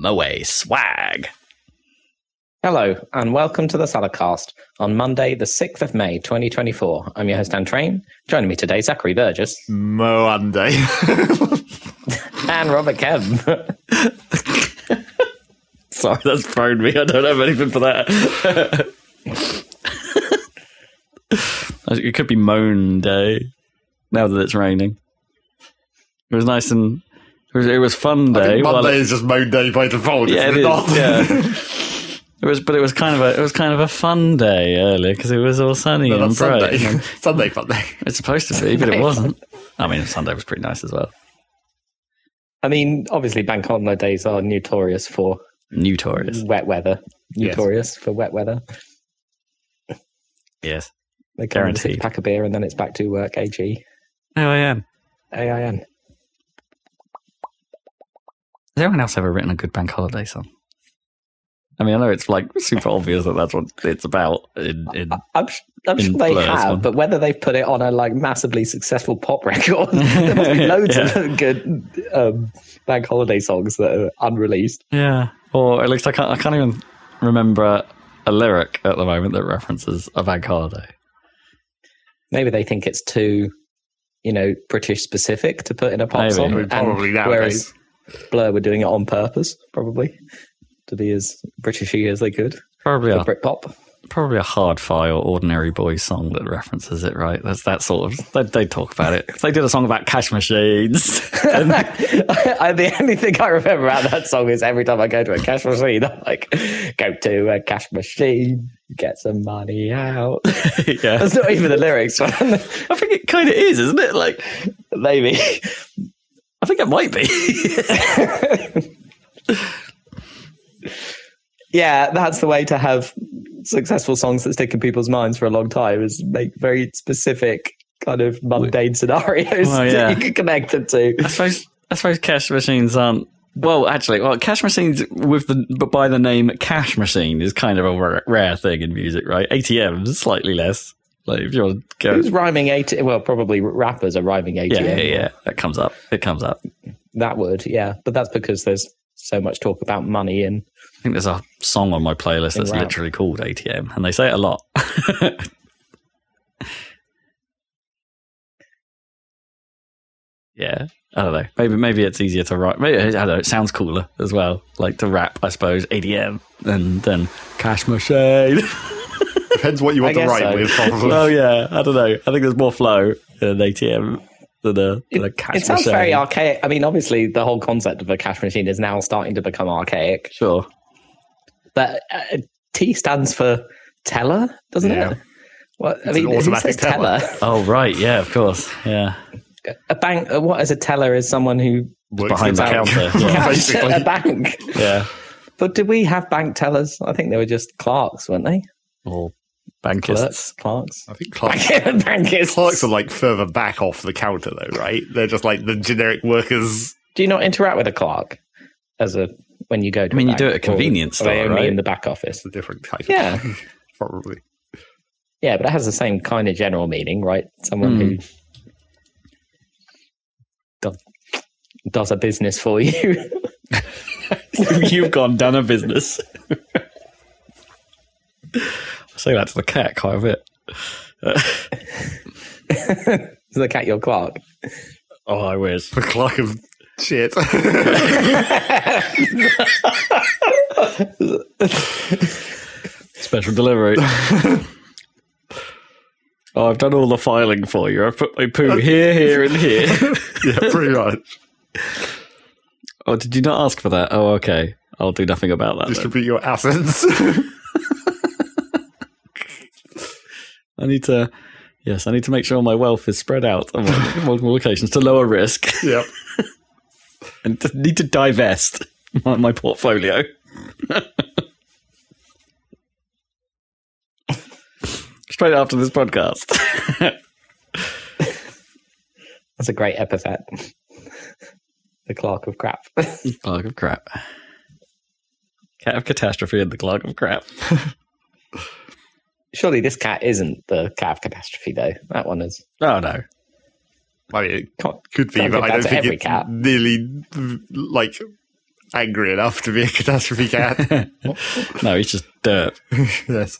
Moe Swag. Hello, and welcome to the Salacast on Monday, the 6th of May, 2024. I'm your host, Dan Train. Joining me today, Zachary Burgess. Monday. And Robert Kemp. Sorry, that's thrown me. I don't have anything for that. It could be Moan Day, now that it's raining. It was nice and... It was fun day. I think Monday is just Moan Day by default. Yeah, it is. Yeah. It was kind of a fun day earlier because it was all sunny and bright. Sunday fun day. It's supposed to be, but it wasn't. I mean, Sunday was pretty nice as well. I mean, obviously, bank holidays are notorious for wet weather. Notorious for wet weather. Yes, they come with a six-pack of beer and then it's back to work. AG. AIN. AIN. Has anyone else ever written a good bank holiday song? I mean, I know it's like super obvious that that's what it's about. I'm sure they have, but whether they've put it on a like massively successful pop record, there must be loads of good bank holiday songs that are unreleased. Yeah, or at least I can't even remember a lyric at the moment that references a bank holiday. Maybe they think it's too, British specific to put in a pop song. I mean, probably nowadays. Whereas Blur were doing it on purpose, probably, to be as Britishy as they could. Probably a Britpop. Probably a Hard-Fi or Ordinary Boys song that references it, right? That's that sort of... They talk about it. If they did a song about cash machines... The only thing I remember about that song is every time I go to a cash machine, I'm like, go to a cash machine, get some money out. Yeah. That's not even the lyrics, man. I think it kind of is, isn't it? Like, maybe. I think it might be. Yeah, that's the way to have successful songs that stick in people's minds for a long time, is make very specific kind of mundane scenarios that you can connect them to. I suppose cash machines aren't... Well, actually, cash machines by the name cash machine is kind of a rare thing in music, right? ATMs, slightly less. Like if you're who's rhyming ATM? Well, probably rappers are rhyming ATM. Yeah. That comes up. It comes up. That would, yeah. But that's because there's so much talk about money in... I think there's a song on my playlist that's literally called ATM, and they say it a lot. Yeah, I don't know. Maybe it's easier to write. Maybe, I don't know. It sounds cooler as well, like to rap, I suppose. ATM than cash machine. Depends what you want to write with, probably. Well, yeah, I don't know. I think there's more flow in an ATM than a cash machine. It sounds very archaic. I mean, obviously, the whole concept of a cash machine is now starting to become archaic. Sure. But T stands for teller, doesn't it? Well, I mean, who says teller? Oh, right. Yeah, of course. Yeah. A bank. What is a teller? Is someone who works behind the counter. Yeah. Basically. A bank. Yeah. But did we have bank tellers? I think they were just clerks, weren't they? Or bankists. Clerks. I think clerks. Bankists. Clerks are like further back off the counter, though, right? They're just like the generic workers. Do you not interact with a clerk when you go to? I mean, you do it at convenience store, right? Only in the back office. It's a different type. Yeah. Probably. Yeah, but it has the same kind of general meaning, right? Someone who does a business for you. You've done a business. I say that to the cat quite a bit. Is the cat your clerk? Oh, I wish. The clerk of shit. Special delivery. Oh, I've done all the filing for you. I've put my poo here, and here. Yeah, pretty much. Oh, did you not ask for that? Oh, okay. I'll do nothing about that. Distribute your assets. I need to make sure my wealth is spread out on multiple locations to lower risk. Yep. And need to divest my portfolio. Straight after this podcast. That's a great epithet. The clerk of crap. Clerk of crap. Cat of catastrophe and the clerk of crap. Surely this cat isn't the cat of catastrophe, though. That one is. Oh, no. I mean, it could be, but I don't think it's nearly like angry enough to be a catastrophe cat. No, he's just dirt. Yes.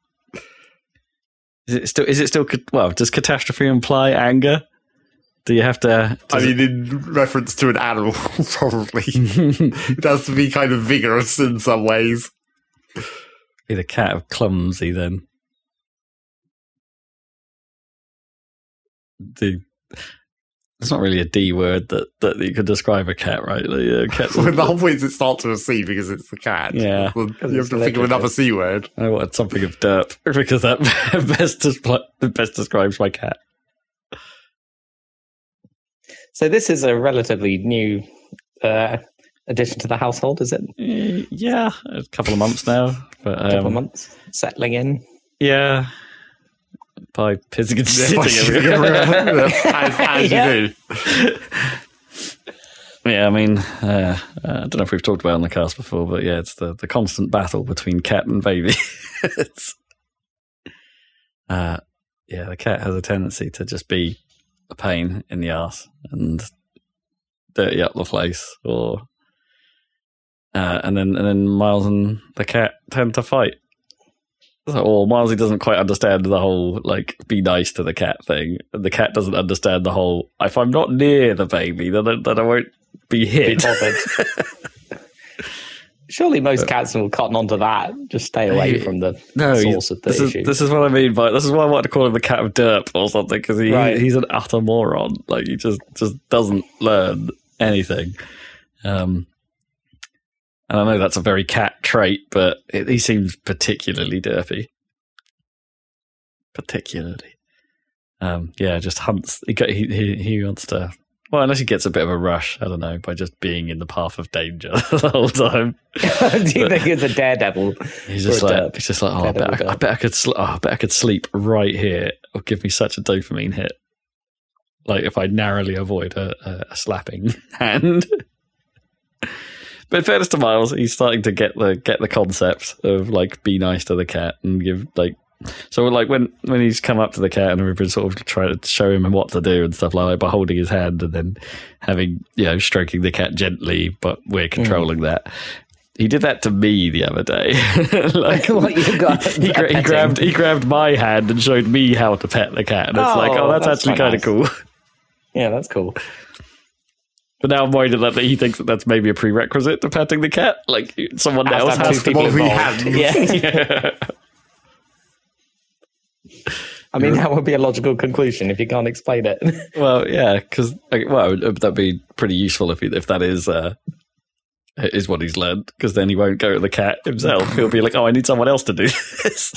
Is it still? Well, does catastrophe imply anger? Do you have to? I mean, in reference to an animal, probably. It has to be kind of vigorous in some ways. Be the cat of clumsy then. It's not really a D word that you could describe a cat, right? The whole point is it starts with a C because it's the cat. Yeah. Well, you have to think of another C word. I wanted something of derp because that best describes my cat. So this is a relatively new addition to the household, is it? Yeah, a couple of months now. But, a couple of months, settling in. Yeah. By pissing and sitting everywhere. as you do. Yeah, I mean, I don't know if we've talked about it on the cast before, but yeah, it's the constant battle between cat and baby. The cat has a tendency to just be a pain in the arse and dirty up the place, and then Miles and the cat tend to fight. Or Milesy doesn't quite understand the whole, be nice to the cat thing. And the cat doesn't understand the whole, if I'm not near the baby, then I won't be hit. Surely most cats will cotton onto that. Just stay away from the source of the issue. This is what I mean by, this is why I want to call him the cat of derp or something, because he's an utter moron. He just doesn't learn anything. And I know that's a very cat trait, but he seems particularly derpy. Particularly. Just hunts. He wants to... Well, unless he gets a bit of a rush, I don't know, by just being in the path of danger the whole time. Do you think he's a daredevil? He's just I bet I could sleep right here. It'll give me such a dopamine hit. If I narrowly avoid a slapping hand. But in fairness to Miles, he's starting to get the concept of be nice to the cat and give so when he's come up to the cat and we've been sort of trying to show him what to do and stuff like that by holding his hand and then having stroking the cat gently, but we're controlling that. He did that to me the other day. What you got? He grabbed my hand and showed me how to pet the cat, and it's that's actually kind of cool. Yeah, that's cool. But now I'm worried that he thinks that's maybe a prerequisite to petting the cat. Someone else has to involved. Yeah. I mean, that would be a logical conclusion if you can't explain it. Well, yeah, because that'd be pretty useful if that is what he's learned. Because then he won't go to the cat himself. He'll be like, "Oh, I need someone else to do this."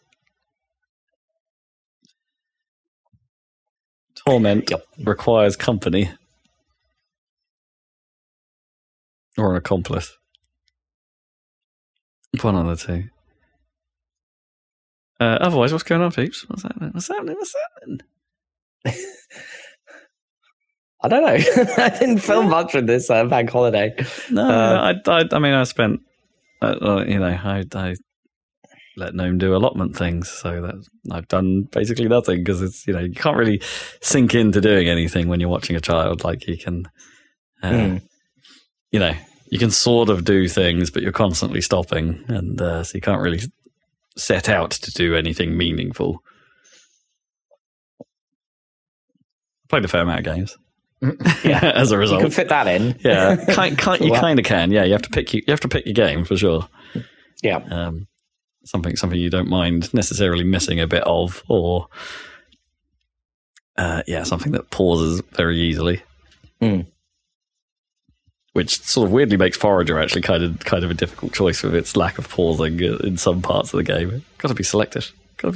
Torment requires company. Or an accomplice. One of the two. Otherwise, what's going on, peeps? What's happening? I don't know. I didn't film much with this bank holiday. No, I spent, I let Gnome do allotment things, so that I've done basically nothing because it's, you can't really sink into doing anything when you're watching a child. You can, you can sort of do things, but you're constantly stopping, and so you can't really set out to do anything meaningful. Played a fair amount of games. Yeah, as a result, you can fit that in. Yeah, you kind of can. Yeah, you have to pick your game for sure. Yeah, something you don't mind necessarily missing a bit of, or something that pauses very easily. Which sort of weirdly makes Forager actually kind of a difficult choice with its lack of pausing in some parts of the game. Got to be selective.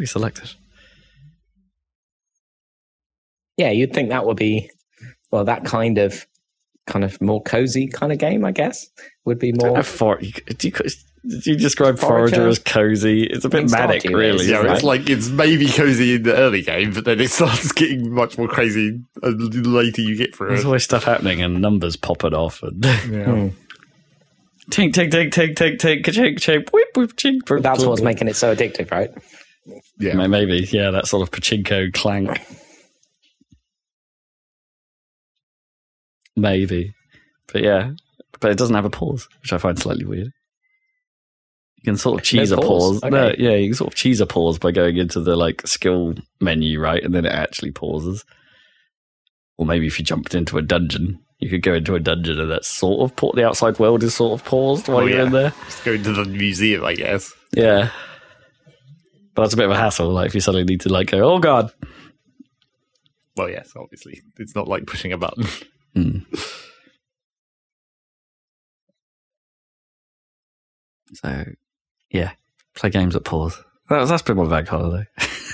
Yeah, you'd think that would be that kind of more cozy kind of game. I guess would be more. Did you describe Forager as cozy? It's a bit manic, really. Yeah, it's maybe cozy in the early game, but then it starts getting much more crazy the later you get through it. There's always stuff happening and numbers popping off. And tink, tink, tink, tink, tink, tink, chink, chink, whip, whip, chink. That's what's making it so addictive, right? Yeah. Maybe, yeah, that sort of pachinko clank. Maybe. But yeah. but it doesn't have a pause, which I find slightly weird. You can sort of cheese a pause. Okay. No, yeah, you can sort of cheese a pause by going into the like skill menu, right? And then it actually pauses. Or maybe if you jumped into a dungeon, you could go into a dungeon and that's sort of the outside world is sort of paused while you're in there. Just go into the museum, I guess. Yeah. But that's a bit of a hassle, like if you suddenly need to like go, oh god. Well, yes, obviously. It's not like pushing a button. So, yeah, play games at pause. That's been my bank holiday.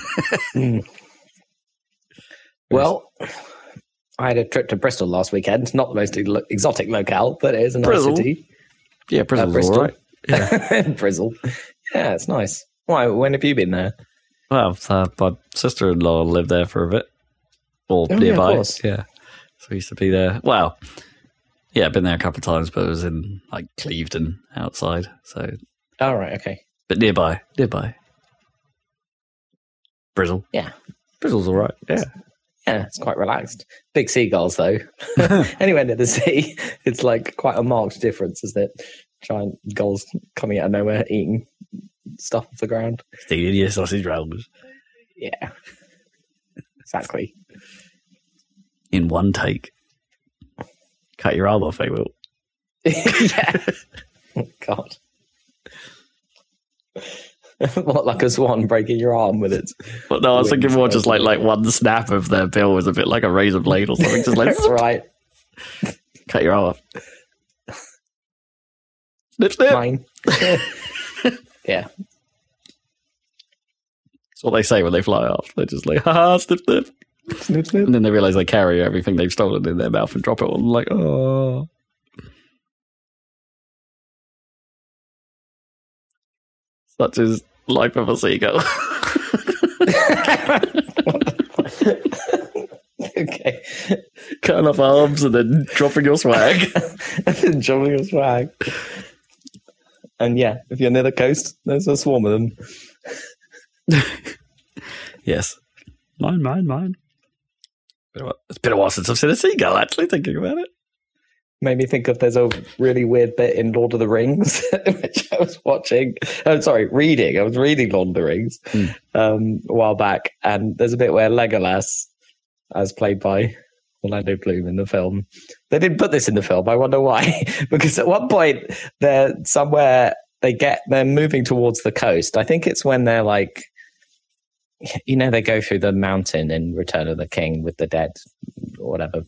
Well, I had a trip to Bristol last weekend. Not the most exotic locale, but it is a nice city. Yeah, Bristol's all right. Yeah. Bristol. Yeah, it's nice. Why? When have you been there? Well, my sister-in-law lived there for a bit. Or nearby. Yeah, yeah. So we used to be there. Well, yeah, I've been there a couple of times, but it was in like Clevedon outside. So. Oh, right, okay. But nearby. Bristol. Yeah. Bristol's all right. Yeah. Yeah, it's quite relaxed. Big seagulls, though. Anywhere near the sea, it's like quite a marked difference, isn't it? Giant gulls coming out of nowhere, eating stuff off the ground. Stealing your sausage rolls. Yeah. Exactly. In one take. Cut your arm off, they will. Yeah. Oh, God. What, like a swan breaking your arm with it? Well, no, I was thinking more just like one snap of their bill was a bit like a razor blade or something. Just like That's right. Cut your arm off. Snip, snip. Mine. Yeah. That's what they say when they fly off. They're just like, haha, snip, snip. Snip, snip. And then they realise they carry everything they've stolen in their mouth and drop it on like, oh. Such is life of a seagull. Okay. Cutting off arms and then dropping your swag. Dropping your swag. And yeah, if you're near the coast, there's a swarm of them. Yes. Mine. It's been a while since I've seen a seagull, actually, thinking about it. Made me think of there's a really weird bit in Lord of the Rings, which I was reading. I was reading Lord of the Rings a while back, and there's a bit where Legolas, as played by Orlando Bloom in the film, they didn't put this in the film. I wonder why. Because at one point, they're moving towards the coast. I think it's when they're like, they go through the mountain in Return of the King with the dead, or whatever,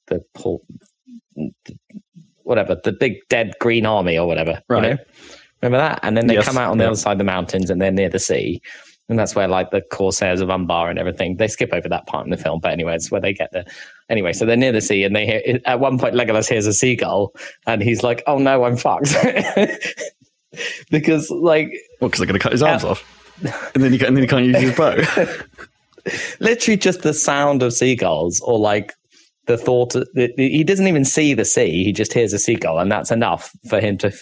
the big dead green army or whatever. Right. Remember that? And then they come out on the other side of the mountains and they're near the sea. And that's where like the Corsairs of Umbar and everything, they skip over that part in the film. But anyway, it's where they get there. Anyway, so they're near the sea and they hear, at one point Legolas hears a seagull and he's like, oh no, I'm fucked. Because like... Well, because they're going to cut his arms off. And then he can't use his bow. Literally just the sound of seagulls, or like the thought, he doesn't even see the sea, he just hears a seagull, and that's enough for him to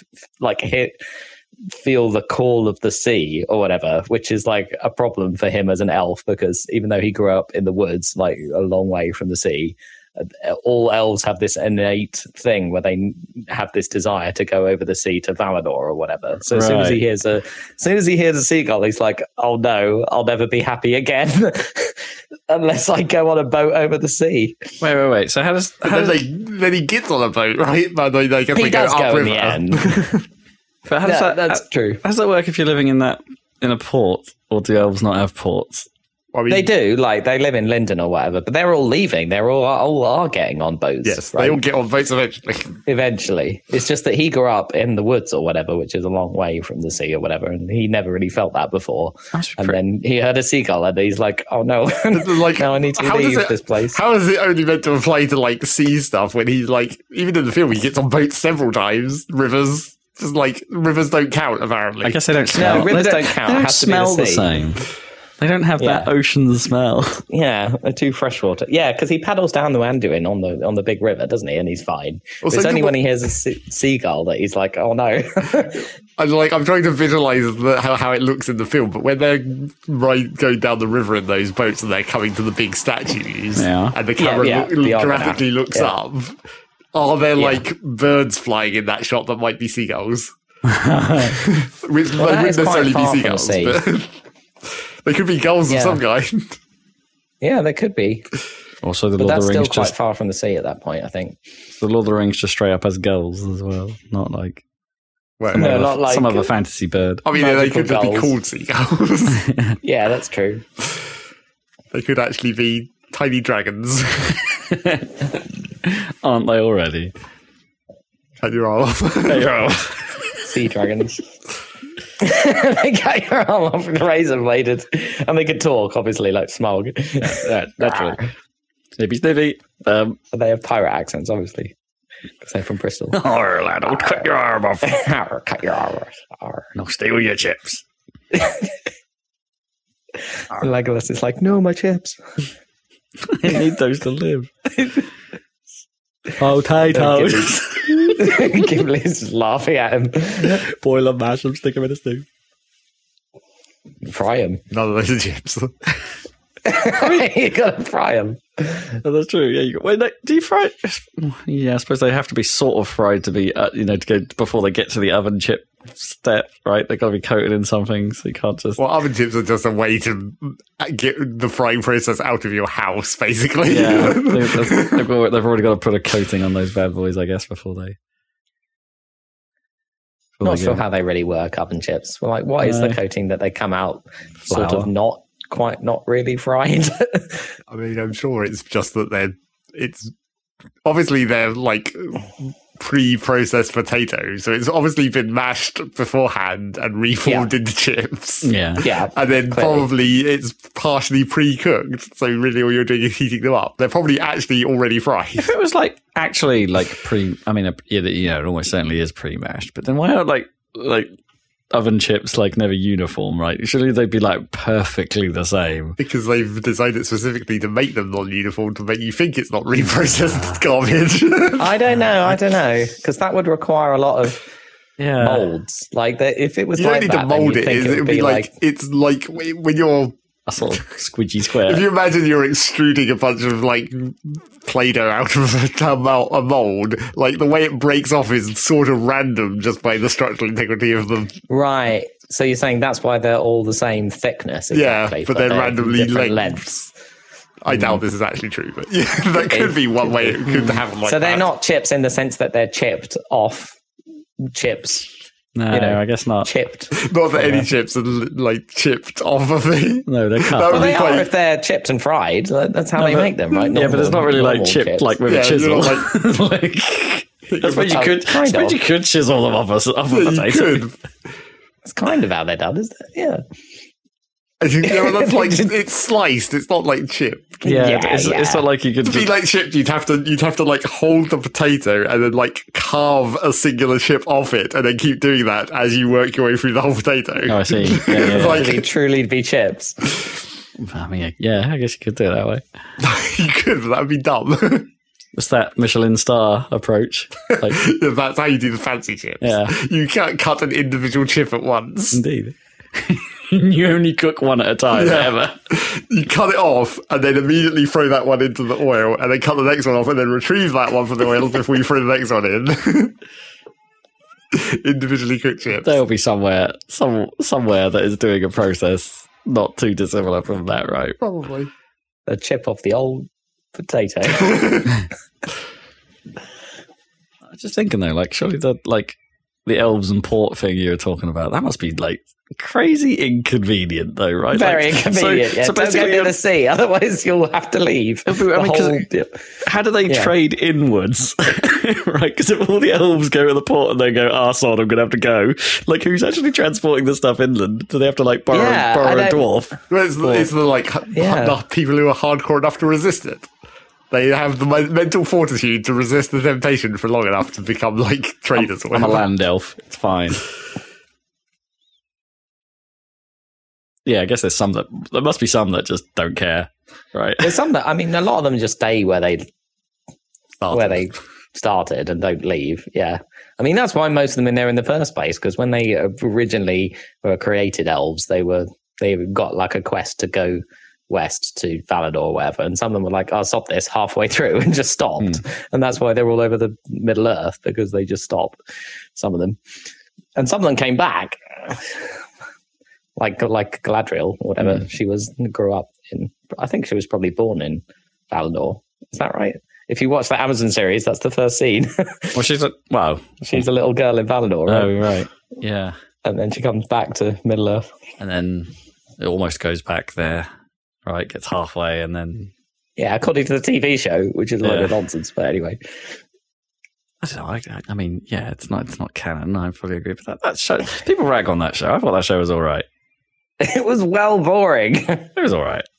feel the call of the sea or whatever, which is like a problem for him as an elf, because even though he grew up in the woods, like a long way from the sea, all elves have this innate thing where they have this desire to go over the sea to Valinor or whatever. So as soon as he hears a seagull, he's like, "Oh no, I'll never be happy again unless I go on a boat over the sea." Wait. So then he gets on a boat, right? But I guess he does go in river. the end. But that's true. How does that work if you're living in a port, or do elves not have ports? I mean, they do, like they live in Linden or whatever, but they're all leaving. They're all are getting on boats. Yes, right? They all get on boats eventually. Eventually, it's just that he grew up in the woods or whatever, which is a long way from the sea or whatever, and he never really felt that before. Then he heard a seagull, and he's like, "Oh no, like, now I need to leave this place." How is it only meant to apply to like sea stuff when he's like, even in the film, he gets on boats several times, rivers. Just like rivers don't count, apparently. I guess they don't smell. No, rivers don't count. They don't it has to be smell the the same. They don't have that ocean smell. Yeah, they're too freshwater. Yeah, because he paddles down the Anduin on the big river, doesn't he? And he's fine. Also, it's only when he hears a seagull that he's like, "Oh no!" I'm trying to visualize how it looks in the film, but when they're going down the river in those boats and they're coming to the big statues, and the camera graphically looks up, Are there like birds flying in that shot that might be seagulls? Which wouldn't necessarily be seagulls, but they could be gulls of some kind. Yeah, they could be. Also, the But Lord of that's the still Rings quite far from the sea at that point, I think. the Lord of the Rings just straight up as gulls as well, not like Well, some other fantasy bird. I mean, they could just be gulls. called seagulls. Yeah, that's true. They could actually be tiny dragons. Aren't they already? Cut your arm off. Sea dragons. They cut your arm off with a razor bladed. And they could talk, obviously, like Smaug. Yeah, naturally. Snippy, snippy. But they have pirate accents, obviously. Because they're from Bristol. Oh, lad, I'll cut your arm off. Cut your arm off. No, stay with your chips. Legolas is like, no, my chips. I need those to live. Potatoes. Gimli's just laughing at him. Boil them, mash them, stick them in a stew. Fry him. None of those are chips. You gotta fry him. Oh, that's true. Yeah, do you fry? Yeah, I suppose they have to be sort of fried to be, to go before they get to the oven chip step, right? They've got to be coated in something, so you can't just. Well, oven chips are just a way to get the frying process out of your house, basically. Yeah, they've already got to put a coating on those bad boys, I guess, before they. Not sure how they really work, oven chips. Well, like, what is the coating that they come out sort of not really fried? I mean, I'm sure it's just that they're like pre-processed potatoes, so it's obviously been mashed beforehand and reformed into chips. Yeah. And then probably it's partially pre-cooked, so really all you're doing is heating them up. They're probably actually already fried. If it was like actually like it almost certainly is pre-mashed, but then why aren't like oven chips like never uniform, right? Surely they'd be like perfectly the same. Because they've designed it specifically to make them non-uniform, to make you think it's not reprocessed garbage. I don't know, because that would require a lot of molds. Like, if it was you like don't need that, to mold it would be like it's like when you're a sort of squidgy square. If you imagine you're extruding a bunch of like Play-Doh out of a mold, like the way it breaks off is sort of random just by the structural integrity of them. Right. So you're saying that's why they're all the same thickness? Exactly, yeah, but they're randomly different lengths. I doubt this is actually true, but yeah, that could be one way it could happen. Like so they're that. not chips in the sense that they're chipped off chips. No, I guess not. Chipped. Not that any chips are like chipped off of it. No, they're cut. Well, they are if they're chipped and fried. That's how they make them, right? But it's not really like chipped chips. like with a chisel. Like, that's what you could. I suppose you could chisel them off a potato. You could. It's kind of how they're done, isn't it? Yeah. That's like it's sliced. It's not like chipped. It's not like you could to be like chipped. You'd have to like hold the potato and then like carve a singular chip off it, and then keep doing that as you work your way through the whole potato. Oh, I see. Yeah. Like they truly be chips. I mean, I guess you could do it that way. You could, but that'd be dumb. What's that Michelin star approach? Like, that's how you do the fancy chips. Yeah. You can't cut an individual chip at once. Indeed. You only cook one at a time, ever. You cut it off and then immediately throw that one into the oil and then cut the next one off and then retrieve that one from the oil before you throw the next one in. Individually cooked chips. There'll be somewhere that is doing a process not too dissimilar from that, right? Probably. A chip off the old potato. I was just thinking though, like surely the elves and port thing you were talking about, that must be like crazy inconvenient though, right? Very inconvenient. So don't go near the sea, otherwise you'll have to leave. How do they trade inwards? Right? Because if all the elves go to the port and they go, sod, I'm going to have to go. Like, who's actually transporting the stuff inland? Do they have to like borrow a dwarf? Well, it's the people who are hardcore enough to resist it. They have the mental fortitude to resist the temptation for long enough to become like traders. I'm a land elf. It's fine. Yeah, I guess there must be some that just don't care, right? There's some that, I mean, a lot of them just stay where they started and don't leave. Yeah. I mean, that's why most of them are there in the first place, because when they originally were created elves, they got like a quest to go west to Valinor or whatever, and some of them were like, "I'll stop this halfway through," and just stopped. And that's why they're all over the Middle Earth, because they just stopped. Some of them, and some of them came back, like Galadriel or whatever. She grew up in. I think she was probably born in Valinor. Is that right? If you watch the Amazon series, that's the first scene. Well, she's a little girl in Valinor, right? Oh, right. Yeah. And then she comes back to Middle Earth. And then it almost goes back there, right? Gets halfway and then... Yeah, according to the TV show, which is a load of nonsense. But anyway. I don't know. I mean, yeah, it's not canon. I fully agree with that. That show, people rag on that show. I thought that show was all right. It was well boring. It was all right.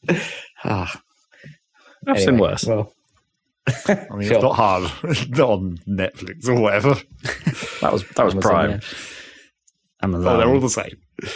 I've seen worse. Well, I mean, it's not hard. It's not on Netflix or whatever. that was Amazon, Prime. Yeah. Amazon. Oh, they're all the same.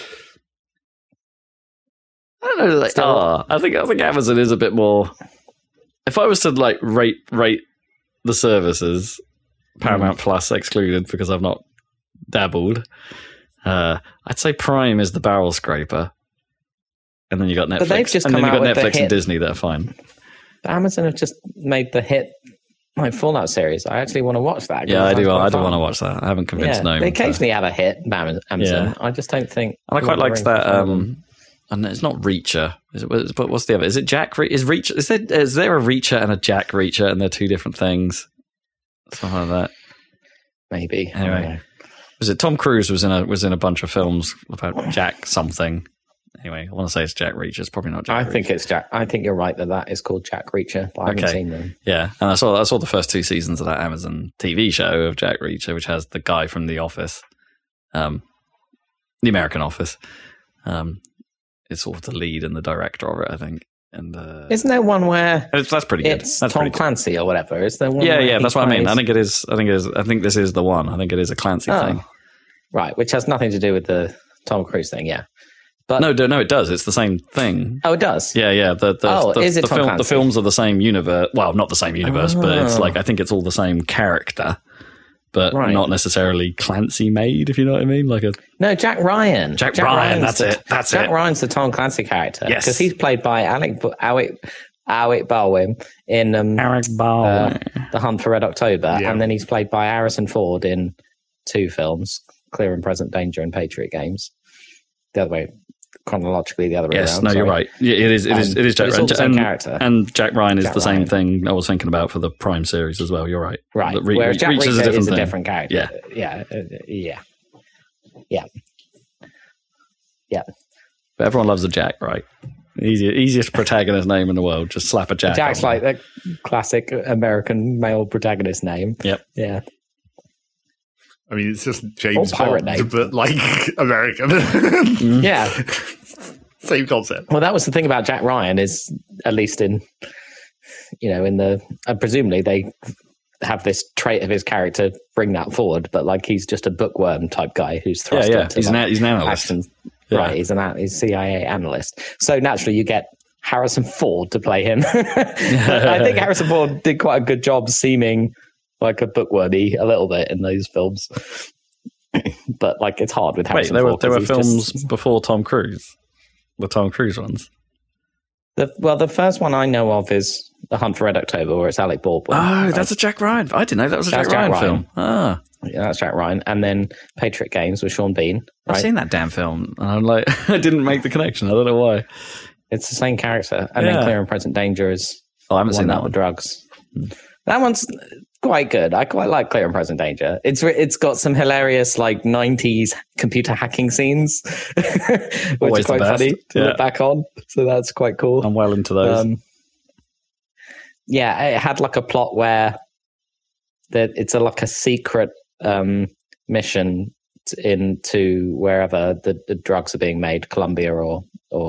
I don't know. I think Amazon is a bit more. If I was to rate the services, Paramount Plus excluded because I've not dabbled, I'd say Prime is the barrel scraper, and then you got Netflix. But they've just and come then you got out with Netflix and Disney that are fine. Amazon have just made the hit Fallout series. I actually want to watch that. Yeah, I do want to watch that. I haven't convinced Noam. They occasionally have a hit, Amazon. Yeah. I just don't think. And I quite liked that. And it's not Reacher. But what's the other? Is it Jack? Is Reacher? Is there a Reacher and a Jack Reacher, and they're two different things? Something like that. Maybe. Anyway, was it Tom Cruise was in a bunch of films about Jack something? Anyway, I want to say it's Jack Reacher. It's probably not Jack Reacher. I think it's Jack. I think you're right that is called Jack Reacher, but I haven't seen them. Yeah, and I saw the first 2 seasons of that Amazon TV show of Jack Reacher, which has the guy from The Office, the American Office. It's sort of the lead and the director of it, I think. And isn't there one where that's pretty good? It's that's Tom Clancy or whatever. Is there one? Yeah, that's what I mean. I think it is. I think this is the one. I think it is a Clancy thing, right? Which has nothing to do with the Tom Cruise thing. Yeah. But no, it does. It's the same thing. Oh, it does? Yeah. Is it the films are the same universe. Well, not the same universe, but it's I think it's all the same character, but not necessarily Clancy made, if you know what I mean. No, Jack Ryan. Jack Ryan, that's it. Jack Ryan's the Tom Clancy character. Yes. Because he's played by Alec Baldwin in The Hunt for Red October, and then he's played by Harrison Ford in 2 films, Clear and Present Danger and Patriot Games. The other way. Chronologically the other way around. Yes, no, you're right. Yeah, it is Jack Ryan. Character. And Jack Ryan is the same thing I was thinking about for the Prime series as well. You're right. Right. Whereas Jack Reacher is a different character. Yeah. Yeah. But everyone loves a Jack, right? Easiest protagonist name in the world. Just slap a Jack. Jack's like the classic American male protagonist name. Yep. Yeah. I mean, it's just James Bond, but American. Yeah. Same concept. Well, that was the thing about Jack Ryan is, at least in the, presumably they have this trait of his character bring that forward, but he's just a bookworm type guy who's thrust into he's an analyst. Action. Yeah. Right, he's a CIA analyst. So naturally you get Harrison Ford to play him. I think Harrison Ford did quite a good job seeming like a bookwormy a little bit in those films. But it's hard with Harrison Ford. There were films before Tom Cruise. The Tom Cruise ones. The first one I know of is The Hunt for Red October, where it's Alec Baldwin. Oh, that's a Jack Ryan. I didn't know that was a Jack Ryan film. Ah. Yeah, that's Jack Ryan. And then Patriot Games with Sean Bean. Right? I've seen that damn film. And I'm I didn't make the connection. I don't know why. It's the same character. And then Clear and Present Danger is I haven't seen that one. Drugs. That one's quite good. I quite like Clear and Present Danger. It's got some hilarious 90s computer hacking scenes, which is quite funny to look back on. So that's quite cool. I'm well into those. It had a plot where it's a secret mission into wherever the drugs are being made, Colombia or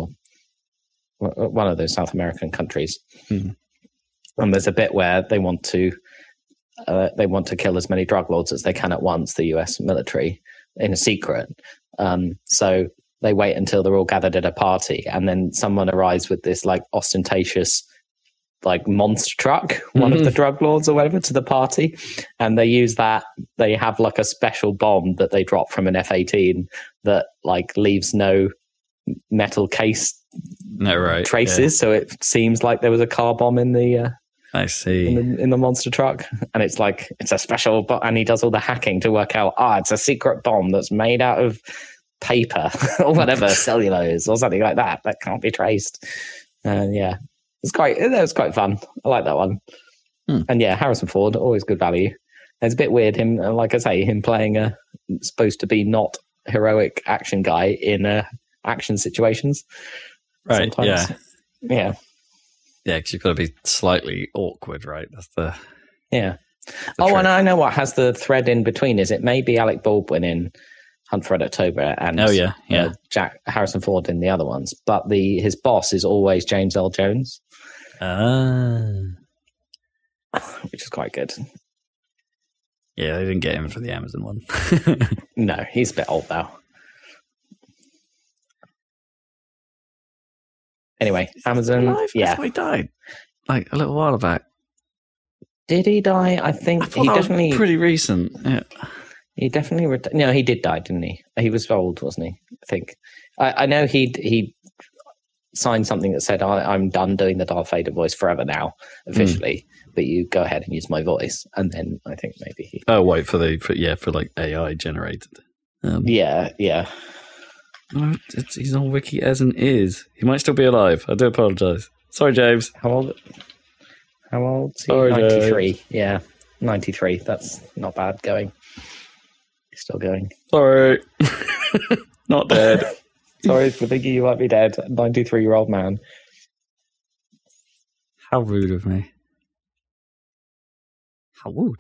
one of those South American countries. Mm-hmm. And there's a bit where they want to kill as many drug lords as they can at once, the US military, in a secret. So they wait until they're all gathered at a party, and then someone arrives with this ostentatious monster truck, one of the drug lords or whatever, to the party, and they use that. They have a special bomb that they drop from an F-18 that leaves no metal case No, right. traces, so it seems like there was a car bomb in the I see. in the monster truck, and it's like it's a special, and he does all the hacking to work out. It's a secret bomb that's made out of paper or whatever, cellulose or something like that can't be traced. Yeah, it was quite fun. I like that one. And yeah, Harrison Ford, always good value. It's a bit weird him, like I say, him playing a supposed to be not heroic action guy in action situations. Right. Sometimes. Yeah. Yeah, because you've got to be slightly awkward, right? That's the yeah. trick. And I know what has the thread in between is it may be Alec Baldwin in Hunt for Red October and Jack Harrison Ford in the other ones, but his boss is always James Earl Jones, which is quite good. Yeah, they didn't get him for the Amazon one. No, he's a bit old now. Anyway, Amazon. I thought he died like a little while back. Did he die? I think he definitely pretty recent. Yeah. He definitely no, he did die, didn't he? He was old, wasn't he? I think. I know he signed something that said, "I'm done doing the Darth Vader voice forever now, officially." But you go ahead and use my voice, and then I think maybe he. Oh wait, for like AI generated. Yeah. No, he's on Wiki as an is. He might still be alive. I do apologise. Sorry, James. How old? Sorry, 93. James. Yeah, 93. That's not bad going. He's still going. Sorry. Not dead. Sorry for thinking you might be dead. 93-year-old man. How rude of me. How rude.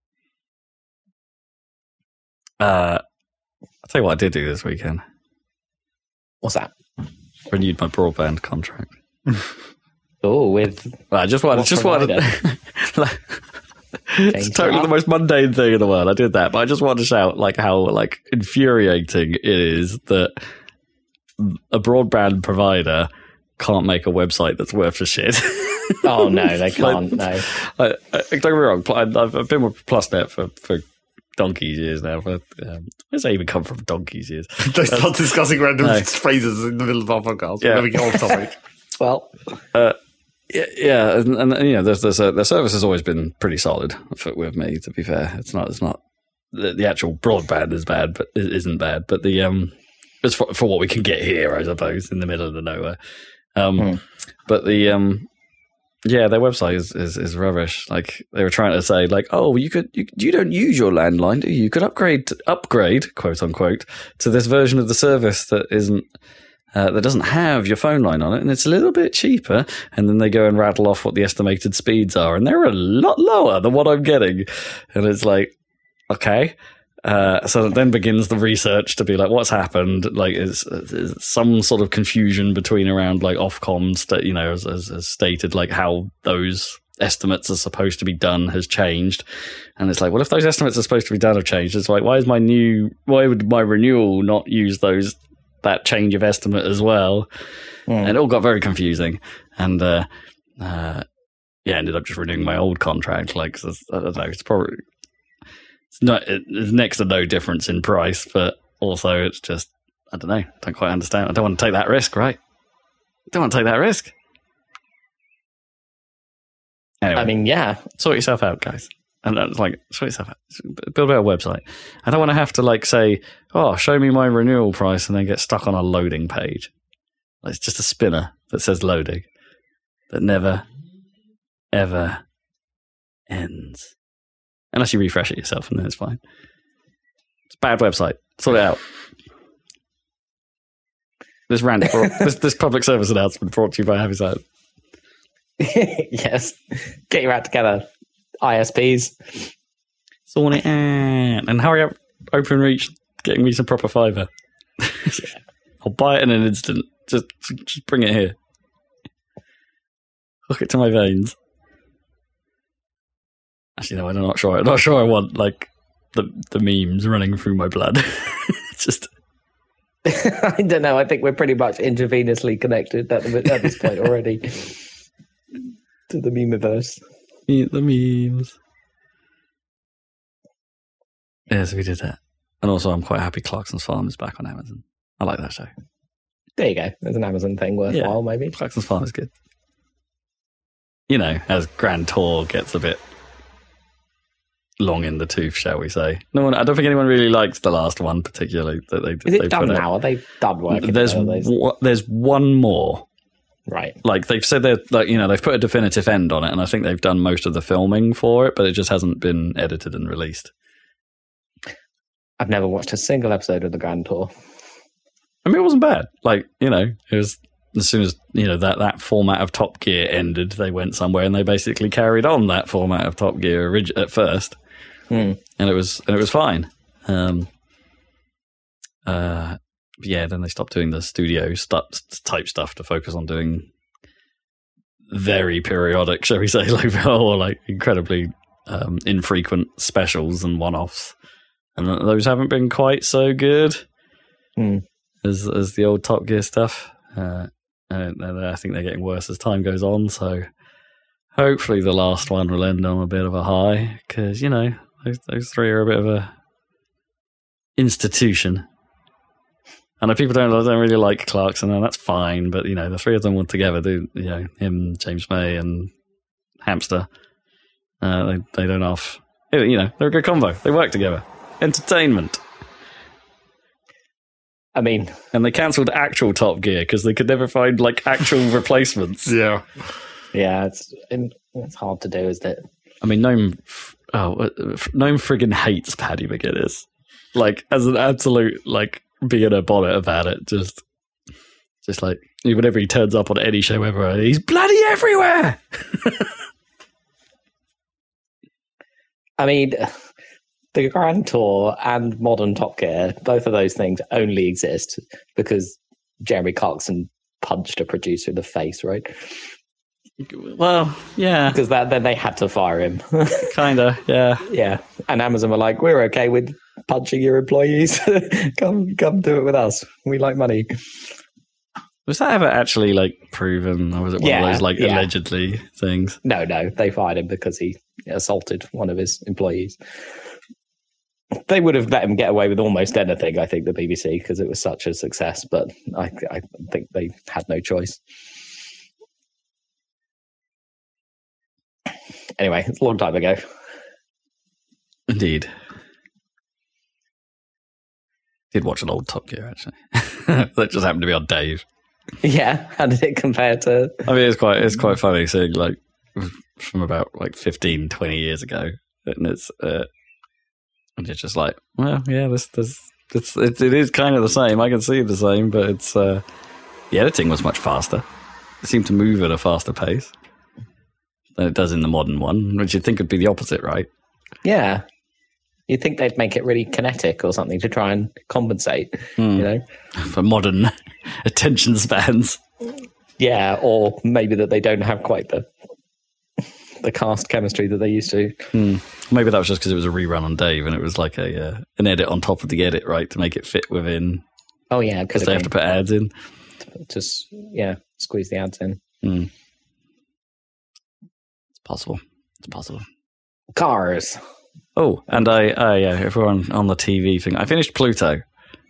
I'll tell you what I did do this weekend. What's that? Renewed my broadband contract. Oh, with I just wanted like, it's totally the most mundane thing in the world. I did that, but I just wanted to shout like how like infuriating it is that a broadband provider can't make a website that's worth a shit. Oh no, they can't. No, don't get me wrong. I've been with PlusNet for donkey's years now. Where does that even come from? Donkey's years. Don't start discussing random phrases in the middle of our podcast. Yeah. We're going to get off topic. Well, yeah, and you know, their service has always been pretty solid with me. To be fair, it's not the actual broadband is bad, but it isn't bad. But the it's for what we can get here, I suppose, in the middle of the nowhere. But the yeah, their website is rubbish. Like they were trying to say, like, oh, you don't use your landline, do you? You could upgrade, quote unquote, to this version of the service that isn't that doesn't have your phone line on it, and it's a little bit cheaper. And then they go and rattle off what the estimated speeds are, and they're a lot lower than what I'm getting. And it's like, okay. So then begins the research to be like, what's happened? Like, is some sort of confusion around like Ofcom's that, you know, as stated, like how those estimates are supposed to be done has changed. And it's like, well, if those estimates are supposed to be done have changed, it's like, why would my renewal not use that change of estimate as well? And it all got very confusing. And ended up just renewing my old contract. Like, I don't know, it's probably. It's next to no difference in price, but also it's just, I don't know, don't quite understand. I don't want to take that risk, right? Don't want to take that risk. Anyway, I mean, yeah. Sort yourself out, guys. And it's like, sort yourself out. Build a better website. I don't want to have to like say, oh, show me my renewal price, and then get stuck on a loading page. Like, it's just a spinner that says loading that never, ever ends. Unless you refresh it yourself, and then it's fine. It's a bad website. Sort it out. This rant, this public service announcement brought to you by Happyside. Yes. Get your act together, ISPs. Sort it out. And hurry up, OpenReach, getting me some proper fibre. I'll buy it in an instant. Just bring it here. Hook it to my veins. Actually, no, I'm not sure. I'm not sure I want like the memes running through my blood. Just I don't know. I think we're pretty much intravenously connected at this point already to the memeverse. Meet the memes. Yes, we did that. And also, I'm quite happy Clarkson's Farm is back on Amazon. I like that show. There you go. There's an Amazon thing worthwhile, maybe. Clarkson's Farm is good. You know, as Grand Tour gets a bit long in the tooth, shall we say? No one. I don't think anyone really likes the last one particularly. That they is it done now? Are they done working? There's one more. Right. Like they've said they've put a definitive end on it, and I think they've done most of the filming for it, but it just hasn't been edited and released. I've never watched a single episode of the Grand Tour. I mean, it wasn't bad. Like, you know, it was as soon as, you know, that format of Top Gear ended, they went somewhere and they basically carried on that format of Top Gear at first. And it was fine. Then they stopped doing the studio type stuff to focus on doing very periodic, shall we say, like incredibly infrequent specials and one-offs. And those haven't been quite so good as the old Top Gear stuff. And I think they're getting worse as time goes on. So hopefully the last one will end on a bit of a high, because, you know, those three are a bit of a institution. I know people don't really like Clarkson, and that's fine. But, you know, the three of them all together, you know, him, James May, and Hamster, they don't off. You know, they're a good combo. They work together. Entertainment. I mean, and they cancelled actual Top Gear because they could never find like actual replacements. Yeah, it's hard to do, isn't it? I mean, Gnome friggin' hates Paddy McGuinness, like as an absolute like being a bonnet about it. Just like whenever he turns up on any show ever, he's bloody everywhere. I mean, the Grand Tour and modern Top Gear, both of those things only exist because Jeremy Clarkson punched a producer in the face, right? Well, yeah. Because then they had to fire him. Kinda, yeah. Yeah. And Amazon were like, we're okay with punching your employees. Come do it with us. We like money. Was that ever actually like proven, or was it one of those like allegedly things? No, they fired him because he assaulted one of his employees. They would have let him get away with almost anything, I think, the BBC, because it was such a success. But I think they had no choice. Anyway, it's a long time ago. Indeed. Did watch an old Top Gear, actually. That just happened to be on Dave. Yeah, how did it compare to... I mean, it's quite funny seeing, like, from about, like, 15, 20 years ago. And it's... And it's just like, well, yeah, it is kind of the same. I can see the same, but it's the editing was much faster. It seemed to move at a faster pace than it does in the modern one, which you'd think would be the opposite, right? Yeah, you'd think they'd make it really kinetic or something to try and compensate, you know, for modern attention spans. Yeah, or maybe that they don't have quite the cast chemistry that they used to. Maybe that was just because it was a rerun on Dave, and it was like an edit on top of the edit, right, to make it fit within. Oh yeah, because they have to put ads in. Just squeeze the ads in. It's possible. Cars. Oh, and if we're on the TV thing, I finished Pluto.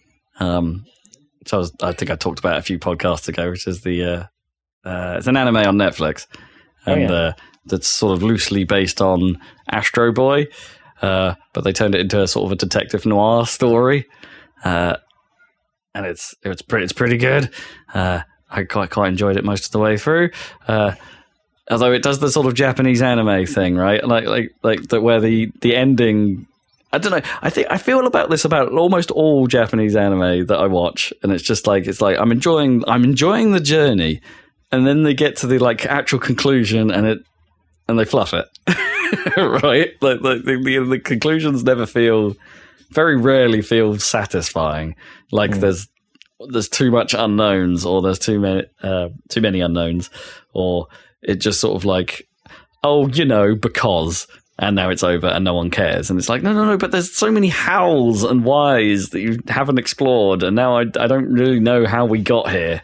So I think I talked about it a few podcasts ago, which is it's an anime on Netflix, and that's sort of loosely based on Astro Boy, but they turned it into a sort of a detective noir story, and it's pretty good. I quite enjoyed it most of the way through. Although it does the sort of Japanese anime thing, right? Like that, where the ending. I don't know. I feel about this about almost all Japanese anime that I watch, and it's like I'm enjoying the journey, and then they get to the like actual conclusion, and they fluff it, right? Like the conclusions very rarely feel satisfying. Like there's too much unknowns, or there's too many unknowns, or it just sort of like, oh, you know, because. And now it's over and no one cares. And it's like, no, but there's so many hows and whys that you haven't explored. And now I don't really know how we got here.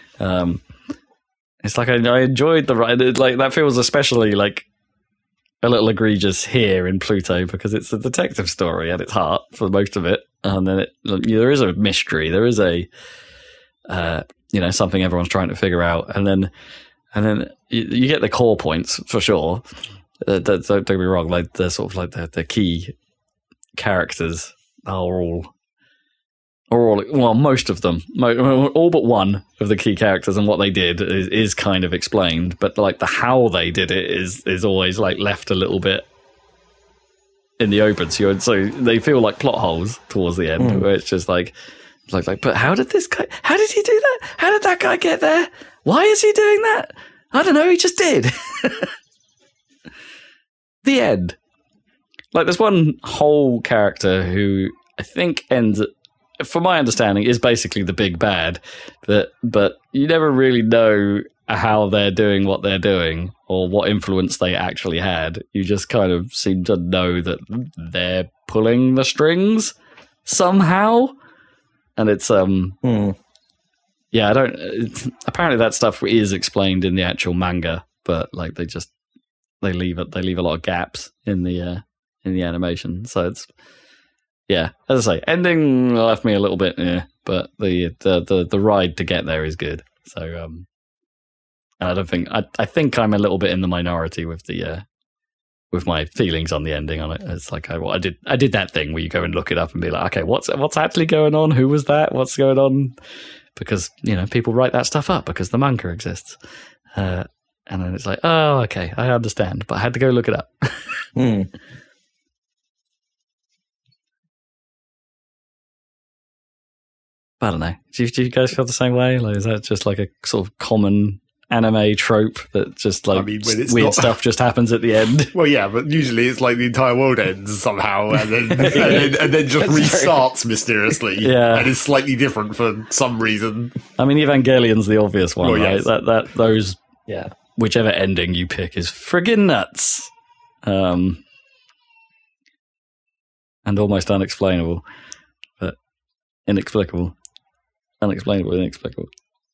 It's like I enjoyed the ride. Like that feels especially like a little egregious here in Pluto because it's a detective story at its heart for most of it. And then there is a mystery. There is something everyone's trying to figure out, and then you get the core points for sure. Don't get me wrong, like the sort of like the key characters are all well, most of them, all but one of the key characters and what they did is kind of explained, but like the how they did it is always like left a little bit in the open. So they feel like plot holes towards the end, where it's just like, but how did he do that? How did that guy get there? Why is he doing that? I don't know. He just did. The end. Like, there's one whole character who I think ends, from my understanding, is basically the big bad, but you never really know how they're doing what they're doing or what influence they actually had. You just kind of seem to know that they're pulling the strings somehow, and it's yeah, apparently that stuff is explained in the actual manga, but like they leave a lot of gaps in the animation. So it's, yeah, as I say, ending left me a little bit, but the ride to get there is good. So and I don't think I think I'm a little bit in the minority with with my feelings on the ending on it. It's like I did that thing where you go and look it up and be like, okay, what's actually going on? Who was that? What's going on? Because people write that stuff up because the manga exists. And then it's like, oh, okay, I understand, but I had to go look it up. Hmm. I don't know. Do you guys feel the same way? Like, is that just like a sort of common anime trope that just like weird stuff just happens at the end? Well, yeah, but usually it's like the entire world ends somehow, and then and then just restarts mysteriously. Yeah, and it's slightly different for some reason. I mean, Evangelion's the obvious one, right? Yes. Those yeah. Whichever ending you pick is friggin' nuts, and almost unexplainable, but inexplicable. Inexplicable.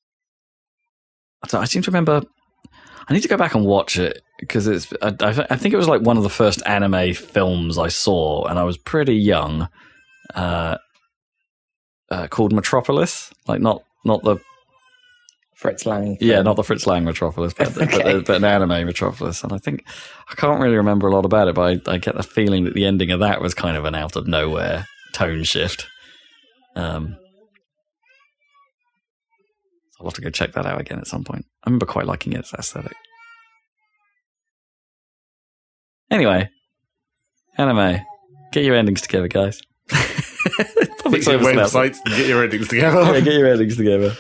I seem to remember. I need to go back and watch it because it's. I think it was like one of the first anime films I saw, and I was pretty young. Called Metropolis, like not the Fritz Lang. Yeah, not the Fritz Lang Metropolis, but, Okay. but an anime Metropolis. And I think I can't really remember a lot about it, but I get the feeling that the ending of that was kind of an out of nowhere tone shift. So I'll have to go check that out again at some point. I remember quite liking its aesthetic. Anyway, anime, get your endings together, guys. Fix your websites and get your endings together. Yeah, get your endings together.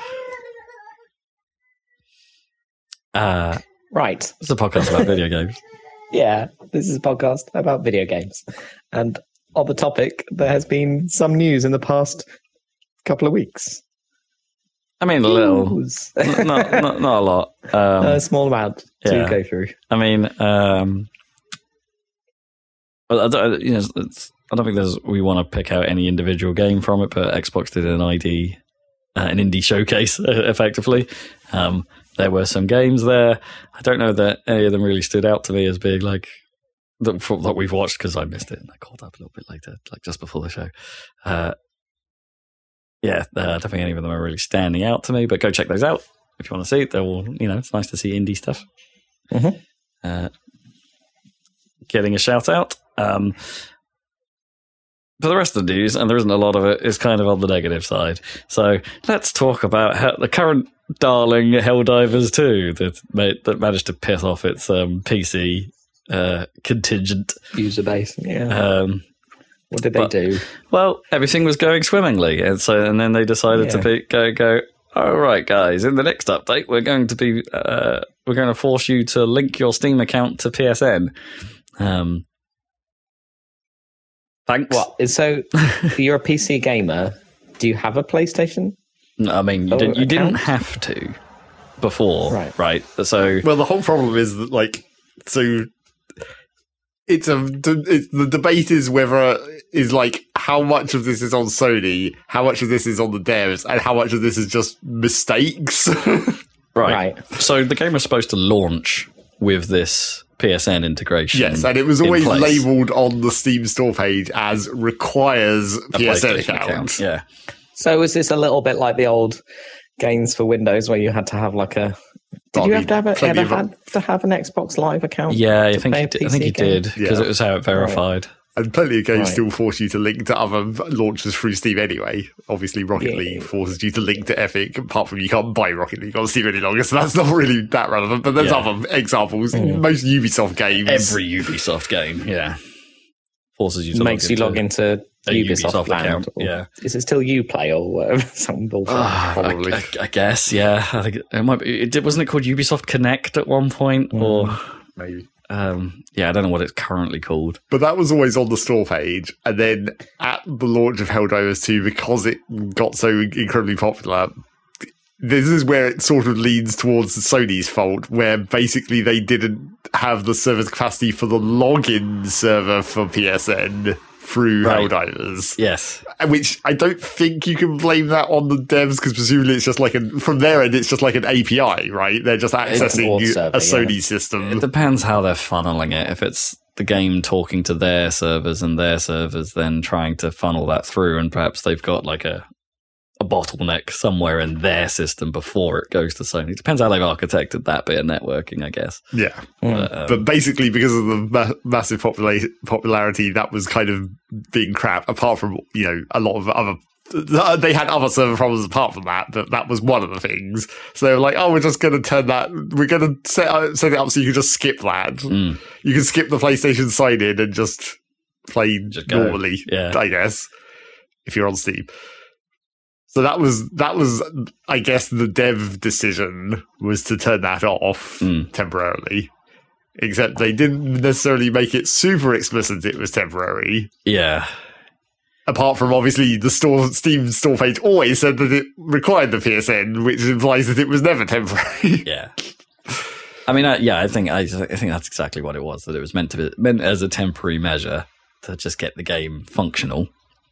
Right. It's a podcast about video games. Yeah, this is a podcast about video games. And on the topic, there has been some news in the past couple of weeks. I mean, a little. not a lot. A small amount to yeah. go through. I mean, I don't think we want to pick out any individual game from it, but Xbox did an indie showcase, effectively. There were some games there. I don't know that any of them really stood out to me as being like that we've watched because I missed it and I called up a little bit later, like just before the show. I don't think any of them are really standing out to me, but go check those out if you want to see it. They're all, it's nice to see indie stuff. Mm-hmm. Getting a shout out. For the rest of the news, and there isn't a lot of it, is kind of on the negative side. So let's talk about how the current darling Helldivers 2 that managed to piss off its PC contingent user base. Yeah. What did they do? Well, everything was going swimmingly, and then they decided to go. All right, guys. In the next update, we're going to force you to link your Steam account to PSN. Thanks. What? So you're a PC gamer. Do you have a PlayStation? No, I mean, you didn't have to before, right? So, well, the whole problem is that, the debate is whether how much of this is on Sony, how much of this is on the devs, and how much of this is just mistakes. Right. So the game was supposed to launch with this PSN integration. Yes, and it was always labelled on the Steam store page as requires a PSN account. Yeah. So is this a little bit like the old games for Windows where you had to have like a. Did you have to have an Xbox Live account? Yeah, I think you did because it was how it verified. Right. And plenty of games still force you to link to other launchers through Steam anyway. Obviously, Rocket League forces you to link to Epic, apart from you can't buy Rocket League on Steam any longer, so that's not really that relevant. But there's other examples. Most Ubisoft games. Every Ubisoft game, forces you to log into Ubisoft account. Yeah. Is it still Uplay or whatever? Some bullshit. Probably. I guess, yeah. I think it might be. Wasn't it called Ubisoft Connect at one point? Or maybe. I don't know what it's currently called. But that was always on the store page. And then at the launch of Helldivers 2, because it got so incredibly popular, this is where it sort of leans towards Sony's fault, where basically they didn't have the server capacity for the login server for PSN through Helldivers. Yes. Which I don't think you can blame that on the devs, because presumably it's just like from their end, it's just like an API, right? They're just accessing a Sony system. It depends how they're funneling it. If it's the game talking to their servers and their servers then trying to funnel that through, and perhaps they've got like a bottleneck somewhere in their system before it goes to Sony. Depends how they've architected that bit of networking, I guess. Yeah. But basically, because of the massive popularity, that was kind of being crap, apart from, a lot of other... They had other server problems apart from that, but that was one of the things. So they were like, we're just going to turn that... We're going to set it up so you can just skip that. You can skip the PlayStation sign-in and just play normally, I guess, if you're on Steam. So that was, I guess, the dev decision was to turn that off temporarily. Except they didn't necessarily make it super explicit it was temporary. Yeah. Apart from, obviously, the Steam store page always said that it required the PSN, which implies that it was never temporary. Yeah. I mean, I think that's exactly what it was, that it was meant as a temporary measure to just get the game functional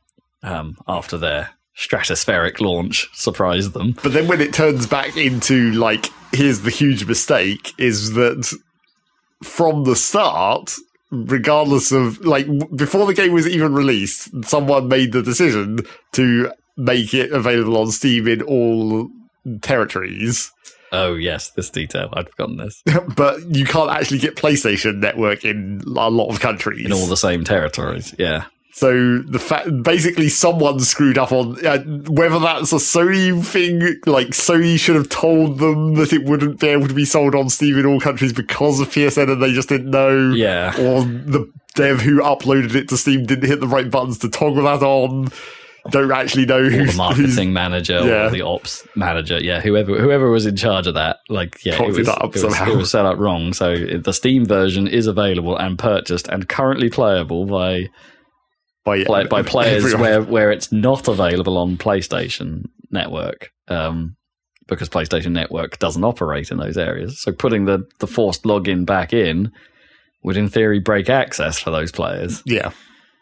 after their stratospheric launch surprised them. But then when it turns back into, here's the huge mistake, is that from the start, regardless of, before the game was even released, someone made the decision to make it available on Steam in all territories. Oh, yes, this detail. I'd forgotten this. But you can't actually get PlayStation Network in a lot of countries. In all the same territories, yeah. So basically someone screwed up on whether that's a Sony thing, Sony should have told them that it wouldn't be able to be sold on Steam in all countries because of PSN and they just didn't know. Yeah. Or the dev who uploaded it to Steam didn't hit the right buttons to toggle that on. Don't actually know who's the marketing manager or the ops manager. Yeah, whoever was in charge of that. It was set up wrong. So the Steam version is available and purchased and currently playable by players where it's not available on PlayStation Network, because PlayStation Network doesn't operate in those areas. So putting the forced login back in would, in theory, break access for those players. Yeah.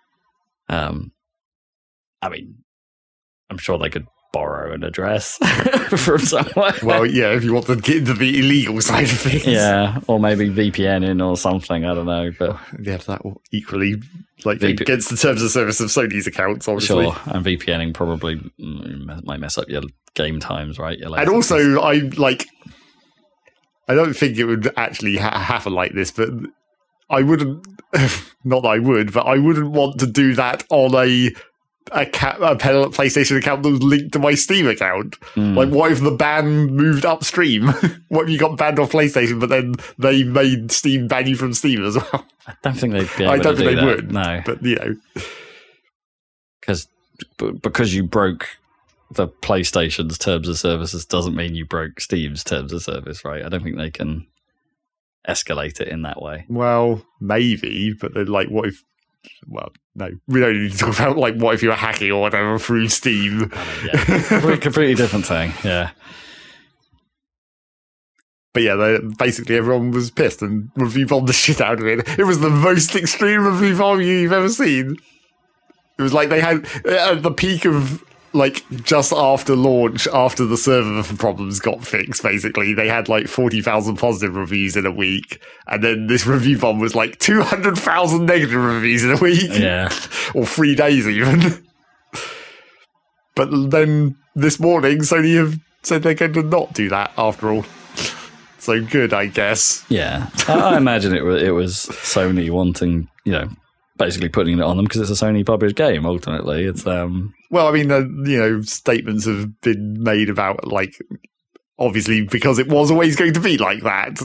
I mean, I'm sure they could borrow an address from somewhere. Well, yeah, if you want to get into the illegal side of things. Yeah, or maybe VPN or something, I don't know. But yeah, that will equally against the terms of service of Sony's accounts, obviously. Sure, and VPNing probably might mess up your game times, right? And also, I don't think it would actually happen like this, but I wouldn't, not that I would, but I wouldn't want to do that on a PlayStation account that was linked to my Steam account. What if the ban moved upstream? What if you got banned off PlayStation, but then they made Steam ban you from Steam as well? I don't think they'd be able to do that. I don't think they would. No, but because you broke the PlayStation's terms of services doesn't mean you broke Steam's terms of service, right? I don't think they can escalate it in that way. Well, maybe, but then what if? Well, no, we don't need to talk about what if you're hacking or whatever through Steam. Completely different thing, yeah. But yeah, basically everyone was pissed and review bombed the shit out of it. It was the most extreme review bomb you've ever seen. It was they had, at the peak of, just after launch, after the server problems got fixed, basically, they had 40,000 positive reviews in a week. And then this review bomb was 200,000 negative reviews in a week. Yeah. Or 3 days even. But then this morning, Sony have said they're going to not do that after all. So good, I guess. Yeah, I imagine it was Sony wanting, basically putting it on them because it's a Sony published game. Ultimately, it's Well, I mean, statements have been made about obviously because it was always going to be like that.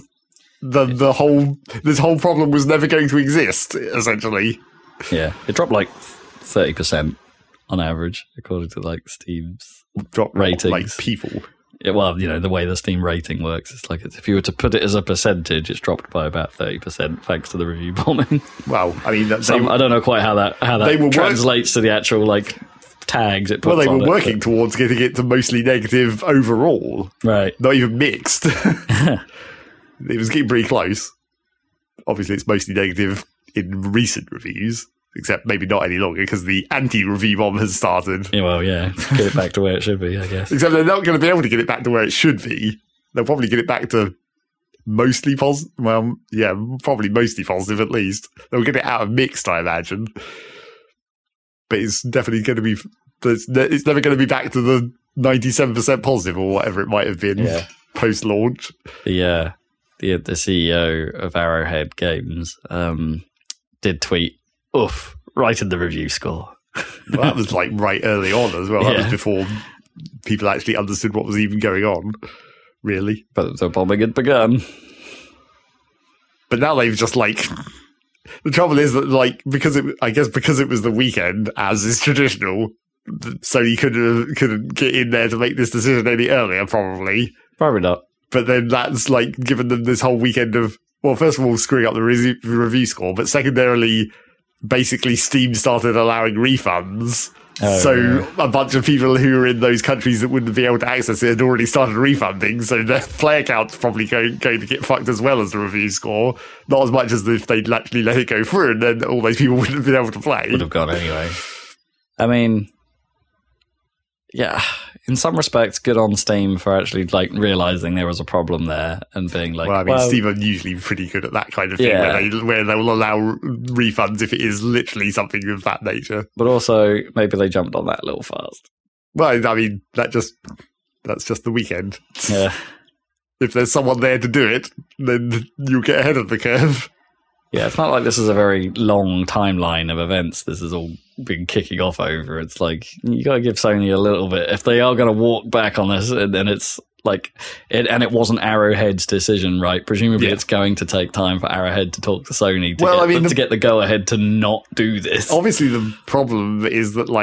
This whole problem was never going to exist. Essentially, yeah, it dropped 30% on average according to Steam's drop ratings. People. Well, the way the Steam rating works, it's if you were to put it as a percentage, it's dropped by about 30% thanks to the review bombing. Well, I mean, I don't know quite how that translates to the actual tags it puts on it. Well, they were working towards getting it to mostly negative overall. Right. Not even mixed. It was getting pretty close. Obviously, it's mostly negative in recent reviews. Except maybe not any longer because the anti-review bomb has started. Yeah, well, yeah. Get it back to where it should be, I guess. Except they're not going to be able to get it back to where it should be. They'll probably get it back to mostly positive. Well, yeah, probably mostly positive at least. They'll get it out of mixed, I imagine. But it's definitely going to be... It's never going to be back to the 97% positive or whatever it might have been post-launch. The CEO of Arrowhead Games did tweet, "Oof," right in the review score. Well, that was right early on as well. That was before people actually understood what was even going on, really. But the bombing had begun. But now they've just the trouble is that because it was the weekend, as is traditional, Sony couldn't get in there to make this decision any earlier, probably. Probably not. But then that's given them this whole weekend of, well, first of all, screwing up the review score, but secondarily, basically Steam started allowing refunds. A bunch of people who were in those countries that wouldn't be able to access it had already started refunding, so their player count's probably going to get fucked as well as the review score. Not as much as if they'd actually let it go through, and then all those people wouldn't have been able to play. Would have gone anyway. I mean, yeah, in some respects, good on Steam for actually realizing there was a problem there and being Steam are usually pretty good at that kind of thing, where they will allow refunds if it is literally something of that nature. But also, maybe they jumped on that a little fast. Well, I mean, that's just the weekend. Yeah. If there's someone there to do it, then you'll get ahead of the curve. Yeah, it's not like this is a very long timeline of events. This has all been kicking off over. It's you got to give Sony a little bit. If they are going to walk back on this, then it's and it wasn't Arrowhead's decision, right? Presumably it's going to take time for Arrowhead to talk to Sony to get the go-ahead to not do this. Obviously, the problem is that,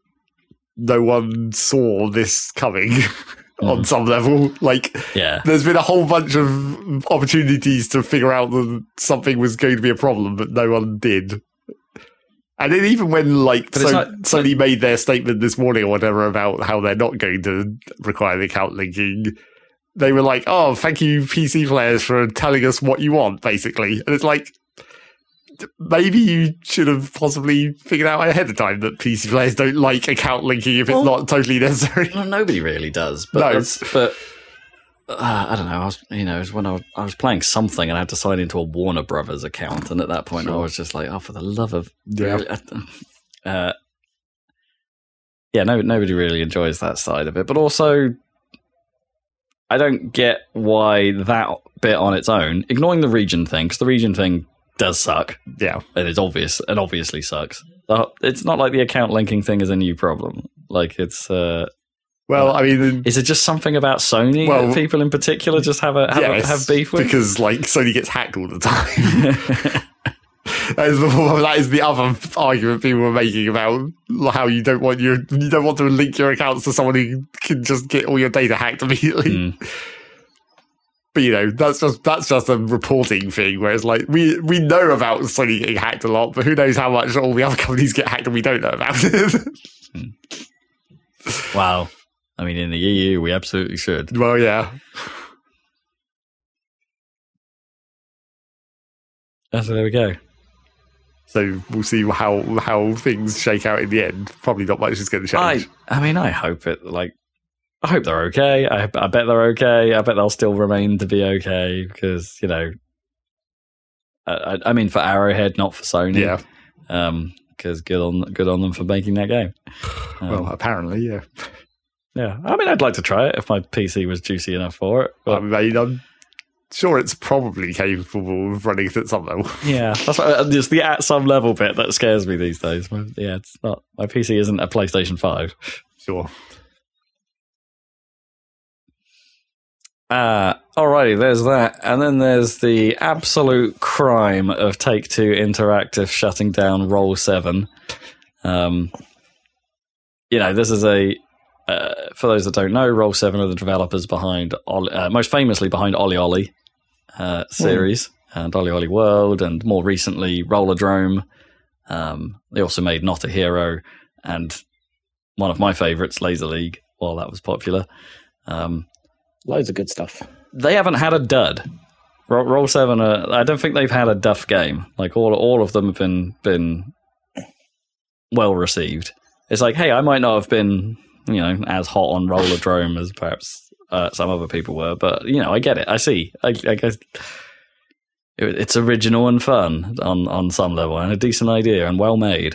no one saw this coming. On some level, there's been a whole bunch of opportunities to figure out that something was going to be a problem, but no one did. And then even when Sony made their statement this morning or whatever about how they're not going to require the account linking, they were like, "Oh, thank you, PC players, for telling us what you want," basically. And it's maybe you should have possibly figured out ahead of time that PC players don't like account linking if it's not totally necessary. Well, nobody really does. But I don't know. It was when I was playing something and I had to sign into a Warner Brothers account, and at that point I was just oh, for the love of nobody really enjoys that side of it. But also, I don't get why that bit on its own, ignoring the region thing, because the region thing does suck. Yeah. And it's obvious, and obviously sucks. It's not like the account linking thing is a new problem. It's... is it just something about Sony that people in particular just have beef with? Because, Sony gets hacked all the time. That is the other argument people were making about how you don't want to link your accounts to someone who can just get all your data hacked immediately. But that's just a reporting thing. Whereas we know about Sony getting hacked a lot, but who knows how much all the other companies get hacked and we don't know about it. Wow. I mean, in the EU, we absolutely should. Well, yeah. So there we go. So we'll see how things shake out in the end. Probably not much is going to change. I hope it. I hope they're okay. I bet they're okay. I bet they'll still remain to be okay because, I mean, for Arrowhead, not for Sony. Yeah. Because good on them for making that game. Well, apparently, yeah. Yeah, I mean, I'd like to try it if my PC was juicy enough for it. I mean, I'm sure it's probably capable of running at some level. Yeah, that's just the at some level bit that scares me these days. Yeah, it's not. My PC isn't a PlayStation 5. Sure. Alrighty, there's that. And then there's the absolute crime of Take-Two Interactive shutting down Roll7. This is for those that don't know, Roll7 are the developers behind, most famously behind Ollie Ollie series, and Ollie Ollie World, and more recently Rollerdrome. They also made Not a Hero, and one of my favourites, Laser League, while that was popular. Loads of good stuff. They haven't had a dud. Roll7, I don't think they've had a duff game. Like all of them have been well received. It's like, hey, I might not have been, as hot on Rollerdrome as perhaps some other people were, but I get it. I see. I guess it's original and fun on some level, and a decent idea and well made.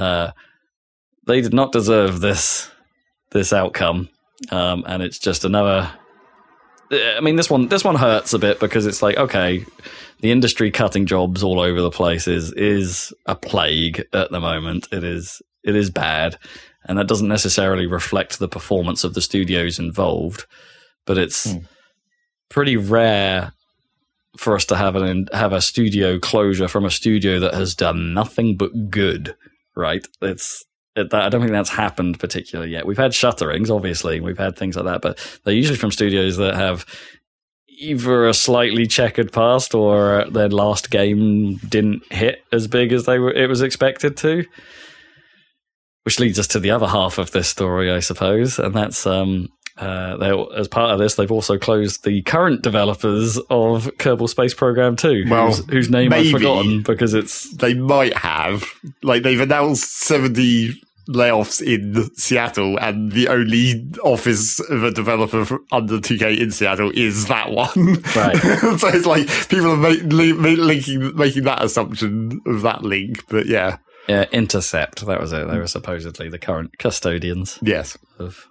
They did not deserve this outcome, and it's just another. I mean, this one hurts a bit because it's like, okay, the industry cutting jobs all over the place is a plague at the moment. It is bad, and that doesn't necessarily reflect the performance of the studios involved. But it's pretty rare for us to have a studio closure from a studio that has done nothing but good, right? I don't think that's happened particularly yet. We've had shutterings, obviously. We've had things like that, but they're usually from studios that have either a slightly checkered past or their last game didn't hit as big as it was expected to. Which leads us to the other half of this story, I suppose, and that's as part of this, they've also closed the current developers of Kerbal Space Program 2, whose name I've forgotten because they might have. Like, they've announced 70 layoffs in Seattle, and the only office of a developer under 2K in Seattle is that one. Right. So it's like people are making that assumption of that link, but yeah. Yeah, Intercept, that was it. They were supposedly the current custodians. Yes. Of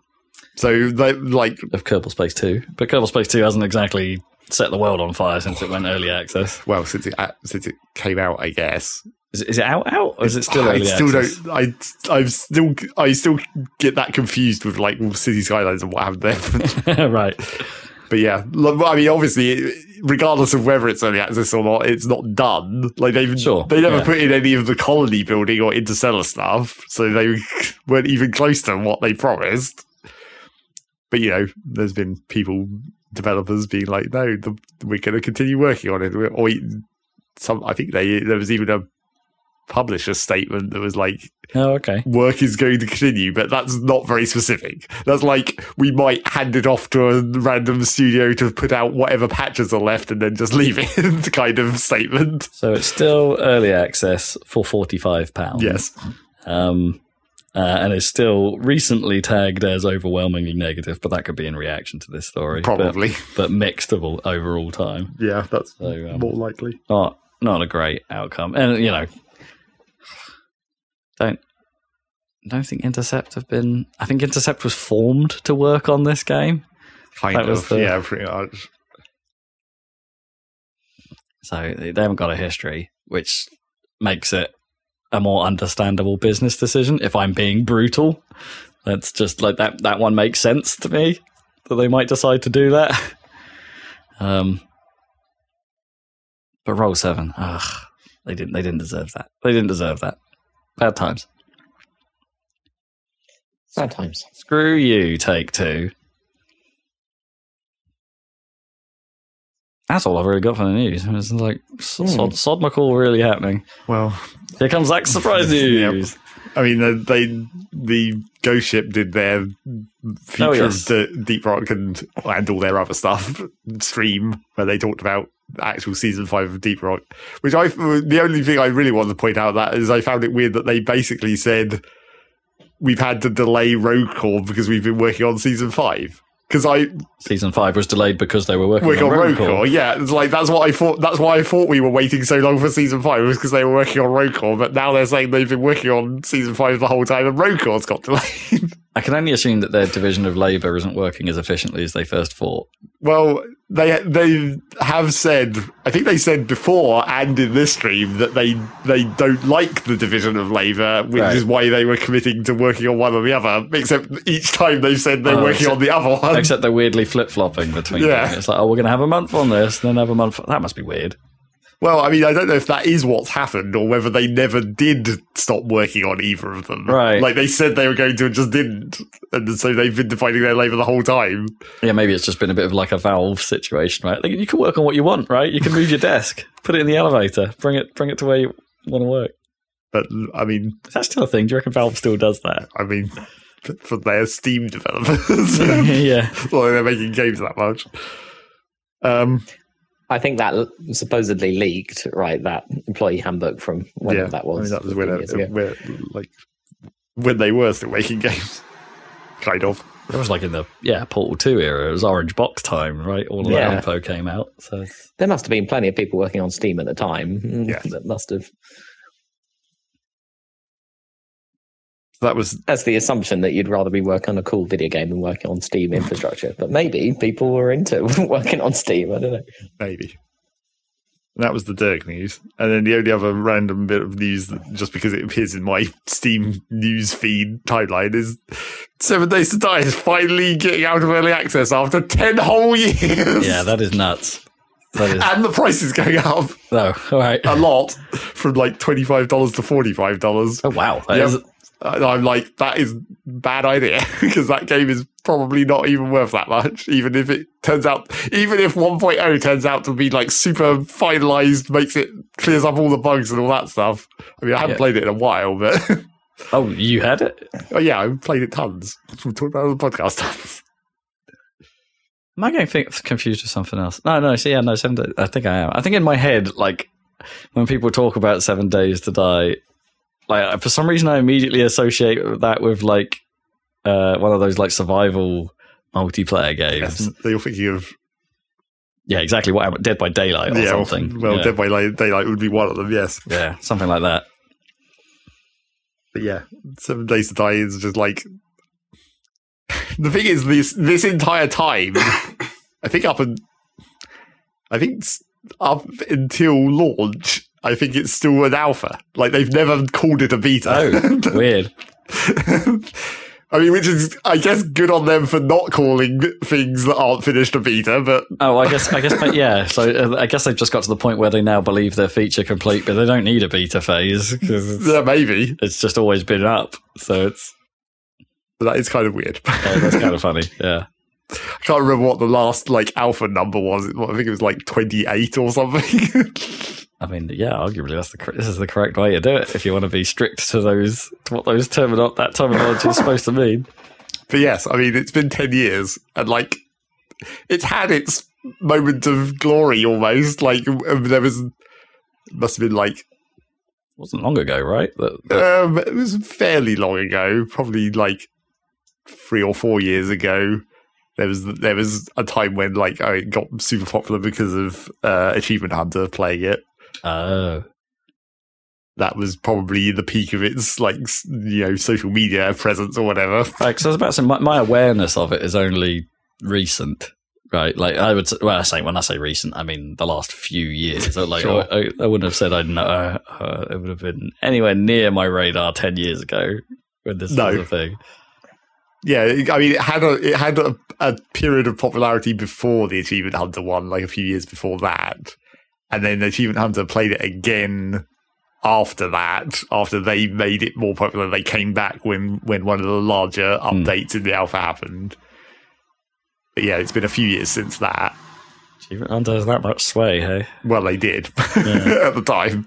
Kerbal Space 2. But Kerbal Space 2 hasn't exactly set the world on fire since it went early access. Well, since it came out, I guess. Is it out, or is it still early access? I still get that confused with like City Skylines and what happened there. Right. But yeah, I mean, obviously, regardless of whether it's early access or not, it's not done. Like they never put in any of the colony building or interstellar stuff, so they weren't even close to what they promised. But there's been developers being like, no, we're going to continue working on it. Or I think there was even a publisher statement that was like, oh, okay, work is going to continue, but that's not very specific. That's like, we might hand it off to a random studio to put out whatever patches are left and then just leave it kind of statement. So it's still early access for £45. Yes. And is still recently tagged as overwhelmingly negative, but that could be in reaction to this story. Probably. But mixed overall time. Yeah, that's more likely. Not a great outcome. And, don't think Intercept have been... I think Intercept was formed to work on this game. Yeah, pretty much. So they haven't got a history, which makes it a more understandable business decision. If I'm being brutal, that's just like that one makes sense to me that they might decide to do that. But Roll7, they didn't deserve that. They didn't deserve that. Bad times. Sad times. Screw you, Take-Two. That's all I've really got for the news. It's like Sod McCall really happening. Well, here comes Zach's surprise news. Yep. I mean, the Ghost Ship did their feature of Deep Rock and all their other stuff stream where they talked about the actual season 5 of Deep Rock. Which the only thing I really want to point out that is I found it weird that they basically said we've had to delay Rogue Core because we've been working on season 5. Season 5 was delayed because they were working on Rogue Core. Core. Yeah, it's like that's what I thought. That's why I thought we were waiting so long for season 5 was because they were working on Rogue Core. But now they're saying they've been working on season 5 the whole time, and Rogue Core's got delayed. I can only assume that their division of labour isn't working as efficiently as they first thought. Well, they have said, I think they said before and in this stream, that they don't like the division of labour, which is why they were committing to working on one or the other, except each time they've said they're working on the other one. Except they're weirdly flip-flopping between them. It's like, we're going to have a month on this, and then have a month. That must be weird. Well, I mean, I don't know if that is what's happened or whether they never did stop working on either of them. Right. Like they said they were going to and just didn't. And so they've been dividing their labour the whole time. Yeah, maybe it's just been a bit of like a Valve situation, right? Like, you can work on what you want, right? You can move your desk, put it in the elevator, bring it to where you want to work. But, I mean... Is that still a thing? Do you reckon Valve still does that? I mean, for their Steam developers. Yeah. Well, they're making games that much. I think that supposedly leaked, right? That employee handbook from when that was. I mean, that was when they were still making games, kind of. It was like in the Portal 2 era. It was Orange Box time, right? All of that info came out. So there must have been plenty of people working on Steam at the time. Yeah, that must have. That's the assumption that you'd rather be working on a cool video game than working on Steam infrastructure. But maybe people were into working on Steam. I don't know. Maybe. That was the Dirk news. And then the only other random bit of news, just because it appears in my Steam news feed timeline, is 7 Days to Die is finally getting out of early access after 10 whole years. Yeah, that is nuts. And the price is going up. Oh, all right. A lot. From like $25 to $45. Oh, wow. I'm like, that is bad idea because that game is probably not even worth that much. Even if 1.0 turns out to be like super finalized, clears up all the bugs and all that stuff. I mean, I haven't played it in a while, but. Oh, you had it? Oh, yeah, I played it tons. We talked about it on the podcast tons. Am I getting confused with something else? No, 7 Days. I think I am. I think in my head, like, when people talk about 7 Days to Die, like, for some reason, I immediately associate that with like one of those like survival multiplayer games. Yes, you're thinking of, exactly. What Dead by Daylight or something? Well, Dead by Daylight would be one of them. Yes, yeah, something like that. But yeah, 7 Days to Die is just like the thing is this entire time. I think up until launch. I think it's still an alpha. Like, they've never called it a beta. Oh, weird. I mean, which is, I guess, good on them for not calling things that aren't finished a beta, but... Oh, I guess, yeah. So I guess they've just got to the point where they now believe they're feature complete, but they don't need a beta phase. Yeah, maybe. It's just always been up, so it's... That is kind of weird. Yeah, that's kind of funny, yeah. I can't remember what the last, like, alpha number was. I think it was, like, 28 or something. I mean, yeah, arguably this is the correct way to do it if you want to be strict to what that terminology is supposed to mean. But yes, I mean, it's been 10 years and like it's had its moment of glory almost. Like must have been like, it wasn't long ago, right? It was fairly long ago, probably like 3 or 4 years ago. There was a time when like it got super popular because of Achievement Hunter playing it. Oh, that was probably the peak of its like social media presence or whatever. Right, so I was about to say my awareness of it is only recent, right? Like I would, when I say recent, I mean the last few years. So, like Sure. I wouldn't have said I'd know. It would have been anywhere near my radar 10 years ago when this was a thing. Yeah, I mean, it had a period of popularity before the Achievement Hunter one, like a few years before that. And then Achievement Hunter played it again after that, after they made it more popular. They came back when one of the larger updates in the alpha happened. But yeah, it's been a few years since that. Achievement Hunter has that much sway, hey? Well, they did at the time.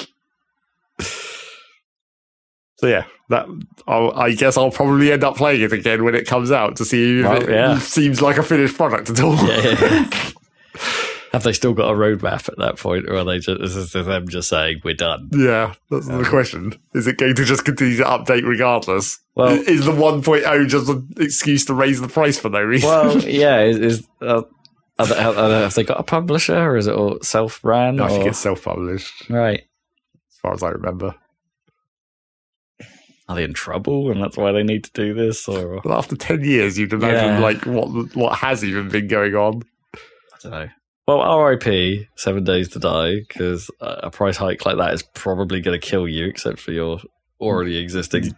So yeah, I guess I'll probably end up playing it again when it comes out to see if it seems like a finished product at all. Yeah. Have they still got a roadmap at that point, or are they just is them just saying we're done? Yeah, that's the question. Is it going to just continue to update regardless? Well, is the 1.0 just an excuse to raise the price for no reason? Well, yeah. Have they got a publisher, or is it all self-ran? No, I think it's self-published. Right. As far as I remember. Are they in trouble and that's why they need to do this? Or Well, after 10 years, you'd imagine what has even been going on. I don't know. Well, RIP, 7 Days to Die, because a price hike like that is probably going to kill you, except for your already existing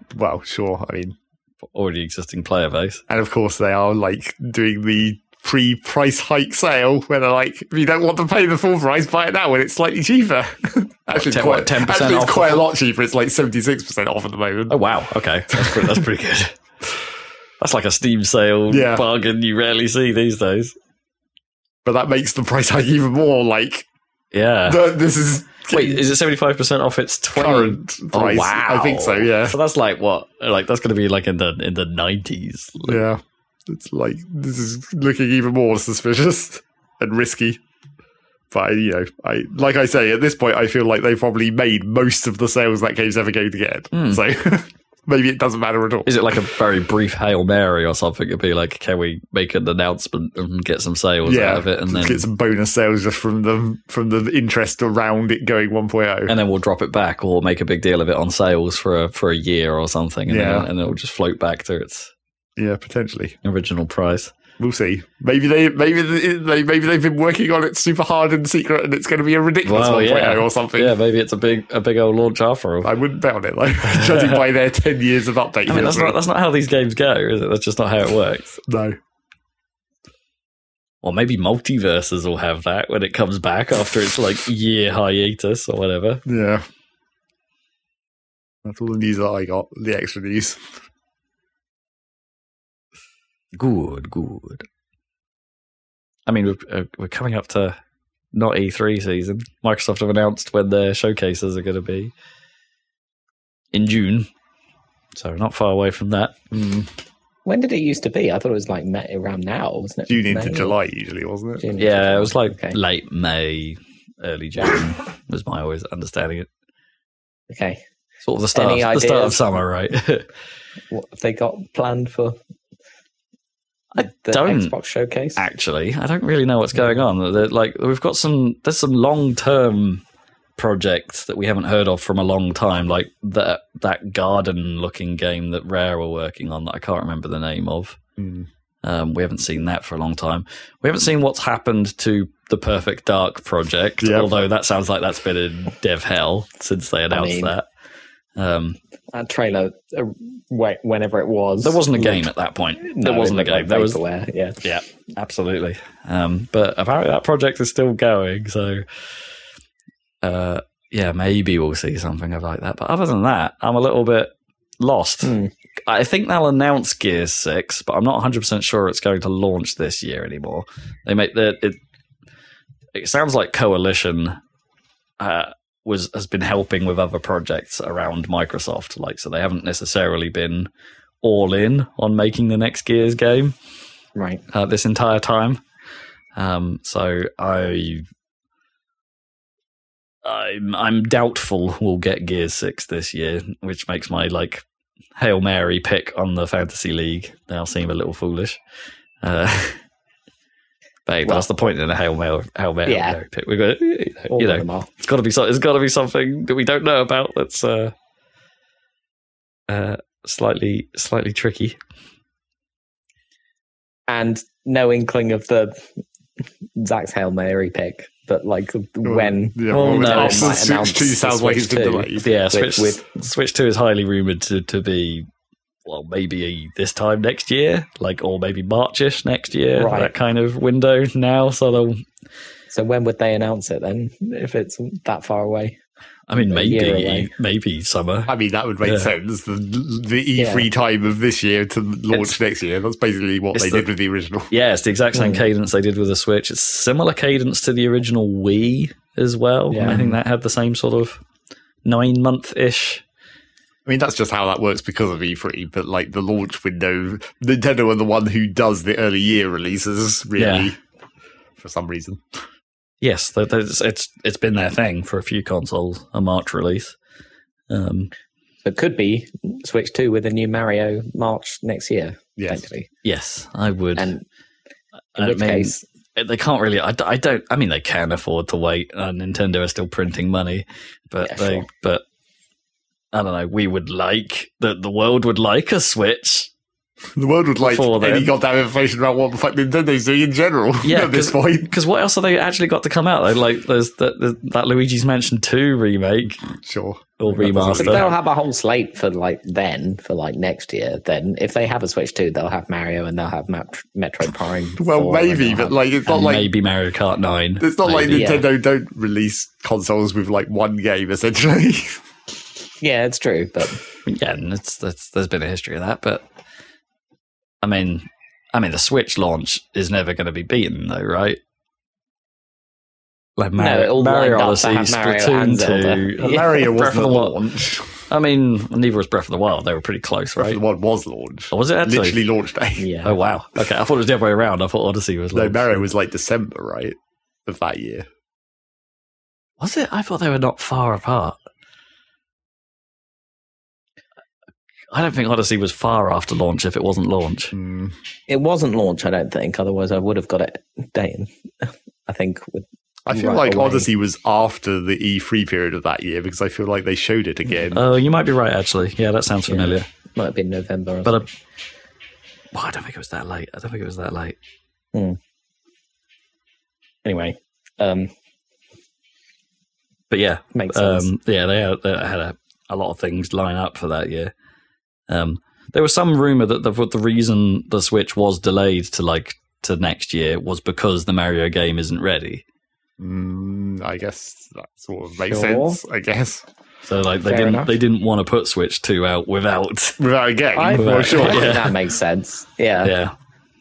player base. And of course, they are like doing the pre-price hike sale where they're like, if you don't want to pay the full price, buy it now when it's slightly cheaper. Actually, 10% off. It's quite a lot cheaper. It's like 76% off at the moment. Oh, wow. Okay. That's pretty good. That's like a Steam sale bargain you rarely see these days. But that makes the price hike even more like... Yeah. This is... Wait, is it 75% off its current price? Oh, wow. I think so, yeah. So that's like what? Like that's going to be like in the 90s. Yeah. It's like, this is looking even more suspicious and risky. But, like I say, at this point, I feel like they've probably made most of the sales that game's ever going to get. So maybe it doesn't matter at all. Is it like a very brief Hail Mary or something? It'd be like, can we make an announcement and get some sales out of it? And then get some bonus sales just from the interest around it going 1.0. And then we'll drop it back or make a big deal of it on sales for a year or something. And then it'll just float back to its potentially original price. We'll see. Maybe they've been working on it super hard in secret, and it's going to be a ridiculous 1.0 or something. Yeah, maybe it's a big old launch after all. I wouldn't bet on it, though. Judging by their 10 years of updates. I mean, that's not how these games go, is it? That's just not how it works. No. Or maybe Multiverses will have that when it comes back after its like year hiatus or whatever. Yeah. That's all the news that I got. The extra news. Good. I mean, we're coming up to not E3 season. Microsoft have announced when their showcases are going to be in June, so not far away from that. When did it used to be? I thought it was like around now, wasn't it? June into July, usually, wasn't it? June yeah, it was like late May, early June was my always understanding it. Okay, sort of the start of summer, right? What have they got planned for? I don't Xbox showcase. Actually, I don't really know what's going on. We've got there's some long-term projects that we haven't heard of from a long time, like that garden-looking game that Rare were working on that I can't remember the name of. We haven't seen that for a long time. We haven't seen what's happened to the Perfect Dark project, although that sounds like that's been in dev hell since they announced that. That trailer, whenever it was, there wasn't a game at that point. There wasn't a game. There was, yeah, absolutely. But apparently that project is still going. So, maybe we'll see something like that. But other than that, I'm a little bit lost. I think they'll announce Gears 6, but I'm not 100% sure it's going to launch this year anymore. They make it sounds like Coalition has been helping with other projects around Microsoft, so they haven't necessarily been all in on making the next Gears game, right? This entire time, so I'm doubtful we'll get Gears 6 this year, which makes my Hail Mary pick on the Fantasy League now seem a little foolish. But that's the point in a Hail Mary pick. We've got, it's got to be something that we don't know about. That's slightly tricky. And no inkling of the Zach's Hail Mary pick, but when? No. Switch 2 sounds like it's been delayed. Yeah, Switch 2 is highly rumored to be. Well, maybe this time next year, or maybe Marchish next year, right. That kind of window now. So when would they announce it then, if it's that far away? I mean, maybe summer. I mean, that would make sense. The E3 time of this year to launch next year. That's basically what they did with the original. Yeah, it's the exact same cadence they did with the Switch. It's similar cadence to the original Wii as well. Yeah. I think that had the same sort of 9-month-ish. I mean, that's just how that works because of E3, but the launch window, Nintendo are the one who does the early year releases, really, for some reason. Yes, it's been their thing for a few consoles, a March release. It could be Switch 2 with a new Mario March next year, potentially. Yes, I would. And in which case... They can't really... I mean, they can afford to wait. Nintendo are still printing money, but I don't know, we would like, that the world would like a Switch. The world would like Before then. any goddamn information about what the fuck Nintendo's doing in general at this point. Because what else have they actually got to come out, though? Like, there's that Luigi's Mansion 2 remake. Sure. Or remaster. But they'll have a whole slate for next year. Then, if they have a Switch 2, they'll have Mario and they'll have Metroid Prime. Well, maybe, but like it's not like maybe Mario Kart 9. It's not maybe. like Nintendo don't release consoles with like one game essentially. Yeah, it's true, but yeah, and there's been a history of that, but. I mean, the Switch launch is never going to be beaten, though, right? Like Mario Odyssey, Splatoon 2, Mario Breath wasn't of the launched. I mean, neither was Breath of the Wild. They were pretty close, right? Breath of the Wild was launched. Oh, was it actually? Literally launch day. yeah. Oh wow. Okay, I thought it was the other way around. I thought Odyssey was. No, Mario was like December, right, of that year. Was it? I thought they were not far apart. I don't think Odyssey was far after launch if it wasn't launch. It wasn't launch, I don't think. Otherwise, I would have got it dating. I think. I feel like Odyssey was after the E3 period of that year because I feel like they showed it again. Oh, you might be right, actually. Yeah, that sounds familiar. Might have been November. But I don't think it was that late. Anyway. But yeah. Makes sense. Yeah, they had a lot of things line up for that year. There was some rumor that the reason the Switch was delayed to next year was because the Mario game isn't ready. I guess that sort of makes sense. I guess so. Like they didn't want to put Switch 2 out without a game. I think that makes sense. Yeah.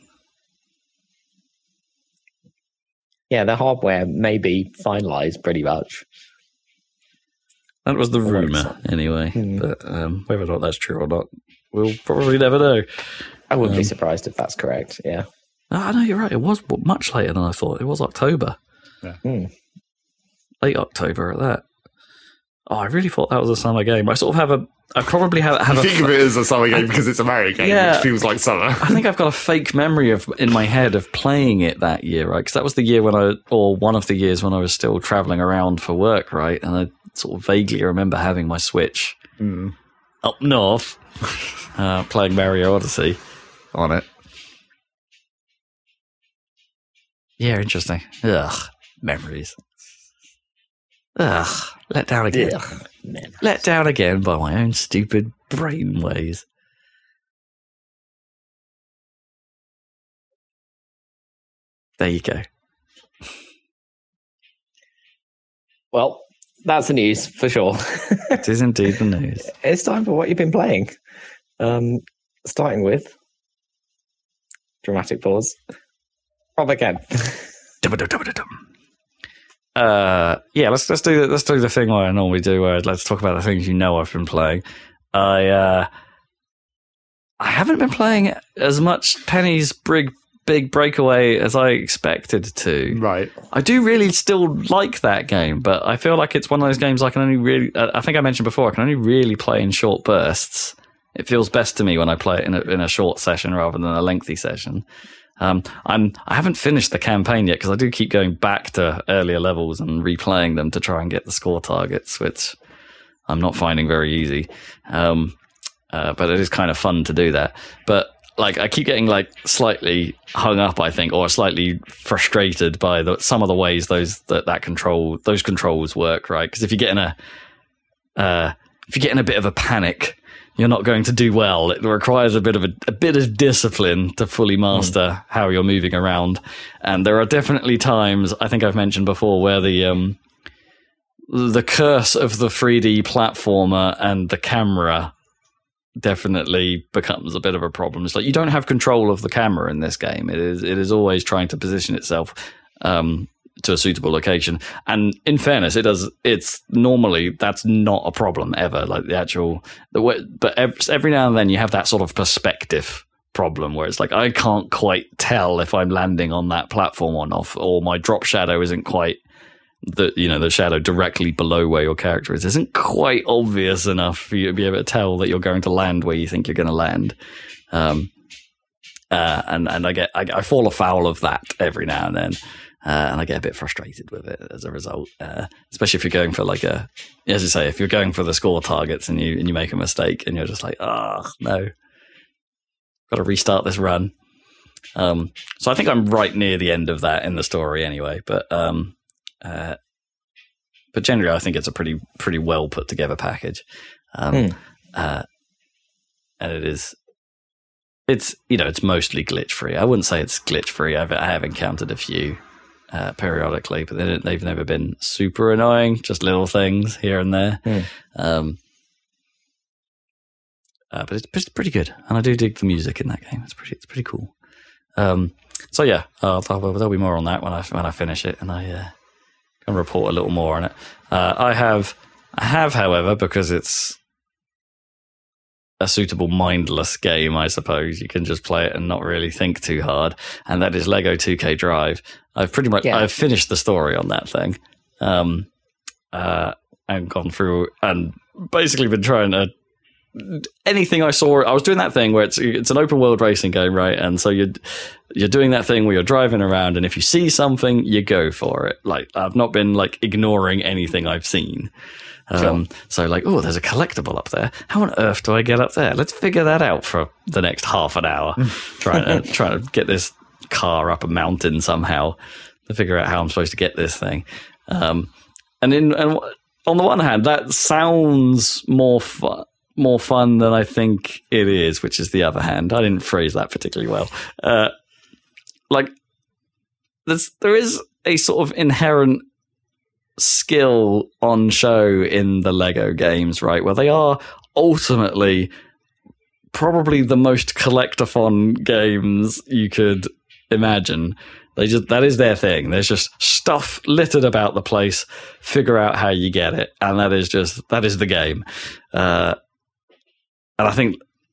Yeah, the hardware may be finalized pretty much. That was the rumor, anyway. But whether or not that's true or not, we'll probably never know. I wouldn't be surprised if that's correct, yeah. I know, you're right. It was much later than I thought. It was October. Yeah. Late October at that. Oh, I really thought that was a summer game. I sort of I probably have you think of it as a summer game because it's a Mario game, which feels like summer. I think I've got a fake memory in my head of playing it that year, right? Because that was the year one of the years when I was still traveling around for work, right? And I sort of vaguely remember having my Switch up north, playing Mario Odyssey on it. Yeah, interesting. Ugh, memories. Ugh, let down again. Ugh, let down again by my own stupid brain ways. There you go. Well, that's the news for sure. It is indeed the news. It's time for what you've been playing. Starting with dramatic pause. Rob again. Yeah, let's do the thing I normally do. Where let's talk about the things I've been playing. I haven't been playing as much Penny's Big Breakaway as I expected to. Right. I do really still like that game, but I feel like it's one of those games I can only really. I think I mentioned before, I can only really play in short bursts. It feels best to me when I play it in a short session rather than a lengthy session. I haven't finished the campaign yet because I do keep going back to earlier levels and replaying them to try and get the score targets, which I'm not finding very easy. But it is kind of fun to do that. But I keep getting slightly hung up, I think, or slightly frustrated by some of the ways those controls work, right? Because if you get in a bit of a panic, you're not going to do well. It requires a bit of discipline to fully master how you're moving around. And there are definitely times, I think I've mentioned before, where the curse of the 3D platformer and the camera definitely becomes a bit of a problem. It's like you don't have control of the camera in this game. It is always trying to position itself to a suitable location. And in fairness, it's normally that's not a problem ever. But every now and then you have that sort of perspective problem where it's like I can't quite tell if I'm landing on that platform or not, or my drop shadow isn't quite the shadow directly below where your character is isn't quite obvious enough for you to be able to tell that you're going to land where you think you're going to land. And I fall afoul of that every now and then. and I get a bit frustrated with it as a result. Especially if you're going for like as you say, if you're going for the score targets and you make a mistake and you're just like, oh no, got to restart this run. So I think I'm right near the end of that in the story anyway. But generally, I think it's a pretty well put together package. And it's mostly glitch free. I wouldn't say it's glitch free. I have encountered a few periodically, but they've never been super annoying. Just little things here and there. But it's pretty good, and I do dig the music in that game. It's pretty cool. So yeah, there'll be more on that when I finish it, and I can report a little more on it. I have, however, because it's a suitable mindless game, I suppose you can just play it and not really think too hard. And that is Lego 2K Drive. I've finished the story on that thing, and gone through and basically been trying to. Anything I saw, I was doing that thing where it's an open world racing game, right? And so you're doing that thing where you're driving around, and if you see something, you go for it. Like, I've not been like ignoring anything I've seen. So like, oh, there's a collectible up there. How on earth do I get up there? Let's figure that out for the next half an hour. trying to get this car up a mountain somehow to figure out how I'm supposed to get this thing. And on the one hand, that sounds more fun than I think it is, which is the other hand. I didn't phrase that particularly well. There is a sort of inherent skill on show in the Lego games, right? Where they are ultimately probably the most collectathon games you could imagine. That is their thing. There's just stuff littered about the place. Figure out how you get it, and that is the game. And I think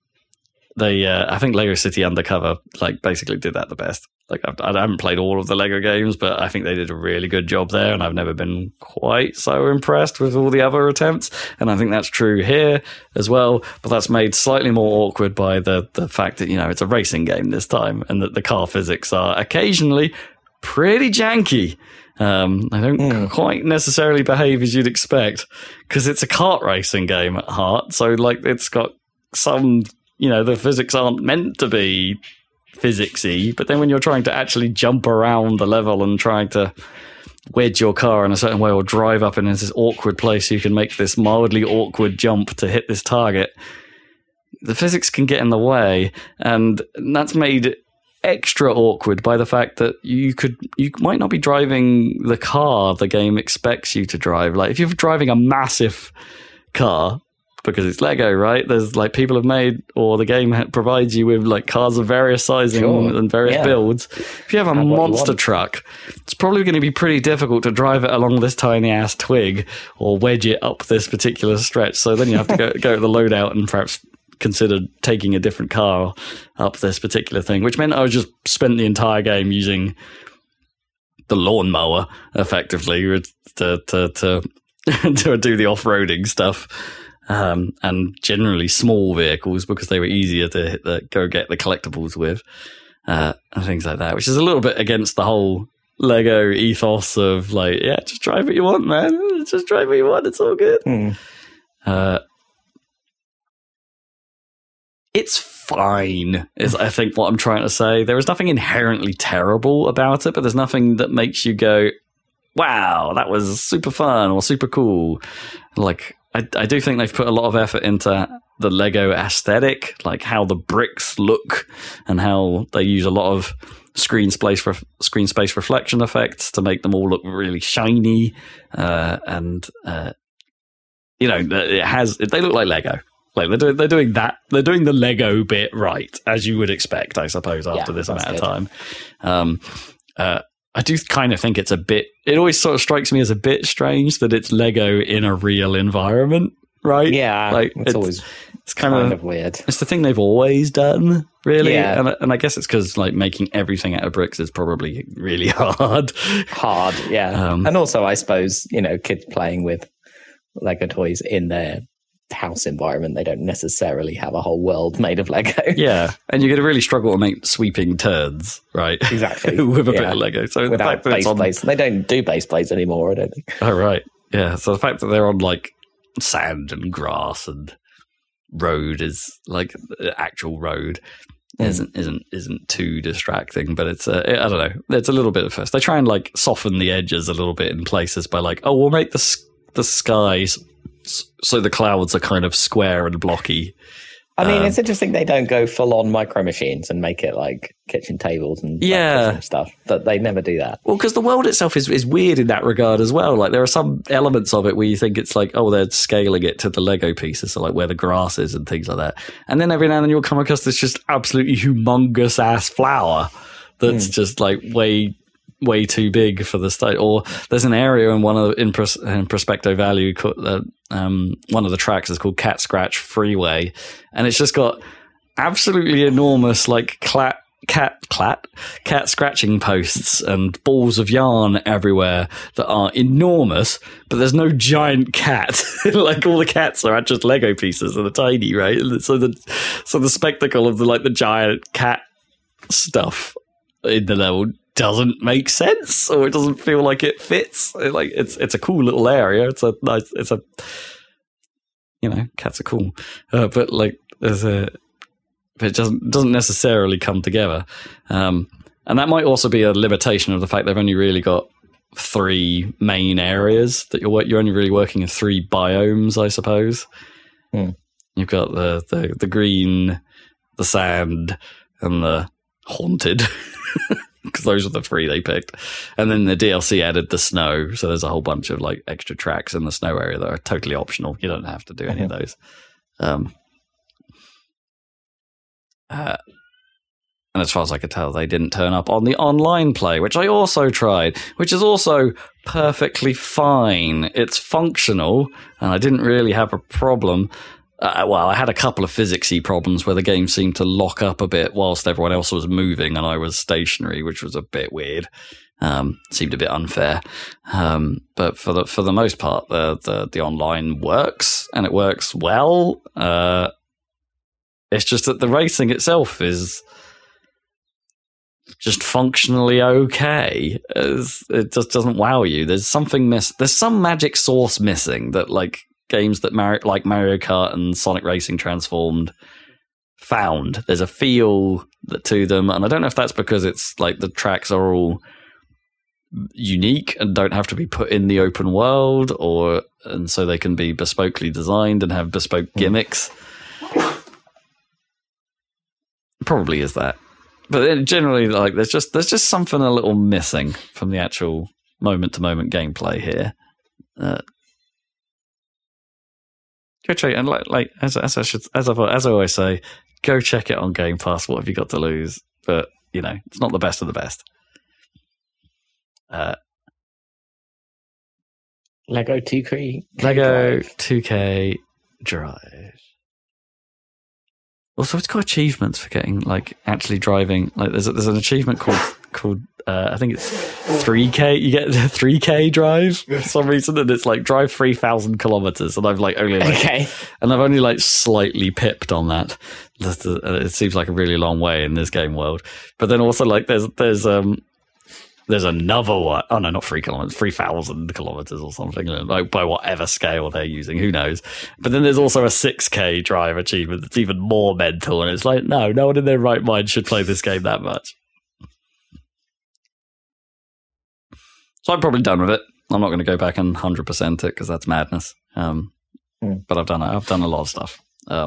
Lego City Undercover basically did that the best. I haven't played all of the Lego games, but I think they did a really good job there, and I've never been quite so impressed with all the other attempts. And I think that's true here as well, but that's made slightly more awkward by the fact that, it's a racing game this time, and that the car physics are occasionally pretty janky. They don't quite necessarily behave as you'd expect, because it's a kart racing game at heart. So it's got some, the physics aren't meant to be physicsy, but then when you're trying to actually jump around the level and trying to wedge your car in a certain way or drive up in this awkward place, you can make this mildly awkward jump to hit this target. The physics can get in the way, and that's made extra awkward by the fact that you might not be driving the car the game expects you to drive. Like, if you're driving a massive car, because it's Lego, right? There's people have made, or the game provides you with cars of various sizing and various builds. If you have a monster truck, it's probably going to be pretty difficult to drive it along this tiny ass twig or wedge it up this particular stretch. So then you have to go to the loadout and perhaps consider taking a different car up this particular thing, which meant I just spent the entire game using the lawnmower effectively to do the off-roading stuff. And generally small vehicles, because they were easier to go get the collectibles with, and things like that, which is a little bit against the whole Lego ethos of just drive what you want, man. Just drive what you want. It's all good. It's fine, is I think what I'm trying to say. There is nothing inherently terrible about it, but there's nothing that makes you go, wow, that was super fun or super cool. I do think they've put a lot of effort into the Lego aesthetic, how the bricks look and how they use a lot of screen space reflection effects to make them all look really shiny. They look like Lego. They're doing that. They're doing the Lego bit right, as you would expect, I suppose, after this amount of time. I do kind of think it's a bit. It always sort of strikes me as a bit strange that it's Lego in a real environment, right? Yeah, it's kind of weird. It's the thing they've always done, really. Yeah. And I guess it's because making everything out of bricks is probably really hard. Yeah. And also, I suppose kids playing with Lego toys in their house environment. They don't necessarily have a whole world made of Lego. Yeah, and you're going to really struggle to make sweeping turns, right? Exactly. With a bit of Lego. So without the fact that base plates, they don't do base plates anymore, I don't think. Oh, right. Yeah, so the fact that they're on like sand and grass and road is like actual road isn't too distracting, but it's I don't know, it's a little bit at first. They try and like soften the edges a little bit in places by like, oh, we'll make the skies so the clouds are kind of square and blocky. I mean, it's interesting they don't go full on micro machines and make it like kitchen tables and stuff. But they never do that. Well, because the world itself is weird in that regard as well. Like there are some elements of it where you think it's like, oh, they're scaling it to the Lego pieces, so like where the grass is and things like that. And then every now and then you'll come across this just absolutely humongous ass flower that's just like way too big for the state. Or there's an area in in Prospecto Valley, one of the tracks is called Cat Scratch Freeway, and it's just got absolutely enormous like cat scratching posts and balls of yarn everywhere that are enormous, but there's no giant cat. Like all the cats are just Lego pieces and they're tiny, right? So the spectacle of the giant cat stuff in the level doesn't make sense, or it doesn't feel like it fits. It's a cool little area. It's a cats are cool, but like it doesn't necessarily come together, and that might also be a limitation of the fact they've only really got 3 main areas that you're only really working in 3 biomes, I suppose. You've got the green, the sand, and the haunted. Because those are the 3 they picked. And then the DLC added the snow, so there's a whole bunch of like extra tracks in the snow area that are totally optional. You don't have to do any of those. And as far as I could tell, they didn't turn up on the online play, which I also tried, which is also perfectly fine. It's functional, and I didn't really have a problem. I had a couple of physicsy problems where the game seemed to lock up a bit whilst everyone else was moving and I was stationary, which was a bit weird. Seemed a bit unfair. But for the most part, the online works, and it works well. It's just that the racing itself is just functionally okay. It just doesn't wow you. There's something there's some magic sauce missing that like games that like Mario Kart and Sonic Racing Transformed found. There's a feel to them, and I don't know if that's because it's like the tracks are all unique and don't have to be put in the open world, and so they can be bespokely designed and have bespoke gimmicks. Probably is that, but generally, like there's just something a little missing from the actual moment to moment gameplay here. Go check, and like as I always say, go check it on Game Pass. What have you got to lose? But it's not the best of the best. Lego 2K Drive. Also, it's got achievements for getting like actually driving. Like there's an achievement called I think it's 3K. You get the 3K drive for some reason, and it's like drive 3,000 kilometers. And I've like only and I've only like slightly pipped on that. It seems like a really long way in this game world. But then also like there's another one. Oh no, not 3 kilometers, 3,000 kilometers or something. Like by whatever scale they're using, who knows? But then there's also a 6K drive achievement that's even more mental, and it's like no one in their right mind should play this game that much. So I'm probably done with it. I'm not going to go back and 100% it because that's madness. But I've done a lot of stuff.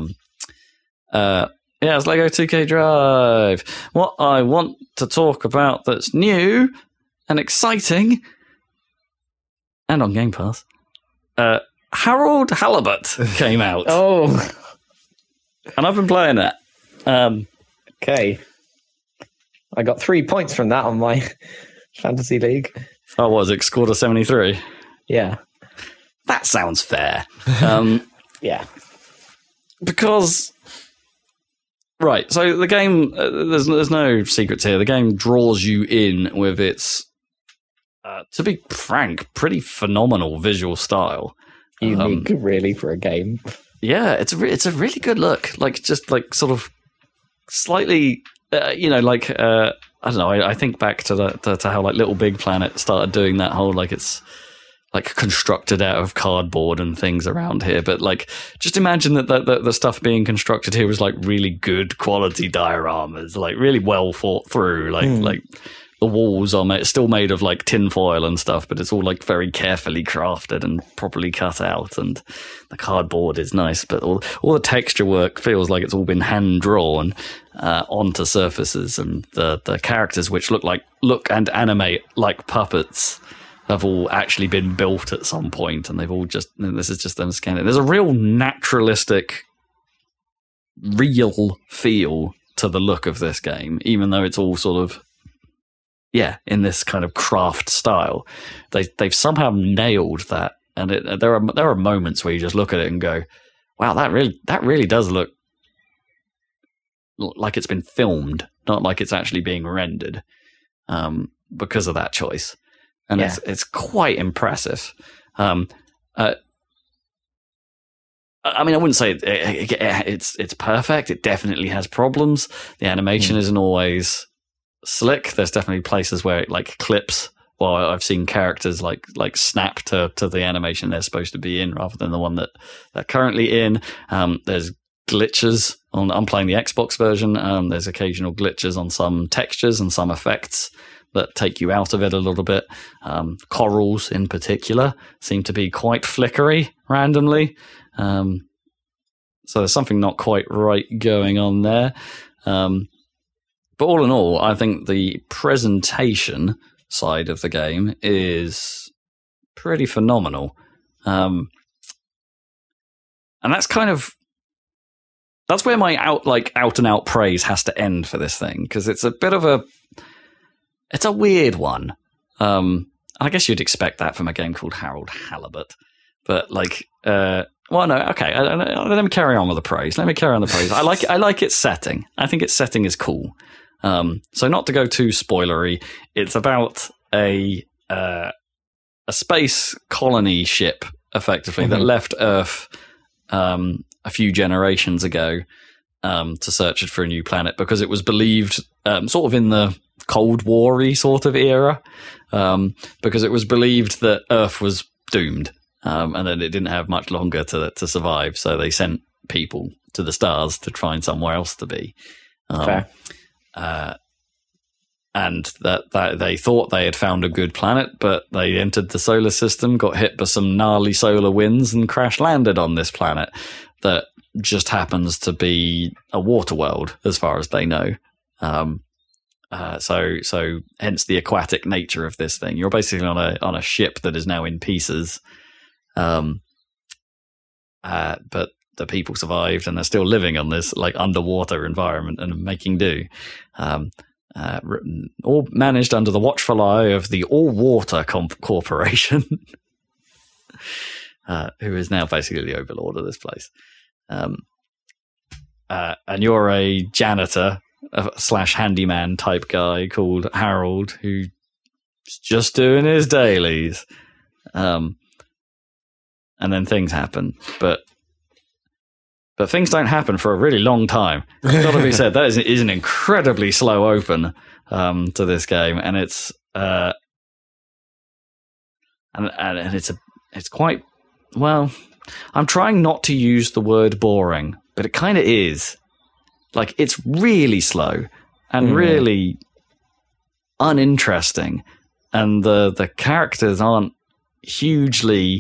It's Lego 2K Drive. What I want to talk about that's new and exciting and on Game Pass. Harold Halibut came out. Oh. And I've been playing that. Okay. I got 3 points from that on my fantasy league. Oh, what was it? Scored a 73? Yeah. That sounds fair. Yeah. Because... Right, so the game, there's no secrets here. The game draws you in with its, to be frank, pretty phenomenal visual style. Unique, really, for a game. yeah, it's a really good look. Like just like sort of slightly, like I don't know. I think back to how like Little Big Planet started doing that whole like it's like constructed out of cardboard and things around here. But like, just imagine that the stuff being constructed here was like really good quality dioramas, like really well thought through. Like the walls are still made of like tin foil and stuff, but it's all like very carefully crafted and properly cut out. And the cardboard is nice, but all the texture work feels like it's all been hand drawn onto surfaces. And the characters, which look and animate like puppets, have all actually been built at some point, and this is just them scanning. There's a real naturalistic, real feel to the look of this game, even though it's all sort of, in this kind of craft style. They've somehow nailed that, and there are moments where you just look at it and go, wow, that really does look like it's been filmed, not like it's actually being rendered, because of that choice. And it's quite impressive. I mean, I wouldn't say it's perfect. It definitely has problems. The animation isn't always slick. There's definitely places where it like clips. Well, I've seen characters like snap to the animation they're supposed to be in rather than the one that they're currently in. There's glitches I'm playing the Xbox version. There's occasional glitches on some textures and some effects that take you out of it a little bit. Corals in particular seem to be quite flickery randomly. So there's something not quite right going on there. But all in all, I think the presentation side of the game is pretty phenomenal. And that's that's where my out and out praise has to end for this thing, because it's a bit of it's a weird one. I guess you'd expect that from a game called Harold Halibut, but let me carry on with the praise. I like its setting. I think its setting is cool. So not to go too spoilery, it's about a space colony ship, effectively, that left Earth a few generations ago to search it for a new planet, because it was believed, sort of in the Cold War-y sort of era, because it was believed that Earth was doomed, and that it didn't have much longer to survive. So they sent people to the stars to find somewhere else to be. Fair. And that they thought they had found a good planet, but they entered the solar system, got hit by some gnarly solar winds, and crash landed on this planet that just happens to be a water world, as far as they know. So hence the aquatic nature of this thing. You're basically on a ship that is now in pieces, but the people survived and they're still living on this like underwater environment and making do. All managed under the watchful eye of the All Water Corporation, who is now basically the overlord of this place. And you're a janitor / handyman type guy called Harold, who's just doing his dailies. And then things happen, but things don't happen for a really long time. It's got to be said, that is an incredibly slow open to this game, and it's and it's quite, well, I'm trying not to use the word boring, but it kind of is. Like, it's really slow and really uninteresting, and the characters aren't hugely.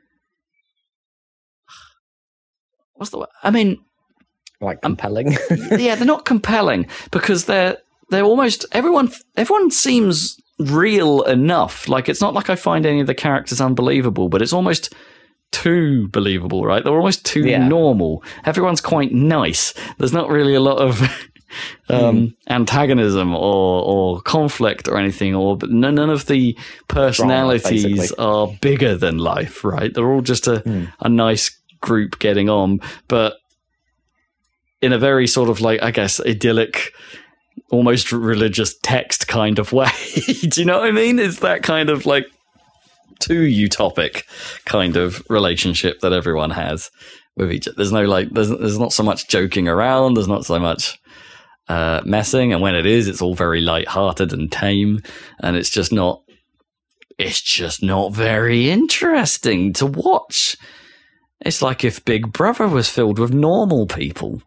What's the word? I mean, like compelling. Yeah, they're not compelling because they're almost everyone seems real enough. Like, it's not like I find any of the characters unbelievable, but it's almost too believable, right? They're almost too normal. Everyone's quite nice. There's not really a lot of antagonism or conflict or anything, but none of the personalities are bigger than life, right? They're all just a nice group getting on, but in a very sort of like, I guess, idyllic, almost religious text kind of way. Do you know what I mean? It's that kind of like too utopic kind of relationship that everyone has. with each other. There's no like, there's not so much joking around. There's not so much messing, and when it is, it's all very light-hearted and tame, and it's just not very interesting to watch. It's like if Big Brother was filled with normal people.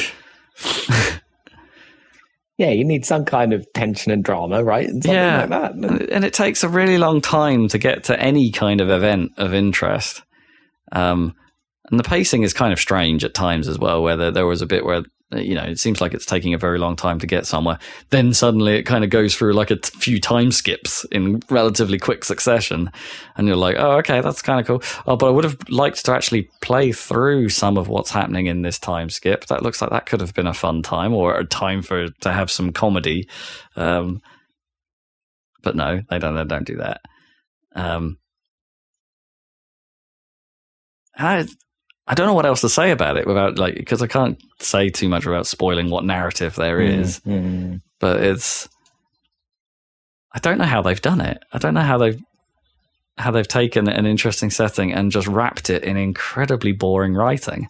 Yeah, you need some kind of tension and drama, right? And something like that. And it takes a really long time to get to any kind of event of interest. And the pacing is kind of strange at times as well, where there was a bit where, it seems like it's taking a very long time to get somewhere. Then suddenly it kind of goes through like a few time skips in relatively quick succession. And you're like, oh, okay, that's kind of cool. Oh, but I would have liked to actually play through some of what's happening in this time skip. That looks like that could have been a fun time, or a time to have some comedy. But no, they don't do that. I don't know what else to say about it because I can't say too much without spoiling what narrative there is. But I don't know how they've done it. I don't know how they've taken an interesting setting and just wrapped it in incredibly boring writing.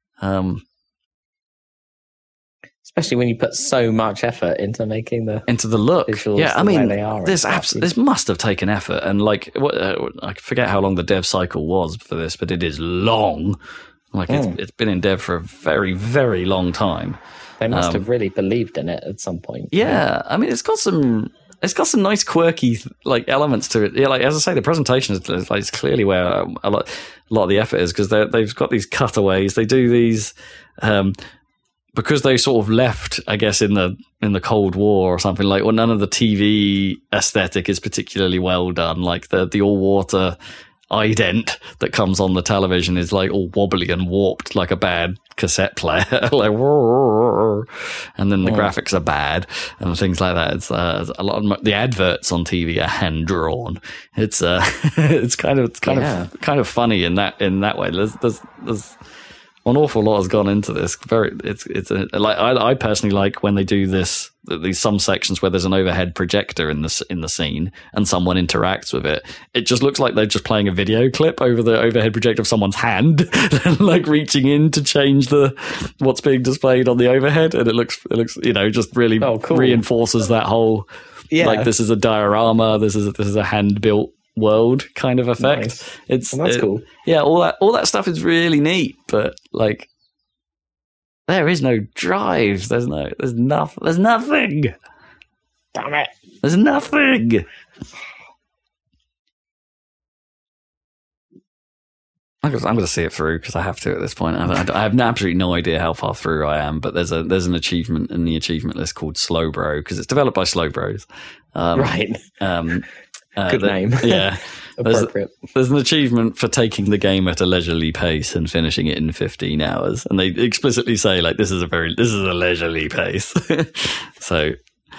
Especially when you put so much effort into making the look. Visuals yeah, I mean, this must have taken effort, and like I forget how long the dev cycle was for this, but it is long. Like it's been in dev for a very, very long time. They must have really believed in it at some point. Yeah, I mean, it's got some nice quirky like elements to it. Yeah, like as I say, the presentation is clearly where a lot of the effort is, because they've got these cutaways. They do these. Because they sort of left, I guess, in the Cold War or something, like, well, none of the TV aesthetic is particularly well done. Like the all water ident that comes on the television is like all wobbly and warped like a bad cassette player, like, and then the graphics are bad and things like that. It's a lot of the adverts on TV are hand drawn. It's kind of funny in that way. There's an awful lot has gone into this. I personally like when they do this. These some sections where there's an overhead projector in the scene and someone interacts with it. It just looks like they're just playing a video clip over the overhead projector of someone's hand, like reaching in to change what's being displayed on the overhead, and it looks just really cool. Reinforces that whole like this is a diorama. This is a hand built world kind of effect. Nice. That's cool. Yeah, all that stuff is really neat, but like there is no drive. There's nothing. Damn it. There's nothing. I'm going to see it through because I have to at this point. I have absolutely no idea how far through I am, but there's an achievement in the achievement list called Slowbro because it's developed by Slowbros. Right. Good name. Yeah. Appropriate. There's an achievement for taking the game at a leisurely pace and finishing it in 15 hours. And they explicitly say, like, this is a leisurely pace. So,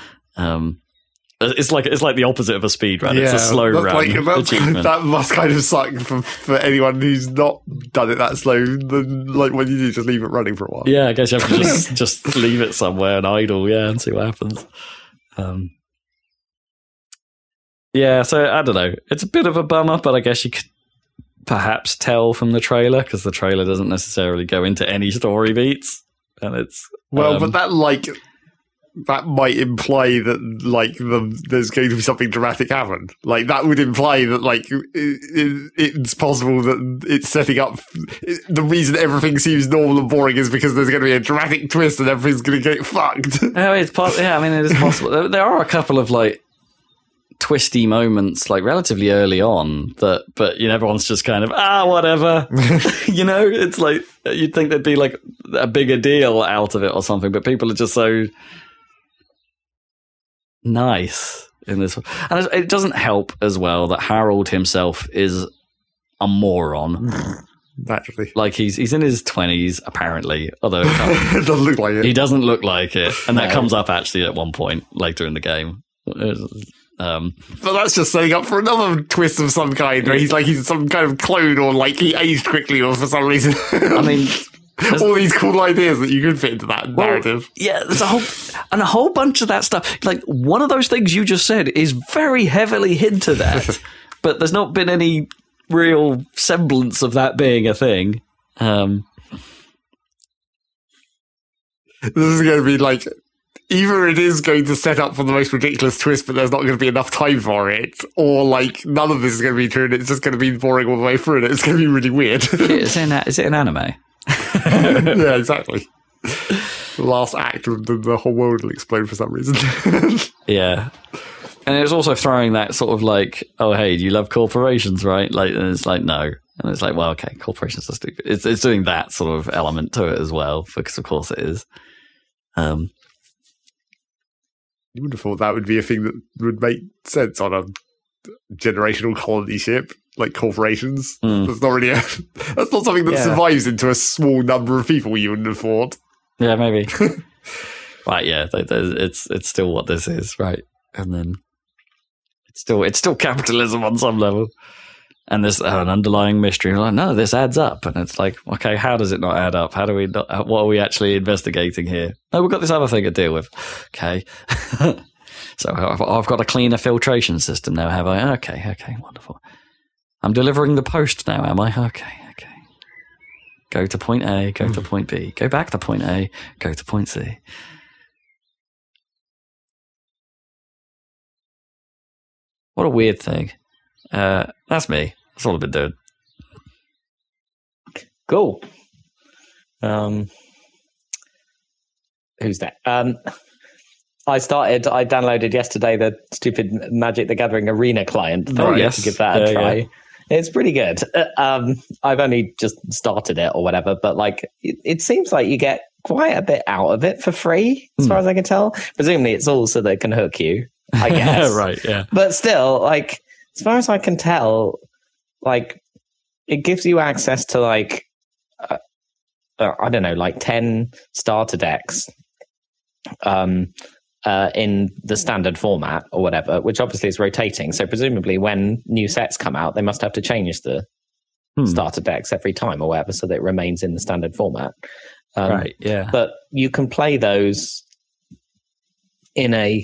it's like the opposite of a speed run. It's a slow run. That must kind of suck for anyone who's not done it that slow. Like when you do, just leave it running for a while. Yeah, I guess you have to just leave it somewhere and idle, and see what happens. Yeah, so I don't know. It's a bit of a bummer, but I guess you could perhaps tell from the trailer because the trailer doesn't necessarily go into any story beats, and it's but that might imply that there's going to be something dramatic happen. Like that would imply that it's possible that it's setting up. The reason everything seems normal and boring is because there's going to be a dramatic twist and everything's going to get fucked. Oh, it is possible. There are a couple of twisty moments relatively early on but everyone's just kind of whatever. It's like you'd think there'd be a bigger deal out of it or something, but people are just so nice in this one. And it doesn't help as well that Harold himself is a moron. Naturally, he's in his 20s apparently, although it doesn't look like it. He doesn't look like it, and that comes up actually at one point later in the game. But that's just setting up for another twist of some kind where he's some kind of clone, or he aged quickly, or for some reason. I mean, all these cool ideas that you could fit into that narrative. Yeah, there's a whole bunch of that stuff. One of those things you just said is very heavily hinted at, but there's not been any real semblance of that being a thing. This is going to be like, either it is going to set up for the most ridiculous twist, but there's not going to be enough time for it, or like none of this is going to be true and it's just going to be boring all the way through and it's going to be really weird. Is it an anime? Yeah, exactly. The last act of the whole world will explode for some reason. Yeah. And it's also throwing that sort of like, oh, hey, do you love corporations, right? Like, and it's like, no. And it's like, well, okay, corporations are stupid. It's doing that sort of element to it as well, because of course it is. You would have thought that would be a thing that would make sense on a generational colony ship, like corporations. That's not really that's not something that survives into a small number of people, you wouldn't have thought. Yeah, maybe. Right, yeah, it's still what this is, right? And then it's still capitalism on some level. And there's an underlying mystery. Like, no, this adds up. And it's like, okay, how does it not add up? How do we not, what are we actually investigating here? No, we've got this other thing to deal with. Okay. So I've got a cleaner filtration system now, have I? Okay, wonderful. I'm delivering the post now, am I? Okay. Go to point A, go to point B. Go back to point A, go to point C. What a weird thing. That's me. That's all I've been doing. Cool. Who's that? I downloaded yesterday the stupid Magic the Gathering Arena client. Oh, yes. To give that a try. Yeah. It's pretty good. I've only just started it or whatever, but like it seems like you get quite a bit out of it for free, as far as I can tell. Presumably it's all so they can hook you, I guess. Right, yeah. But still, like, as far as I can tell, like, it gives you access to, like, I don't know, like 10 starter decks in the standard format or whatever, which obviously is rotating. So presumably when new sets come out, they must have to change the starter decks every time or whatever so that it remains in the standard format. Right, yeah. But you can play those in a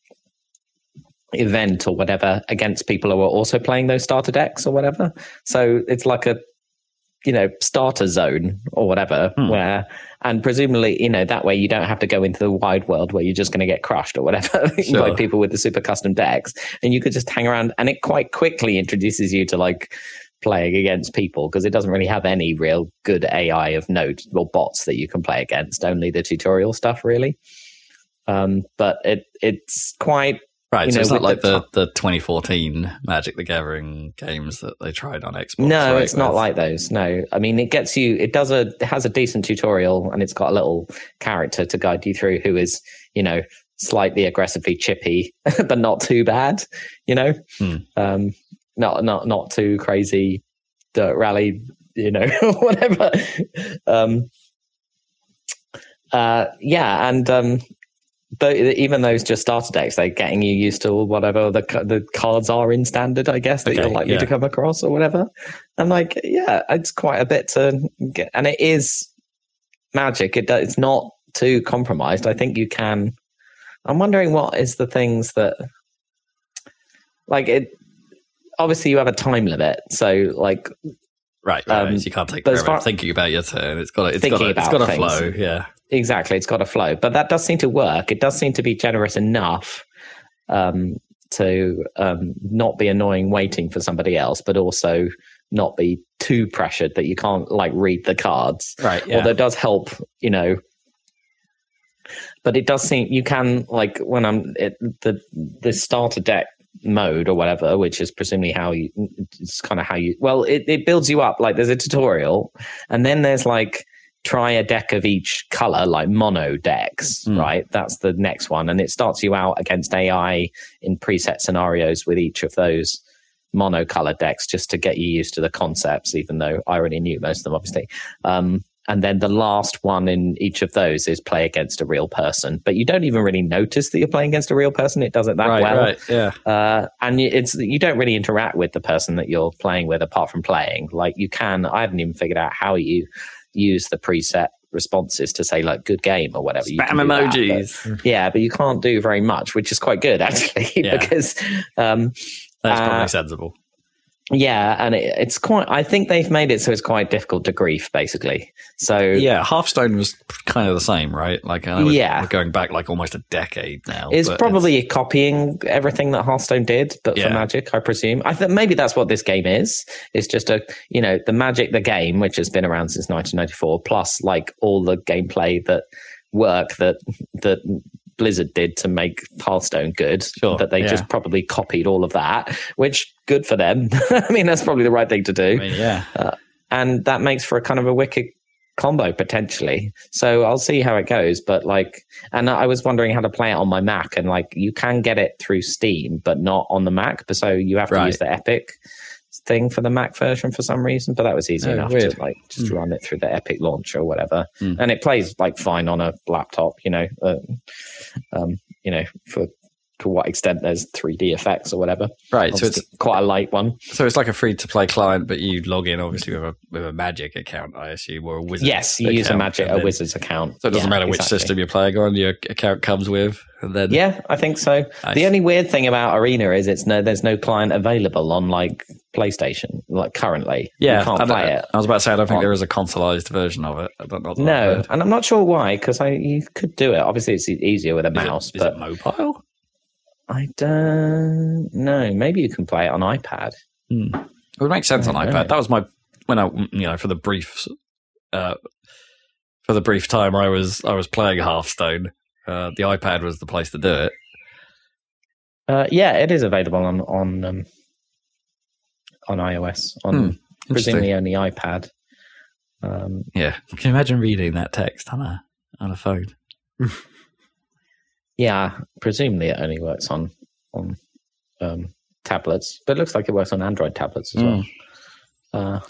event or whatever against people who are also playing those starter decks or whatever. So it's like a, starter zone or whatever where, and presumably, that way you don't have to go into the wide world where you're just going to get crushed or whatever by people with the super custom decks. And you could just hang around, and it quite quickly introduces you to like playing against people, because it doesn't really have any real good AI of note or bots that you can play against, only the tutorial stuff really. But it's quite, right, so it's not like the 2014 Magic the Gathering games that they tried on Xbox. No, right? It's not like those. No, I mean, it has a decent tutorial, and it's got a little character to guide you through who is, slightly aggressively chippy, but not too bad. Not too crazy dirt rally, whatever. But even those just starter decks, they're getting you used to whatever the cards are in standard, I guess, that you're likely to come across or whatever. And like, it's quite a bit to get. And it is Magic. It's not too compromised. I think you can. I'm wondering what is the things that, like, it. Obviously, you have a time limit, so like. Right. You can't take forever thinking about your turn. It's got to flow. Yeah. Exactly, it's got to flow, but that does seem to work. It does seem to be generous enough to not be annoying waiting for somebody else, but also not be too pressured that you can't like read the cards. Right. Yeah. Although it does help, But it does seem you can like when the starter deck mode or whatever, which is presumably it builds you up. Like there's a tutorial, and then there's like. Try a deck of each color, like mono decks, right? That's the next one. And it starts you out against AI in preset scenarios with each of those mono color decks just to get you used to the concepts, even though I already knew most of them, obviously. And then the last one in each of those is play against a real person. But you don't even really notice that you're playing against a real person. It does it that well. Right, yeah. And you don't really interact with the person that you're playing with apart from playing. Like I haven't even figured out how you use the preset responses to say like good game or whatever. Spam emojis. But you can't do very much, which is quite good actually, because that's probably sensible. Yeah, and it's quite. I think they've made it so it's quite difficult to grief, basically. So yeah, Hearthstone was kind of the same, right? Like, we're going back like almost a decade now. It's probably copying everything that Hearthstone did, but for Magic, I presume. I think maybe that's what this game is. It's just the Magic the game, which has been around since 1994, plus like all the gameplay that Blizzard did to make Hearthstone good, that they just probably copied all of that, which good for them. I mean, that's probably the right thing to do. I mean, and that makes for a kind of a wicked combo potentially. So I'll see how it goes. But and I was wondering how to play it on my Mac, and you can get it through Steam, but not on the Mac. So you have to use the Epic thing for the Mac version for some reason, but that was easy enough to just run it through the Epic launcher or whatever, and it plays fine on a laptop. For what extent there's 3D effects or whatever. Right, obviously, so it's quite a light one. So it's like a free-to-play client, but you log in obviously with a Magic account, I assume, or a Wizards. Yes, you use a Wizards account. So it doesn't matter which system you're playing on, your account comes with. And then I think so. Nice. The only weird thing about Arena is there's no client available on PlayStation currently. Yeah, you can't play it. I was about to say I don't think there is a consoleized version of it. I don't know. No, and I'm not sure why, because you could do it. Obviously, it's easier with a mouse. Is it mobile? I don't know. Maybe you can play it on iPad. It would make sense on iPad. That was for the brief time I was playing Hearthstone. The iPad was the place to do it. It is available on iOS on presumably only iPad. Can you imagine reading that text on a phone? Yeah, presumably it only works on tablets, but it looks like it works on Android tablets as well.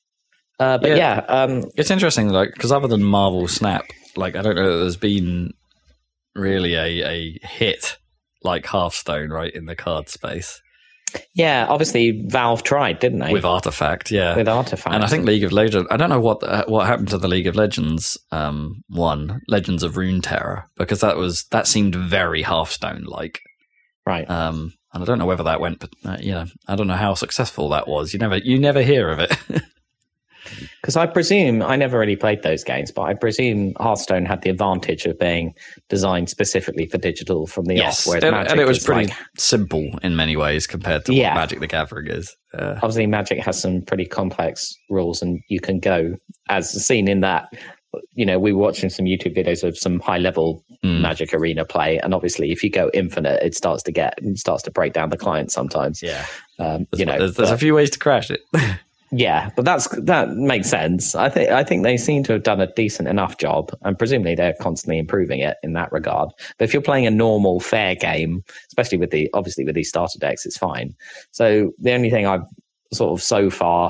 It's interesting, because other than Marvel Snap, I don't know that there's been really a hit like Hearthstone, right, in the card space. Yeah, obviously Valve tried, didn't they? With Artifact, yeah. With Artifact. And I think League of Legends, I don't know what happened to the League of Legends one, Legends of Runeterra, because that seemed very Hearthstone-like. Right. And I don't know whether that went, but I don't know how successful that was. You never hear of it. Because I presume, I never really played those games, but I presume Hearthstone had the advantage of being designed specifically for digital from the off. Whereas Magic and it was pretty simple in many ways compared to what Magic the Gathering is. Obviously, Magic has some pretty complex rules, and you can go, as seen in that, we were watching some YouTube videos of some high-level Magic Arena play, and obviously, if you go infinite, it starts to break down the client sometimes. Yeah, there's a few ways to crash it. Yeah, but that makes sense. I think they seem to have done a decent enough job, and presumably they're constantly improving it in that regard. But if you're playing a normal fair game, especially with these starter decks, it's fine. So the only thing I've sort of so far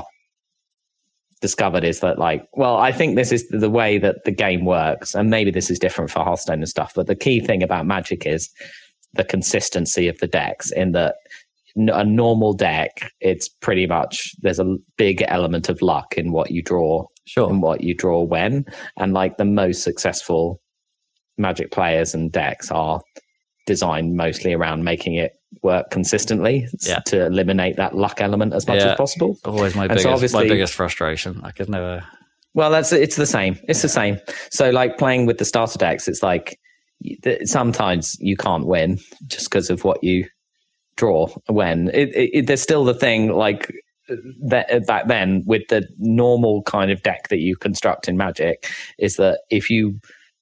discovered is that I think this is the way that the game works, and maybe this is different for Hearthstone and stuff. But the key thing about Magic is the consistency of the decks, in that a normal deck, it's pretty much, there's a big element of luck in what you draw and what you draw when. And the most successful Magic players and decks are designed mostly around making it work consistently to eliminate that luck element as much as possible. Always my biggest frustration. I could never. Well, it's the same. It's the same. So playing with the starter decks, it's sometimes you can't win just because of what you draw when there's still the thing that back then with the normal kind of deck that you construct in Magic is that if you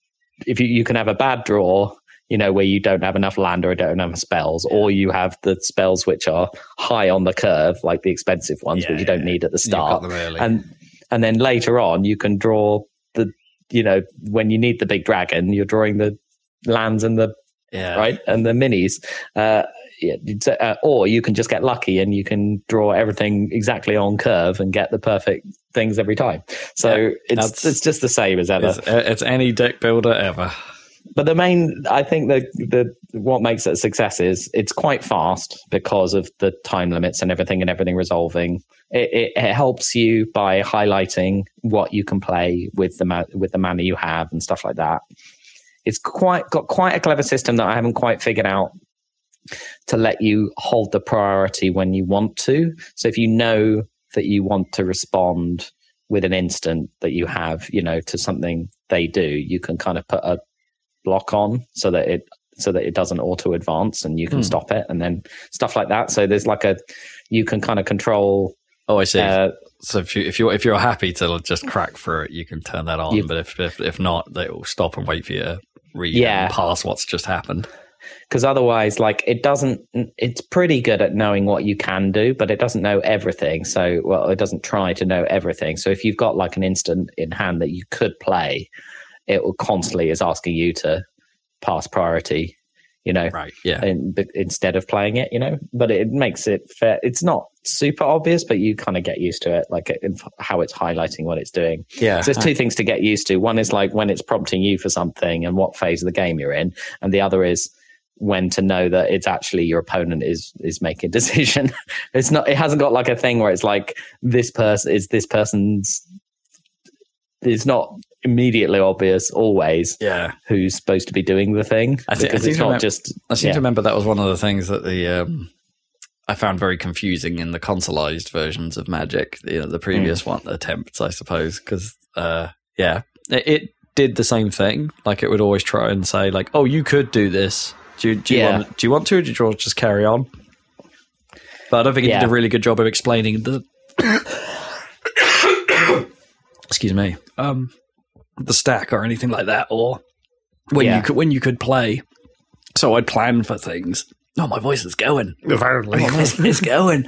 can have a bad draw, where you don't have enough land or don't have spells, or you have the spells which are high on the curve, like the expensive ones which you don't need at the start, and then later on you can draw when you need the big dragon, you're drawing the lands and the right and the minis. Or you can just get lucky and you can draw everything exactly on curve and get the perfect things every time. So it's just the same as ever. It's any deck builder ever. But I think what makes it a success is it's quite fast because of the time limits and everything resolving. It helps you by highlighting what you can play with the mana you have and stuff like that. It's got quite a clever system that I haven't quite figured out to let you hold the priority when you want to. So if you know that you want to respond with an instant that you have, to something they do, you can kind of put a block on so that it doesn't auto advance, and you can stop it, and then stuff like that. So there's you can kind of control. Oh, I see. So if you're happy to just crack through it, you can turn that on. But if not, they will stop and wait for you to read and pass what's just happened. Because otherwise, it's pretty good at knowing what you can do, but it doesn't know everything. So, it doesn't try to know everything. So if you've got an instant in hand that you could play, it will constantly is asking you to pass priority, right? Yeah. Instead of playing it, but it makes it fair. It's not super obvious, but you kind of get used to it, how it's highlighting what it's doing. Yeah. So there's two things to get used to. One is when it's prompting you for something and what phase of the game you're in, and the other is when to know that it's actually your opponent is making a decision. It hasn't got a thing where it's this person's. It's not immediately obvious always. Yeah. Who's supposed to be doing the thing? I seem to remember that was one of the things that I found very confusing in the consoleized versions of Magic. The previous attempts, I suppose, because it did the same thing. It would always try and say "Oh, you could do this. Do you want to? Or do you want to just carry on?" But I don't think it did a really good job of explaining the. Excuse me. The stack or anything like that, or when you could play. So I'd plan for things. Oh, my voice is going. Apparently, it's going.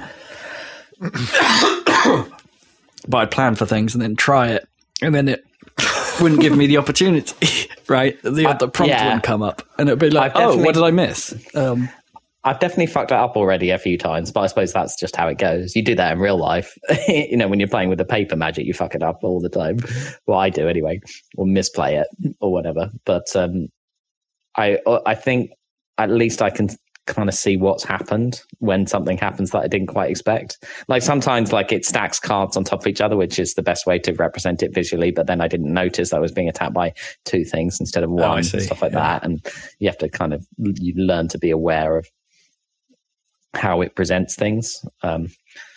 But I'd plan for things and then try it, and then it wouldn't give me the opportunity. Right, the prompt wouldn't come up, and it'd be what did I miss? I've definitely fucked it up already a few times, but I suppose that's just how it goes. You do that in real life. When you're playing with the paper Magic, you fuck it up all the time. Well, I do anyway, or misplay it or whatever. But I think at least I can kind of see what's happened when something happens that I didn't quite expect. Sometimes it stacks cards on top of each other, which is the best way to represent it visually. But then I didn't notice that I was being attacked by two things instead of one, and stuff like that. And you have to you learn to be aware of how it presents things. And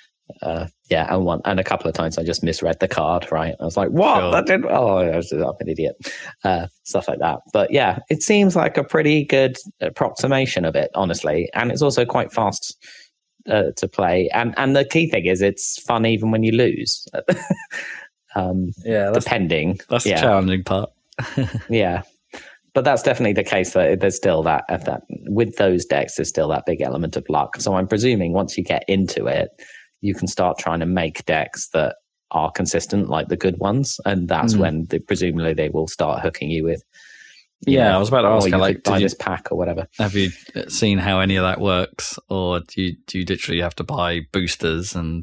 a couple of times I just misread the card, right? I was like, what? Sure. I'm an idiot. Stuff like that. But yeah, it seems like a pretty good approximation of it, honestly. And it's also quite fast to play. And the key thing is it's fun even when you lose. Depending. That's the challenging part. Yeah. But that's definitely the case that there's still that with those decks, there's still that big element of luck. So I'm presuming once you get into it, you can start trying to make decks that are consistent, like the good ones, and that's when presumably they will start hooking you with. I was about to ask, buy this pack or whatever. Have you seen how any of that works, or do you literally have to buy boosters and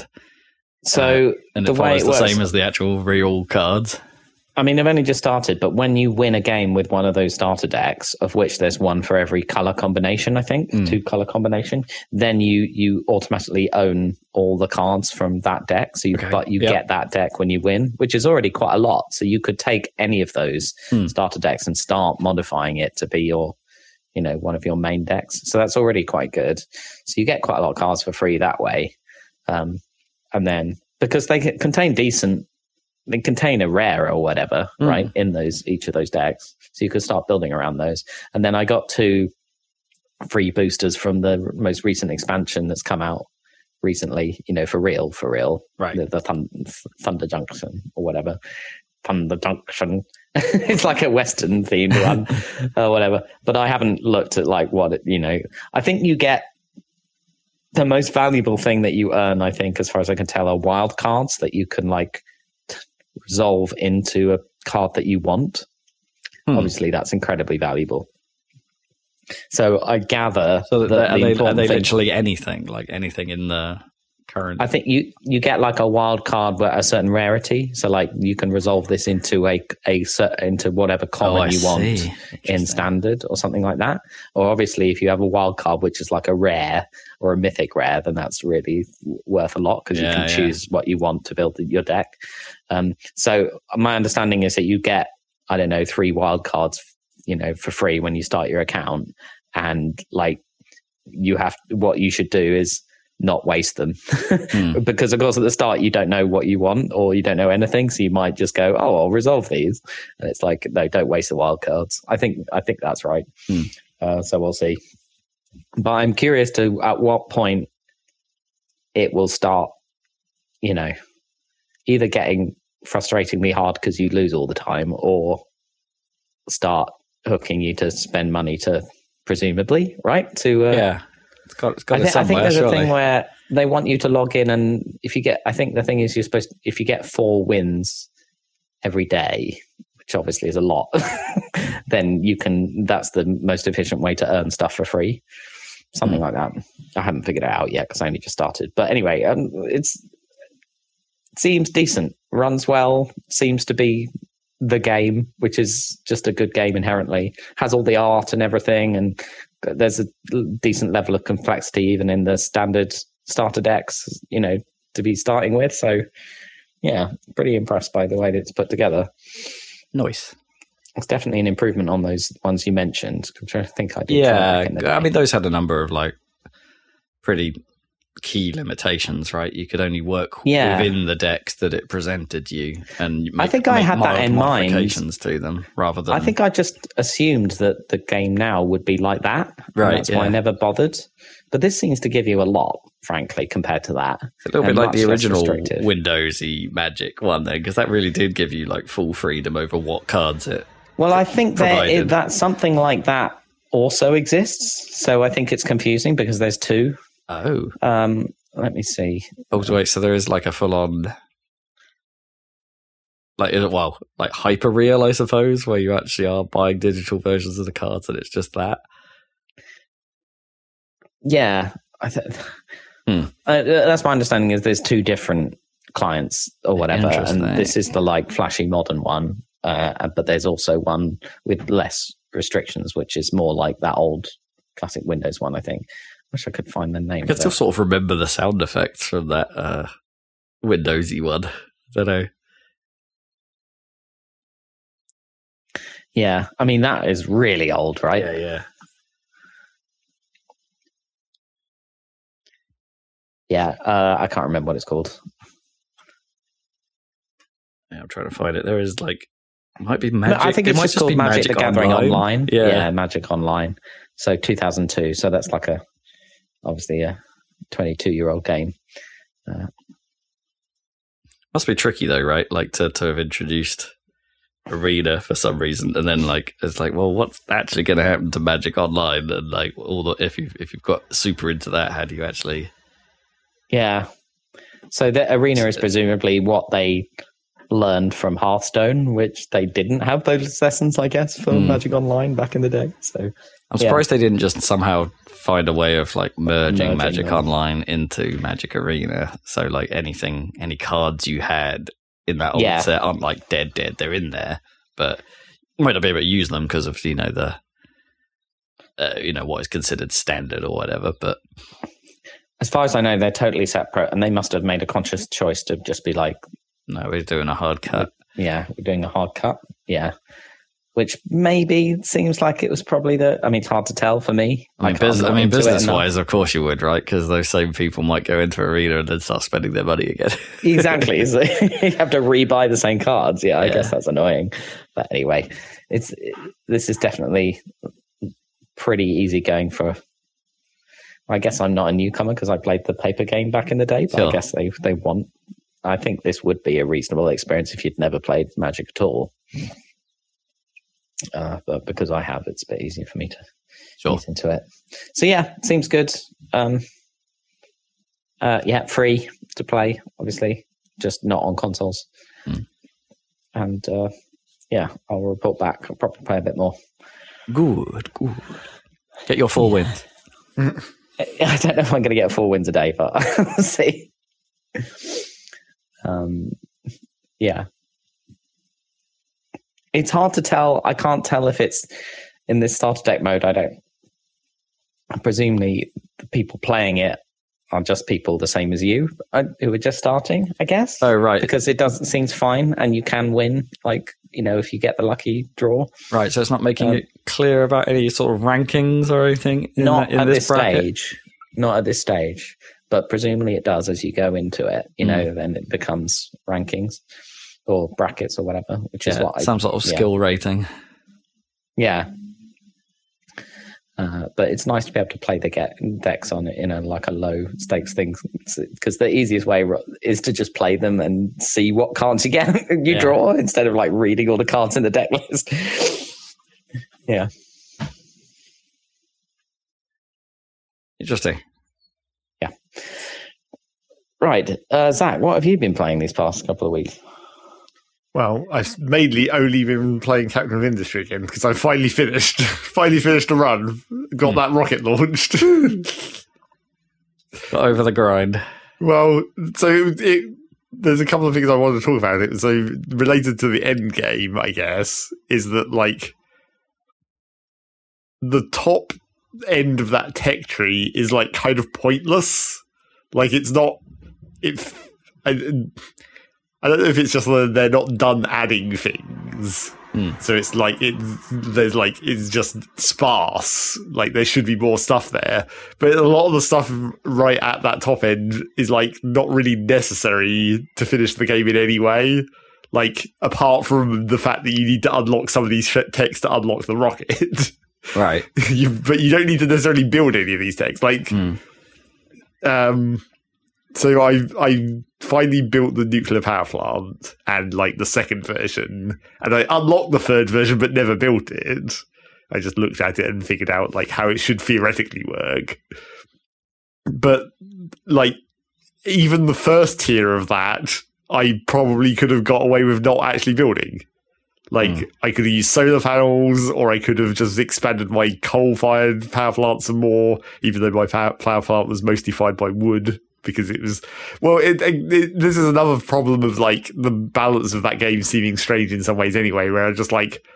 the way it follows the same as the actual real cards? I mean, I've only just started, but when you win a game with one of those starter decks, of which there's one for every color combination, I think, 2 color combination, then you automatically own all the cards from that deck. So you get that deck when you win, which is already quite a lot. So you could take any of those starter decks and start modifying it to be your, one of your main decks. So that's already quite good. So you get quite a lot of cards for free that way. And then because they contain a rare or whatever, right, in each of those decks. So you could start building around those. And then I got 2 free boosters from the most recent expansion that's come out recently, for real. Right. The Thunder Junction or whatever. Thunder Junction. It's like a Western themed one or whatever. But I haven't looked at I think you get the most valuable thing that you earn, I think, as far as I can tell, are wild cards that you can resolve into a card that you want. Obviously, that's incredibly valuable. So I gather that are they literally anything in the current? I think you get a wild card with a certain rarity. So you can resolve this into into whatever common you want in standard or something like that. Or obviously, if you have a wild card which is a rare or a mythic rare, then that's really worth a lot because you can choose what you want to build your deck. So my understanding is that you get 3 wild cards, for free when you start your account, and what you should do is not waste them because of course at the start you don't know what you want or you don't know anything, so you might just go, oh, I'll resolve these, and it's like, no, don't waste the wild cards. I think that's right. So we'll see, but I'm curious to at what point it will start, either getting frustratingly hard because you lose all the time, or start hooking you to spend money to presumably It's got I think there's a thing where they want you to log in, and I think the thing is if you get 4 wins every day, which obviously is a lot, then that's the most efficient way to earn stuff for free. Something like that. I haven't figured it out yet because I only just started. But anyway, it seems decent, runs well, seems to be the game, which is just a good game inherently, has all the art and everything, and there's a decent level of complexity even in the standard starter decks, to be starting with. So yeah, pretty impressed by the way that it's put together. Nice. It's definitely an improvement on those ones you mentioned. I'm trying to think. Those had a number of pretty key limitations, right? You could only work within the decks that it presented you, and I think I had that in mind. Modifications to them, rather than. I think I just assumed that the game now would be like that, right? That's why I never bothered. But this seems to give you a lot, frankly, compared to that. It's a little bit like the original Windowsy Magic one, then, because that really did give you full freedom over what cards it. Well, I think that something like that also exists. So I think it's confusing because there's 2. Oh. Let me see. Oh, wait, so there is a full-on... hyper real, I suppose, where you actually are buying digital versions of the cards and it's just that? Yeah. That's my understanding, is there's 2 different clients or whatever, and this is the flashy modern one. But there's also one with less restrictions, which is more like that old classic Windows one, I think. Wish I could find the name. I can still sort of remember the sound effects from that Windowsy one. I don't know. Yeah, I mean, that is really old, right? Yeah. Yeah, I can't remember what it's called. Yeah, I'm trying to find it. There is might be Magic. I think it's just called Magic the Gathering Online. Yeah, Magic Online. So 2002. So that's obviously a 22-year-old game. Must be tricky though, right? To have introduced Arena for some reason, and then it's well, what's actually going to happen to Magic Online? And if you've got super into that, how do you actually? Yeah. So the Arena is presumably what they learned from Hearthstone, which they didn't have those lessons, I guess, for Magic Online back in the day. So I'm surprised they didn't just somehow find a way of merging Magic Online into Magic Arena. So any cards you had in that old set aren't dead. They're in there, but you might not be able to use them because of the what is considered standard or whatever. But as far as I know, they're totally separate, and they must have made a conscious choice to just be no, we're doing a hard cut. Yeah, we're doing a hard cut. Yeah. Which maybe seems like it was probably it's hard to tell for me. Business-wise, of course you would, right? Because those same people might go into Arena and then start spending their money again. Exactly. So you have to rebuy the same cards. Yeah, I guess that's annoying. But anyway, this is definitely pretty easy going for... I guess I'm not a newcomer because I played the paper game back in the day, but I guess they want... I think this would be a reasonable experience if you'd never played Magic at all. But because I have, it's a bit easier for me to ease into it. So yeah, seems good. Free to play, obviously, just not on consoles. And I'll report back. I'll probably play a bit more. Good. Get your 4 wins. I don't know if I'm going to get 4 wins a day, but we'll see. It's hard to tell. I can't tell if it's in this starter deck mode. Presumably the people playing it are just people the same as you who are just starting, I guess. Oh, right. Because it seems fine and you can win if you get the lucky draw. Right, so it's not making it clear about any sort of rankings or anything in this bracket? Stage. Not at this stage. But presumably it does as you go into it, then it becomes rankings or brackets or whatever, which is what some sort of skill rating. Yeah. But it's nice to be able to play the decks on it in a low stakes thing, because the easiest way is to just play them and see what cards you get draw instead of reading all the cards in the deck list. Yeah. Interesting. Yeah. Right. Zach, what have you been playing these past couple of weeks? Well, I've mainly only been playing Captain of Industry again because I finally finished a run, got that rocket launched. Got over the grind. Well, so there's a couple of things I wanted to talk about it. So related to the end game, I guess, is that the top end of that tech tree is kind of pointless. It's not. I don't know if it's just that they're not done adding things. So it's it's just sparse. There should be more stuff there. But a lot of the stuff right at that top end is not really necessary to finish the game in any way. Apart from the fact that you need to unlock some of these techs to unlock the rocket. Right. But you don't need to necessarily build any of these techs. So I finally built the nuclear power plant and the second version, and I unlocked the third version but never built it. I just looked at it and figured out how it should theoretically work. But even the first tier of that, I probably could have got away with not actually building. I could have used solar panels, or I could have just expanded my coal-fired power plant some more, even though my power plant was mostly fired by wood. Because it was, this is another problem of the balance of that game seeming strange in some ways anyway, where I just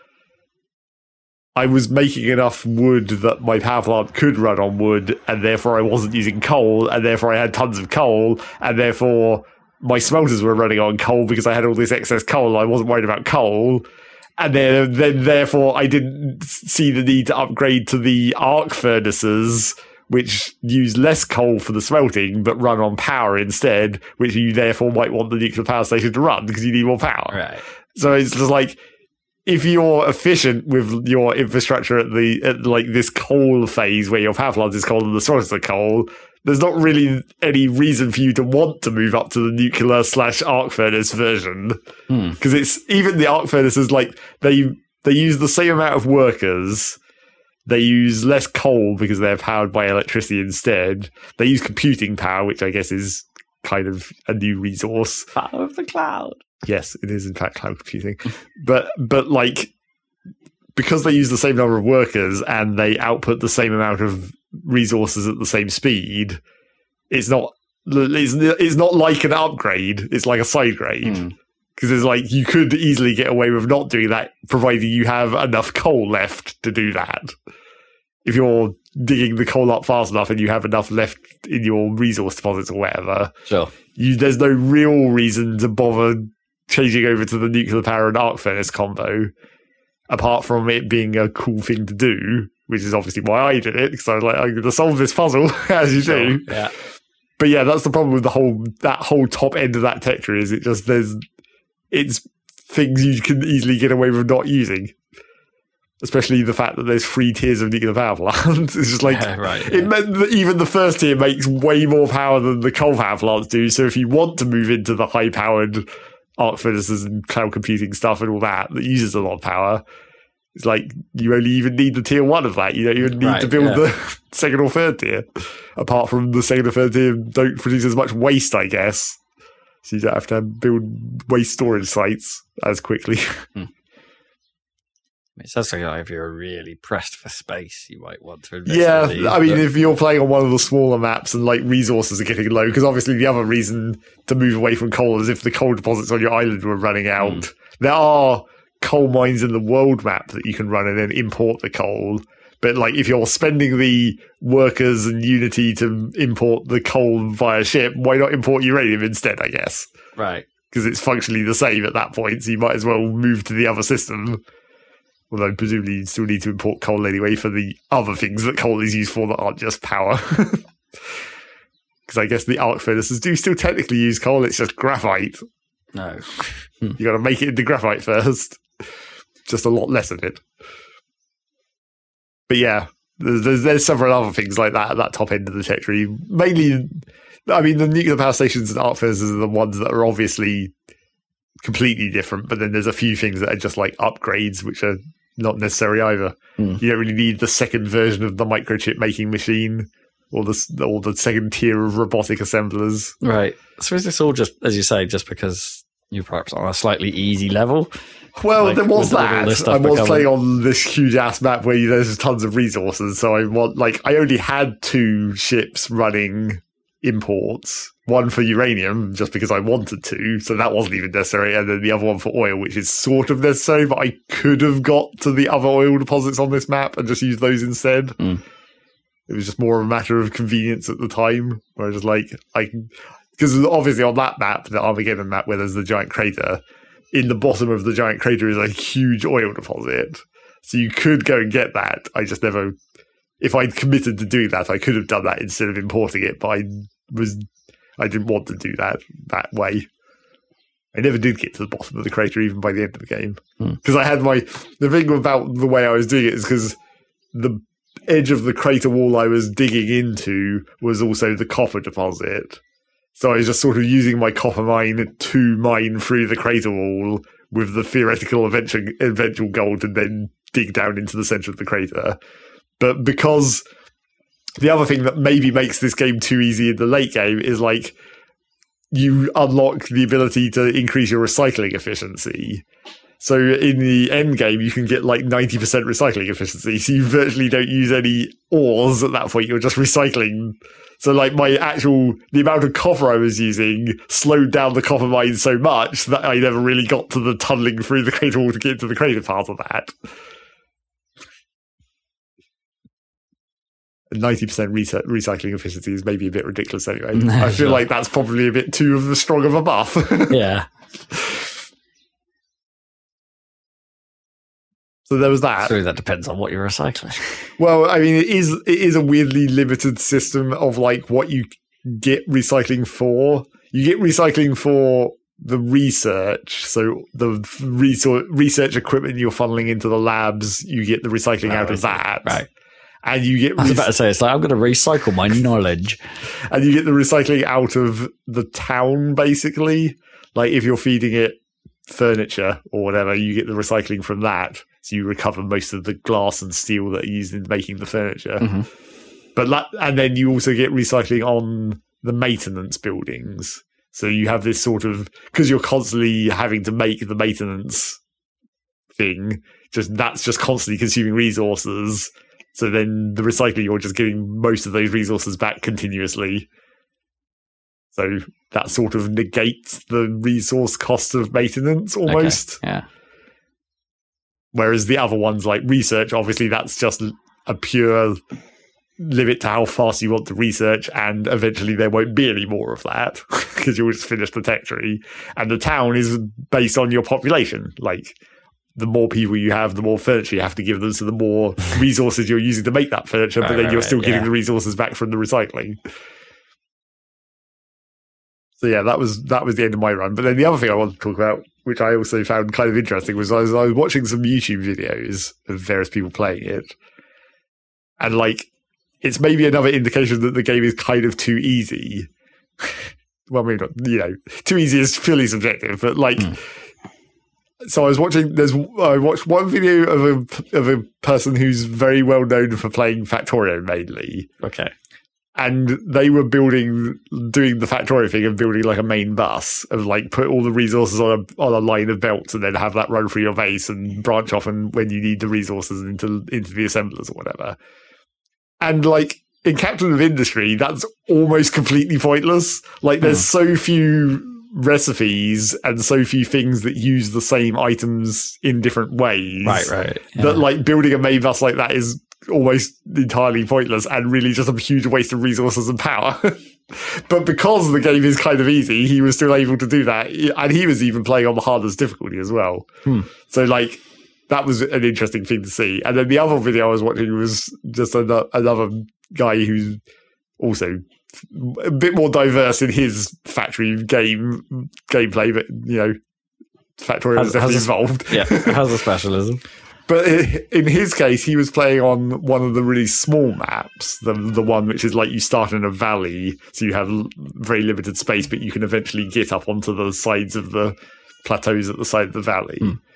I was making enough wood that my power plant could run on wood, and therefore I wasn't using coal, and therefore I had tons of coal, and therefore my smelters were running on coal because I had all this excess coal, and I wasn't worried about coal. And then therefore I didn't see the need to upgrade to the arc furnaces, which use less coal for the smelting, but run on power instead, which you therefore might want the nuclear power station to run because you need more power. Right. So it's just if you're efficient with your infrastructure at this coal phase where your power plant is coal and the source of coal, there's not really any reason for you to want to move up to the nuclear/arc furnace version. Because it's even the arc furnaces, they use the same amount of workers. They use less coal because they're powered by electricity instead. They use computing power, which I guess is kind of a new resource. Power of the cloud. Yes, it is in fact cloud computing. but because they use the same number of workers and they output the same amount of resources at the same speed, it's not like an upgrade. It's like a side grade. Because it's you could easily get away with not doing that, provided you have enough coal left to do that. If you're digging the coal up fast enough and you have enough left in your resource deposits or whatever, sure. There's no real reason to bother changing over to the nuclear power and arc furnace combo, apart from it being a cool thing to do, which is obviously why I did it, because I was I'm going to solve this puzzle, as you do. Yeah. But yeah, that's the problem with that whole top end of that tech tree, is it's things you can easily get away with not using. Especially the fact that there's 3 tiers of nuclear power plants. It's just It meant that even the first tier makes way more power than the coal power plants do. So if you want to move into the high-powered arc furnaces and cloud computing stuff and all that uses a lot of power, it's you only even need the tier 1 of that. You don't even need to build the second or third tier. Apart from the second or third tier don't produce as much waste, I guess. So you don't have to build waste storage sites as quickly. It sounds like if you're really pressed for space, you might want to invest in these, if you're playing on one of the smaller maps and resources are getting low, because obviously the other reason to move away from coal is if the coal deposits on your island were running out. There are coal mines in the world map that you can run and then import the coal. But if you're spending the workers and Unity to import the coal via ship, why not import uranium instead, I guess? Right. because it's functionally the same at that point. So you might as well move to the other system. Although presumably you still need to import coal anyway for the other things that coal is used for that aren't just power. Because I guess the arc furnaces do still technically use coal, it's just graphite. No. You got to make it into graphite first. Just a lot less of it. But yeah, there's several other things like that at that top end of the tech tree. Mainly, I mean, the nuclear power stations and arc furnaces are the ones that are obviously completely different, but then there's a few things that are just like upgrades, which are not necessary either. You don't really need the second version of the microchip making machine or the second tier of robotic assemblers. Right. So is this all just, as you say, just because you're perhaps on a slightly easy level? Well, like, there was that. I was playing on this huge ass map where there's tons of resources, so I only had 2 ships running imports. One for uranium, just because I wanted to, so that wasn't even necessary, and then the other one for oil, which is sort of necessary, but I could have got to the other oil deposits on this map and just used those instead. It was just more of a matter of convenience at the time, where I was like, because obviously on that map, the Armageddon map, where there's the giant crater, in the bottom of the giant crater is a huge oil deposit, so you could go and get that. I just never, if I'd committed to doing that, I could have done that instead of importing it, but I didn't want to do that way. I never did get to the bottom of the crater, even by the end of the game. Because I had the thing about the way I was doing it is because the edge of the crater wall I was digging into was also the copper deposit. So I was just sort of using my copper mine to mine through the crater wall with the theoretical eventual goal to then dig down into the center of the crater. But because the other thing that maybe makes this game too easy in the late game is like you unlock the ability to increase your recycling efficiency. So in the end game, you can get like 90% recycling efficiency. So you virtually don't use any ores at that point. You're just recycling. So like the amount of copper I was using slowed down the copper mine so much that I never really got to the tunneling through the crater wall to get to the crater part of that. 90% recycling efficiency is maybe a bit ridiculous anyway. I feel like that's probably a bit too strong of a buff. Yeah. So there was that. So that depends on what you're recycling. Well, I mean, it is a weirdly limited system of like what you get recycling for. You get recycling for the research. So the research equipment you're funneling into the labs, you get the recycling out of that. Right. And you get... I was about to say, it's like, I'm going to recycle my knowledge. And you get the recycling out of the town, basically. Like, if you're feeding it furniture or whatever, you get the recycling from that. So you recover most of the glass and steel that are used in making the furniture. And then you also get recycling on the maintenance buildings. So you have this sort of... Because you're constantly having to make the maintenance thing, that's just constantly consuming resources. So then the recycling, you're just getting most of those resources back continuously. So that sort of negates the resource cost of maintenance almost. Okay. Yeah. Whereas the other ones like research, obviously that's just a pure limit to how fast you want to research, and eventually there won't be any more of that because you'll just finish the tech tree. And the town is based on your population. Like, the more people you have, the more furniture you have to give them, so the more resources you're using to make that furniture, but then you're still getting the resources back from the recycling. So yeah, that was the end of my run. But then the other thing I wanted to talk about, which I also found kind of interesting, was I was watching some YouTube videos of various people playing it. And like, it's maybe another indication that the game is kind of too easy. Well, maybe not, too easy is purely subjective, but like... So I watched one video of a person who's very well known for playing Factorio mainly. Okay. And they were doing the Factorio thing and building like a main bus of like put all the resources on a line of belts and then have that run through your base and branch off and when you need the resources into the assemblers or whatever. And like in Captain of Industry, that's almost completely pointless. Like there's so few recipes and so few things that use the same items in different ways. Right. Yeah. That like building a main bus like that is almost entirely pointless and really just a huge waste of resources and power. But because the game is kind of easy, he was still able to do that. And he was even playing on the hardest difficulty as well. So, like, that was an interesting thing to see. And then the other video I was watching was just another guy who's also a bit more diverse in his factory gameplay, but, you know, Factorio is definitely involved. Yeah, has a specialism. But in his case, he was playing on one of the really small maps, the one which is like you start in a valley, so you have very limited space, but you can eventually get up onto the sides of the plateaus at the side of the valley.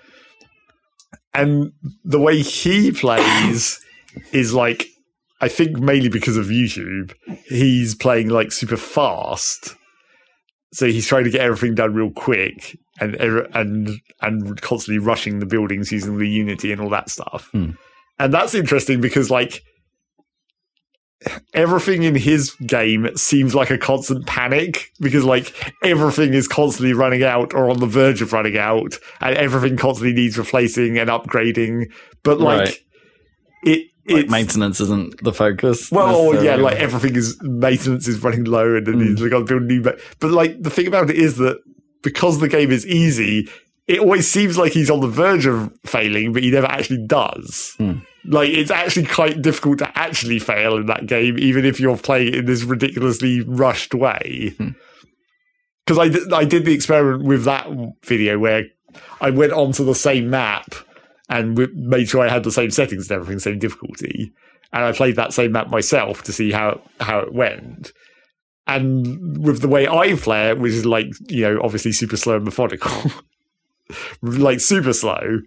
And the way he plays is like, I think mainly because of YouTube, he's playing like super fast. So he's trying to get everything done real quick and constantly rushing the buildings using the Unity and all that stuff. And that's interesting because like everything in his game seems like a constant panic because like everything is constantly running out or on the verge of running out and everything constantly needs replacing and upgrading. But like like maintenance isn't the focus. Well, yeah, like maintenance is running low and then he's got to build new. But like the thing about it is that because the game is easy, it always seems like he's on the verge of failing, but he never actually does. Like it's actually quite difficult to actually fail in that game, even if you're playing it in this ridiculously rushed way. Because I did the experiment with that video where I went onto the same map and made sure I had the same settings and everything, same difficulty. And I played that same map myself to see how it went. And with the way I play it, which is like, you know, obviously super slow and methodical, like super slow,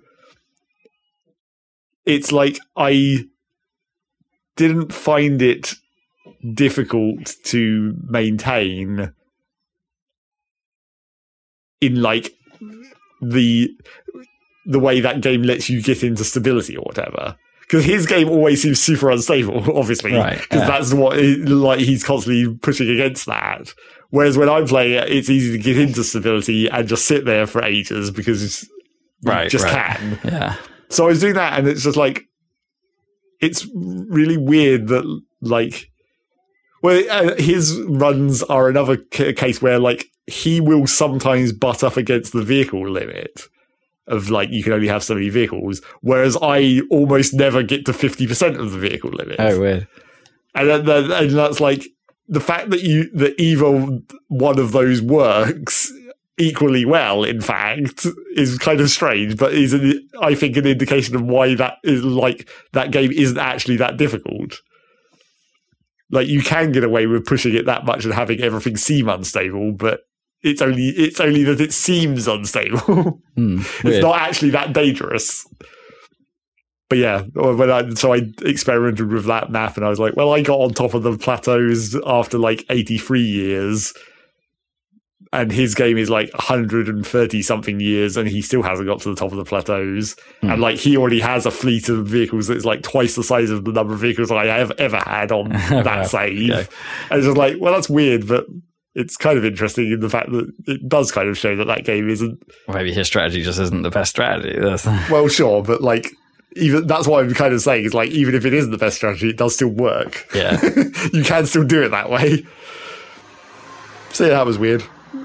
it's like I didn't find it difficult to maintain in like the way that game lets you get into stability or whatever. Because his game always seems super unstable, obviously. Because that's what, like, he's constantly pushing against that. Whereas when I play it, it's easy to get into stability and just sit there for ages because you just can. Yeah. So I was doing that and it's just like, it's really weird that, like, well, his runs are another case where, like, he will sometimes butt up against the vehicle limit of, like, you can only have so many vehicles, whereas I almost never get to 50% of the vehicle limit. Oh, weird. And that's, like, the fact that either one of those works equally well, in fact, is kind of strange, but is, I think, an indication of why that is, like, that game isn't actually that difficult. Like, you can get away with pushing it that much and having everything seem unstable, but it's only that it seems unstable. It's not actually that dangerous. But yeah, so I experimented with that map and I was like, well, I got on top of the plateaus after like 83 years. And his game is like 130 something years and he still hasn't got to the top of the plateaus. And like he already has a fleet of vehicles that's like twice the size of the number of vehicles I have ever had on that save. Okay. And it's just like, well, that's weird, but it's kind of interesting in the fact that it does kind of show that game isn't. Well, maybe his strategy just isn't the best strategy. Well, sure, but like, even that's what I'm kind of saying is like, even if it isn't the best strategy, it does still work. Yeah. You can still do it that way. So yeah, that was weird.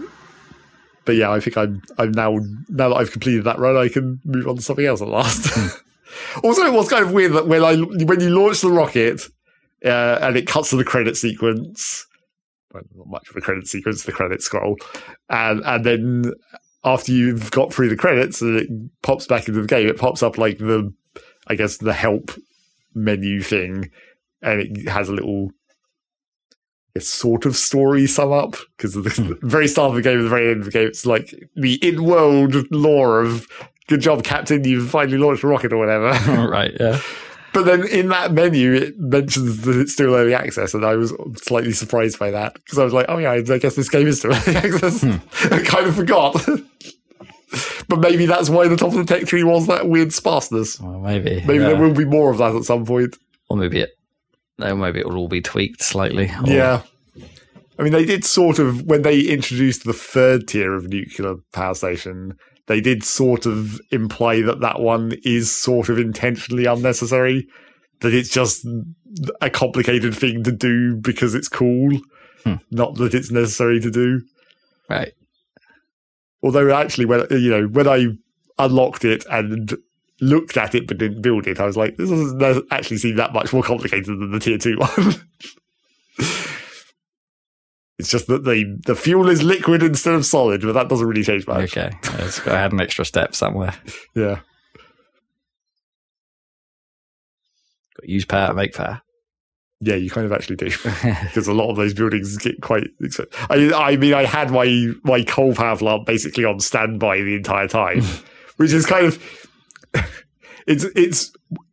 But yeah, I think I'm now that I've completed that run, I can move on to something else at last. Also, it was kind of weird that when you launch the rocket and it cuts to the credit sequence, well, not much of a credit sequence, the credit scroll, and then after you've got through the credits and it pops back into the game, it pops up like the help menu thing, and it has a little sort of story sum up because the very start of the game and the very end of the game, it's like the in-world lore of good job, Captain, you've finally launched a rocket or whatever. Right, yeah. But then in that menu, it mentions that it's still early access, and I was slightly surprised by that because I was like, oh yeah, I guess this game is still early access. I kind of forgot. But maybe that's why the top of the tech tree was that weird sparseness. Well, maybe there will be more of that at some point. Or maybe it will all be tweaked slightly. Yeah. I mean, they did sort of, when they introduced the third tier of nuclear power station, they did sort of imply that one is sort of intentionally unnecessary, that it's just a complicated thing to do because it's cool. Not that it's necessary to do. Right. Although actually, when I unlocked it and looked at it but didn't build it, I was like, this doesn't actually seem that much more complicated than the tier 2 one. It's just that the fuel is liquid instead of solid, but that doesn't really change much. Okay. It's got to add an extra step somewhere. Yeah. Got to use power to make power. Yeah, you kind of actually do. Because a lot of those buildings get quite expensive. I mean, I had my coal power plant basically on standby the entire time, which is kind of... It's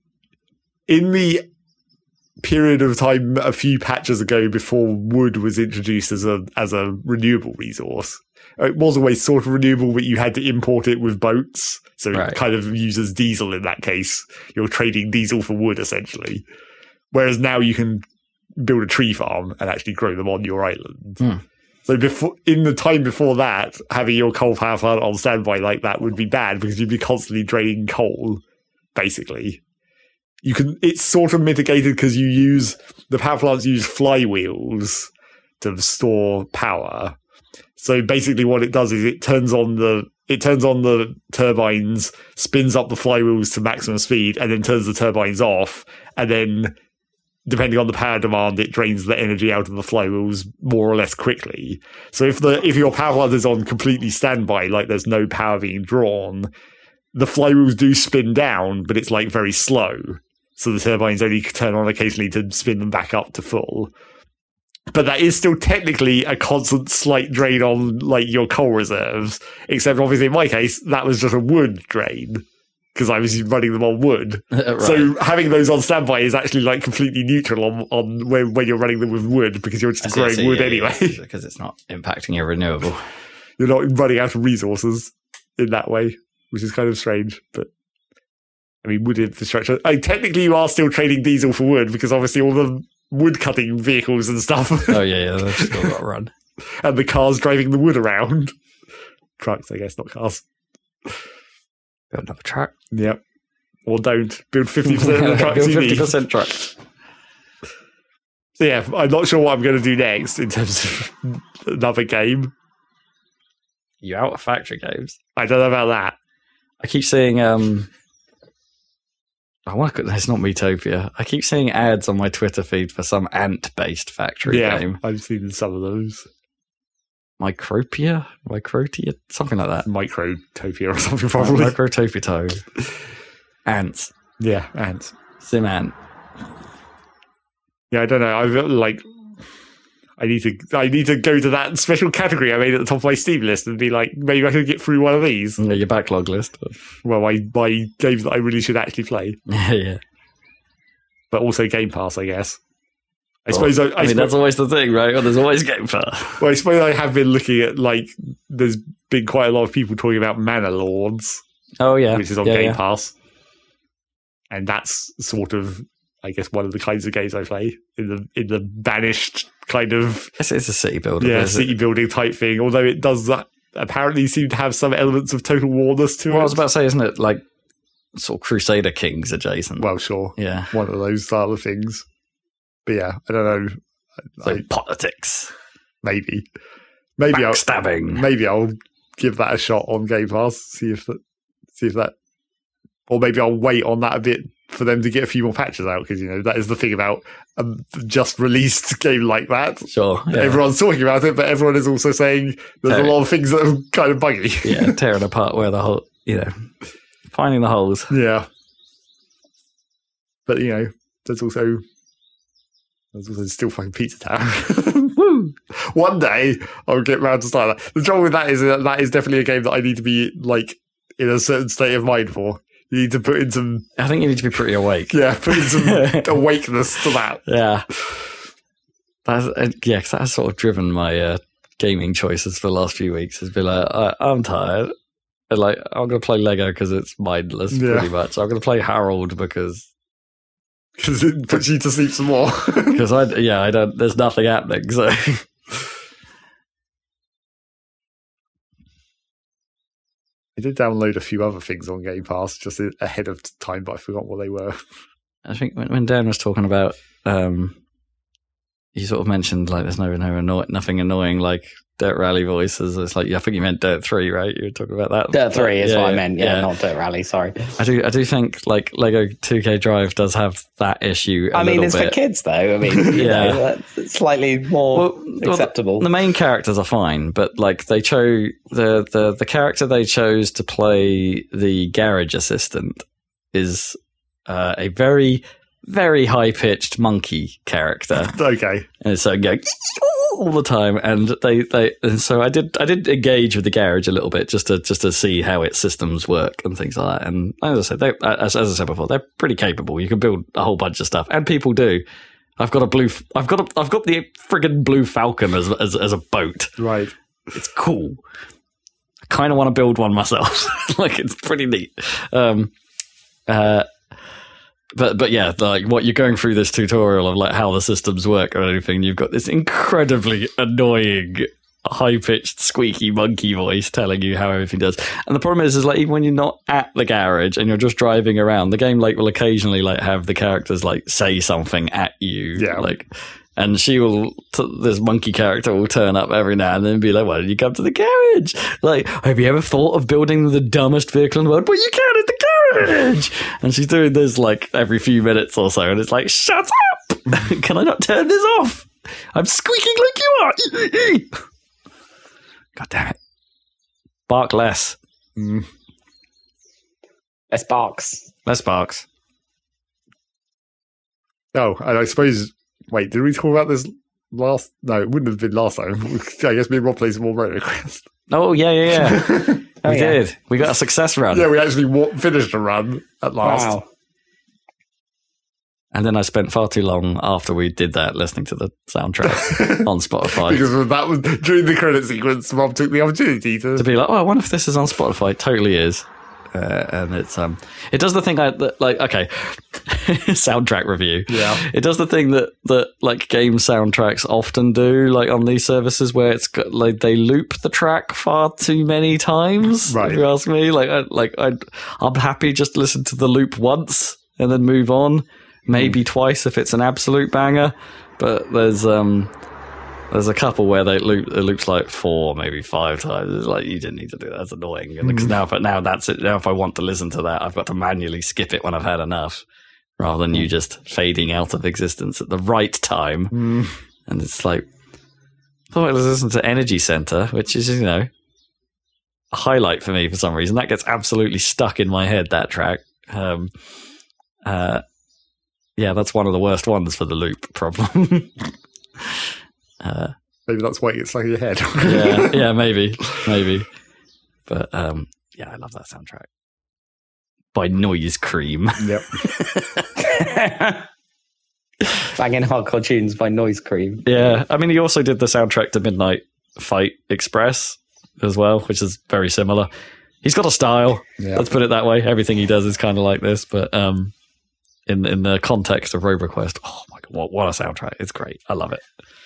in the period of time a few patches ago before wood was introduced as a renewable resource. It was always sort of renewable, but you had to import it with boats. So it kind of uses diesel in that case. You're trading diesel for wood, essentially. Whereas now you can build a tree farm and actually grow them on your island. So in the time before that, having your coal power plant on standby like that would be bad because you'd be constantly draining coal, basically. It's sort of mitigated because the power plants use flywheels to store power. So basically what it does is it turns on the turbines, spins up the flywheels to maximum speed, and then turns the turbines off, and then depending on the power demand, it drains the energy out of the flywheels more or less quickly. So if your power plant is on completely standby, like there's no power being drawn, the flywheels do spin down, but it's like very slow. So the turbines only turn on occasionally to spin them back up to full. But that is still technically a constant slight drain on like your coal reserves, except obviously in my case, that was just a wood drain because I was running them on wood. Right. So having those on standby is actually like completely neutral on when you're running them with wood because you're just growing wood anyway. Because it's not impacting your renewable. You're not running out of resources in that way, which is kind of strange. But I mean, wood infrastructure. Technically, you are still trading diesel for wood because obviously all the wood cutting vehicles and stuff. Oh yeah, they've still got to run. And the cars driving the wood around. Trucks, I guess, not cars. Build another truck. Yep. Or don't. Build 50% of the trucks Build you need. 50% trucks. So yeah, I'm not sure what I'm going to do next in terms of another game. You out of factory games? I don't know about that. I keep seeing it's not Metopia. I keep seeing ads on my Twitter feed for some ant-based factory game. I've seen some of those. Microtia, something like that. Microtopia or something probably. Microtopia. Ants. Yeah, ants. Sim ant. Yeah, I don't know. I need to go to that special category I made at the top of my Steam list and be like, maybe I could get through one of these. Yeah, your backlog list. Well, my games that I really should actually play. Yeah. But also Game Pass, I guess. I suppose that's always the thing, right? Well, there's always Game Pass. Well, I suppose I have been looking at, there's been quite a lot of people talking about Mana Lords. Oh, yeah. Which is on Game Pass. And that's sort of, I guess, one of the kinds of games I play in the banished kind of... It's a city builder. Yeah, city building type thing. Although it does that apparently seem to have some elements of Total Warness to it. Well, I was about to say, isn't it like sort of Crusader Kings adjacent? Well, sure. Yeah. One of those style of things. But yeah, I don't know. So politics. Maybe Backstabbing. Maybe I'll give that a shot on Game Pass. See if that, or maybe I'll wait on that a bit for them to get a few more patches out because that is the thing about a just released game like that. Sure, yeah. Everyone's talking about it, but everyone is also saying there's a lot of things that are kind of buggy. Yeah, tearing apart where the whole, finding the holes. Yeah, but there's also still fucking Pizza Town. Woo! One day I'll get round to start that. The trouble with that is definitely a game that I need to be in a certain state of mind for. You need to put in some... I think you need to be pretty awake. Yeah, put in some awakeness to that. Yeah. Because that has sort of driven my gaming choices for the last few weeks. Has been like, I'm tired. And I'm going to play Lego because it's mindless, pretty much. I'm going to play Harold because it puts you to sleep some more. Because I don't... There's nothing happening, so... I did download a few other things on Game Pass just ahead of time, but I forgot what they were. I think when Dan was talking about you sort of mentioned like there's nothing annoying like Dirt Rally voices. It's like I think you meant Dirt 3, right? You were talking about that. Dirt 3 is what I meant. Yeah, not Dirt Rally. Sorry. I do think like Lego 2K Drive does have that issue. I mean, it's for kids though. I mean, that's slightly more acceptable. The main characters are fine, but like they chose the character they chose to play the garage assistant is a very, very high pitched monkey character. Okay, and so going all the time, and and so I did engage with the garage a little bit just to see how its systems work and things like that. And as I said, as I said before, they're pretty capable. You can build a whole bunch of stuff, and people do. I've got the friggin' Blue Falcon as a boat. Right, it's cool. I kind of want to build one myself. Like it's pretty neat. But yeah, like what you're going through this tutorial of like how the systems work or anything, you've got this incredibly annoying, high-pitched, squeaky monkey voice telling you how everything does. And the problem is like even when you're not at the garage and you're just driving around, the game like will occasionally like have the characters like say something at you, like. And this monkey character will turn up every now and then and be like, why did you come to the garage? Like, have you ever thought of building the dumbest vehicle in the world? Well, you can at the garage. And she's doing this like every few minutes or so. And it's like, shut up. Can I not turn this off? I'm squeaking like you are. God damn it. Bark less. Less barks. Less barks. Oh, and I suppose... Wait, did we talk about this last... No, it wouldn't have been last time. I guess me and Rob played some more Roto Quest. Oh, yeah. We did. We got a success run. Yeah, we actually finished a run at last. Wow. And then I spent far too long after we did that listening to the soundtrack on Spotify. Because that was during the credit sequence, Rob took the opportunity to be like, oh, I wonder if this is on Spotify. It totally is. And it's it does the thing okay soundtrack review. Yeah, it does the thing that like game soundtracks often do, like on these services, where it's got, like they loop the track far too many times. Right. If you ask me, I'm happy just to listen to the loop once and then move on, maybe twice if it's an absolute banger. But there's a couple where it loops like 4, maybe 5 times. It's like, you didn't need to do that. That's annoying. Because now that's it. Now if I want to listen to that, I've got to manually skip it when I've had enough, rather than you just fading out of existence at the right time. And it's like, I thought I was listening to Energy Center, which is, a highlight for me for some reason. That gets absolutely stuck in my head, that track. Yeah, that's one of the worst ones for the loop problem. Maybe that's why it gets stuck in your head. yeah, maybe. But yeah, I love that soundtrack by Noise Cream. Yep. Banging hardcore tunes by Noise Cream. Yeah, I mean, he also did the soundtrack to Midnight Fight Express as well, which is very similar. He's got a style. Yeah. Let's put it that way. Everything he does is kind of like this, but in the context of RoboQuest, oh my god, what a soundtrack! It's great. I love it.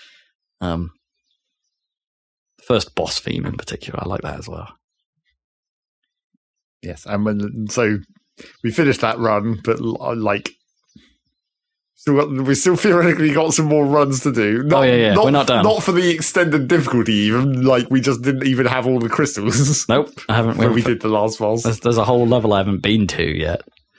First boss theme in particular, I like that as well. Yes, and so we finished that run, but we still theoretically got some more runs to do. We're not done. Not for the extended difficulty, even. Like, we just didn't even have all the crystals. Nope, I haven't. When we did the last boss, there's a whole level I haven't been to yet.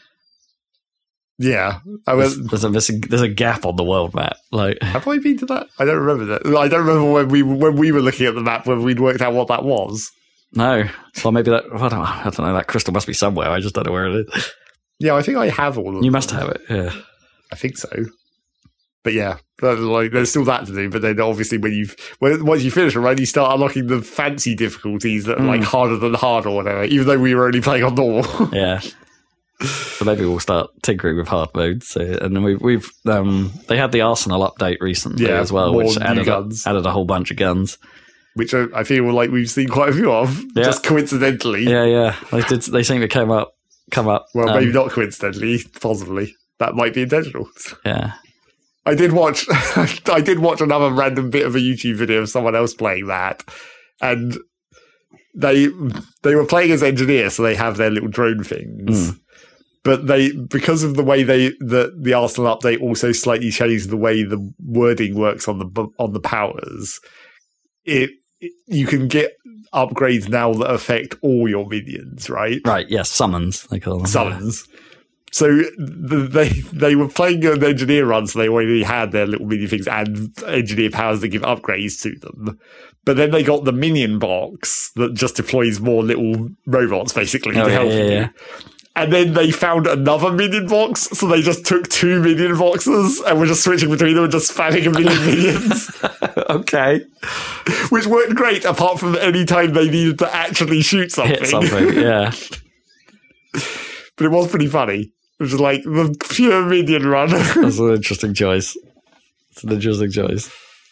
Yeah, there's a gap on the world map. Like, have I been to that? I don't remember that. I don't remember when we were looking at the map when we'd worked out what that was. No, well maybe that. I don't know. That crystal must be somewhere. I just don't know where it is. Yeah, I think I have all of them. You must have it. Yeah, I think so. But yeah, there's still that to do. But then obviously once you finish a run, you start unlocking the fancy difficulties that are like harder than hard or whatever. Even though we were only playing on normal. Yeah. So maybe we'll start tinkering with hard mode. So, and then we've they had the Arsenal update recently as well, which added a whole bunch of guns, which I feel like we've seen quite a few of, just coincidentally. Yeah. They seem to come up. Well, maybe not coincidentally, possibly. That might be intentional. Yeah. I did watch another random bit of a YouTube video of someone else playing that, and they were playing as engineers, so they have their little drone things. but because of the way the Arsenal update also slightly changed the way the wording works on the powers, you can get upgrades now that affect all your minions, right? Right, yes, summons, they call them. Summons. Yeah. So they were playing an engineer run, so they already had their little minion things and engineer powers that give upgrades to them. But then they got the minion box that just deploys more little robots, basically, to help you. Yeah. And then they found another minion box, so they just took 2 minion boxes and were just switching between them and just spamming a million minions. Okay. Which worked great, apart from any time they needed to actually shoot something. Hit something, yeah. But it was pretty funny. It was like the pure minion run. That's an interesting choice. It's an interesting choice.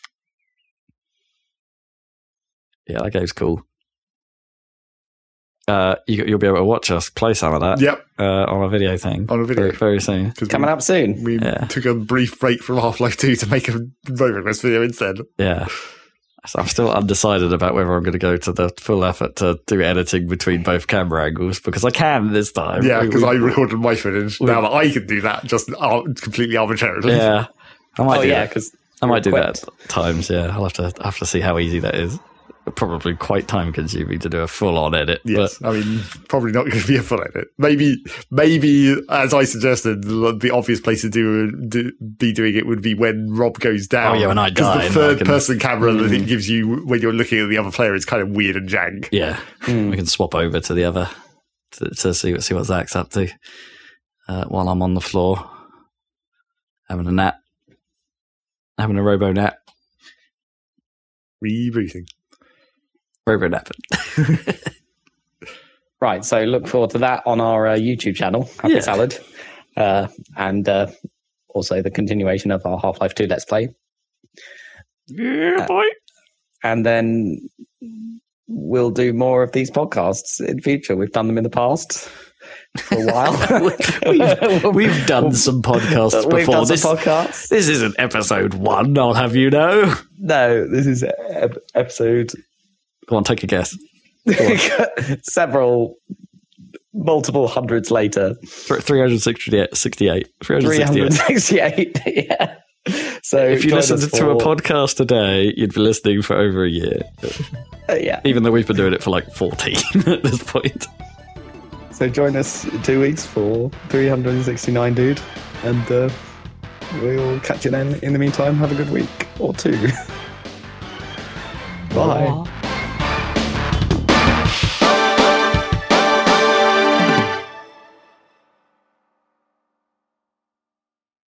Yeah, that game's cool. You'll be able to watch us play some of that. Yep. On a video thing. On a video. Very soon. Coming up soon. We took a brief break from Half-Life 2 to make a Road Request video instead. Yeah. So I'm still undecided about whether I'm going to go to the full effort to do editing between both camera angles, because I can this time. Yeah, because I recorded my footage. Now that I can do that, just completely arbitrarily. Yeah. I might do that. Because I might do that at times, yeah. I'll have to see how easy that is. Probably quite time consuming to do a full on edit. Yes, but I mean, probably not going to be a full edit. Maybe, as I suggested, the obvious place to be doing it would be when Rob goes down. Oh yeah, when I die. Because the third person camera that it gives you when you're looking at the other player is kind of weird and jank. Yeah, we can swap over to the other to see what Zach's up to while I'm on the floor having a nap, having a robo nap, rebooting. Robo napping. Right, so look forward to that on our YouTube channel, Happy Salad, and also the continuation of our Half-Life 2 Let's Play. Yeah, boy. And then we'll do more of these podcasts in future. We've done them in the past for a while. we've done some podcasts before. We've done some podcasts. This isn't episode 1, I'll have you know. No, this is episode... Go on, take a guess. Multiple hundreds later. 368. 368, yeah. So if you listened to a podcast a day, you'd be listening for over a year. Yeah. Even though we've been doing it for like 14 at this point. So join us in 2 weeks for 369, dude. And we'll catch you then. In the meantime, have a good week or 2. Bye.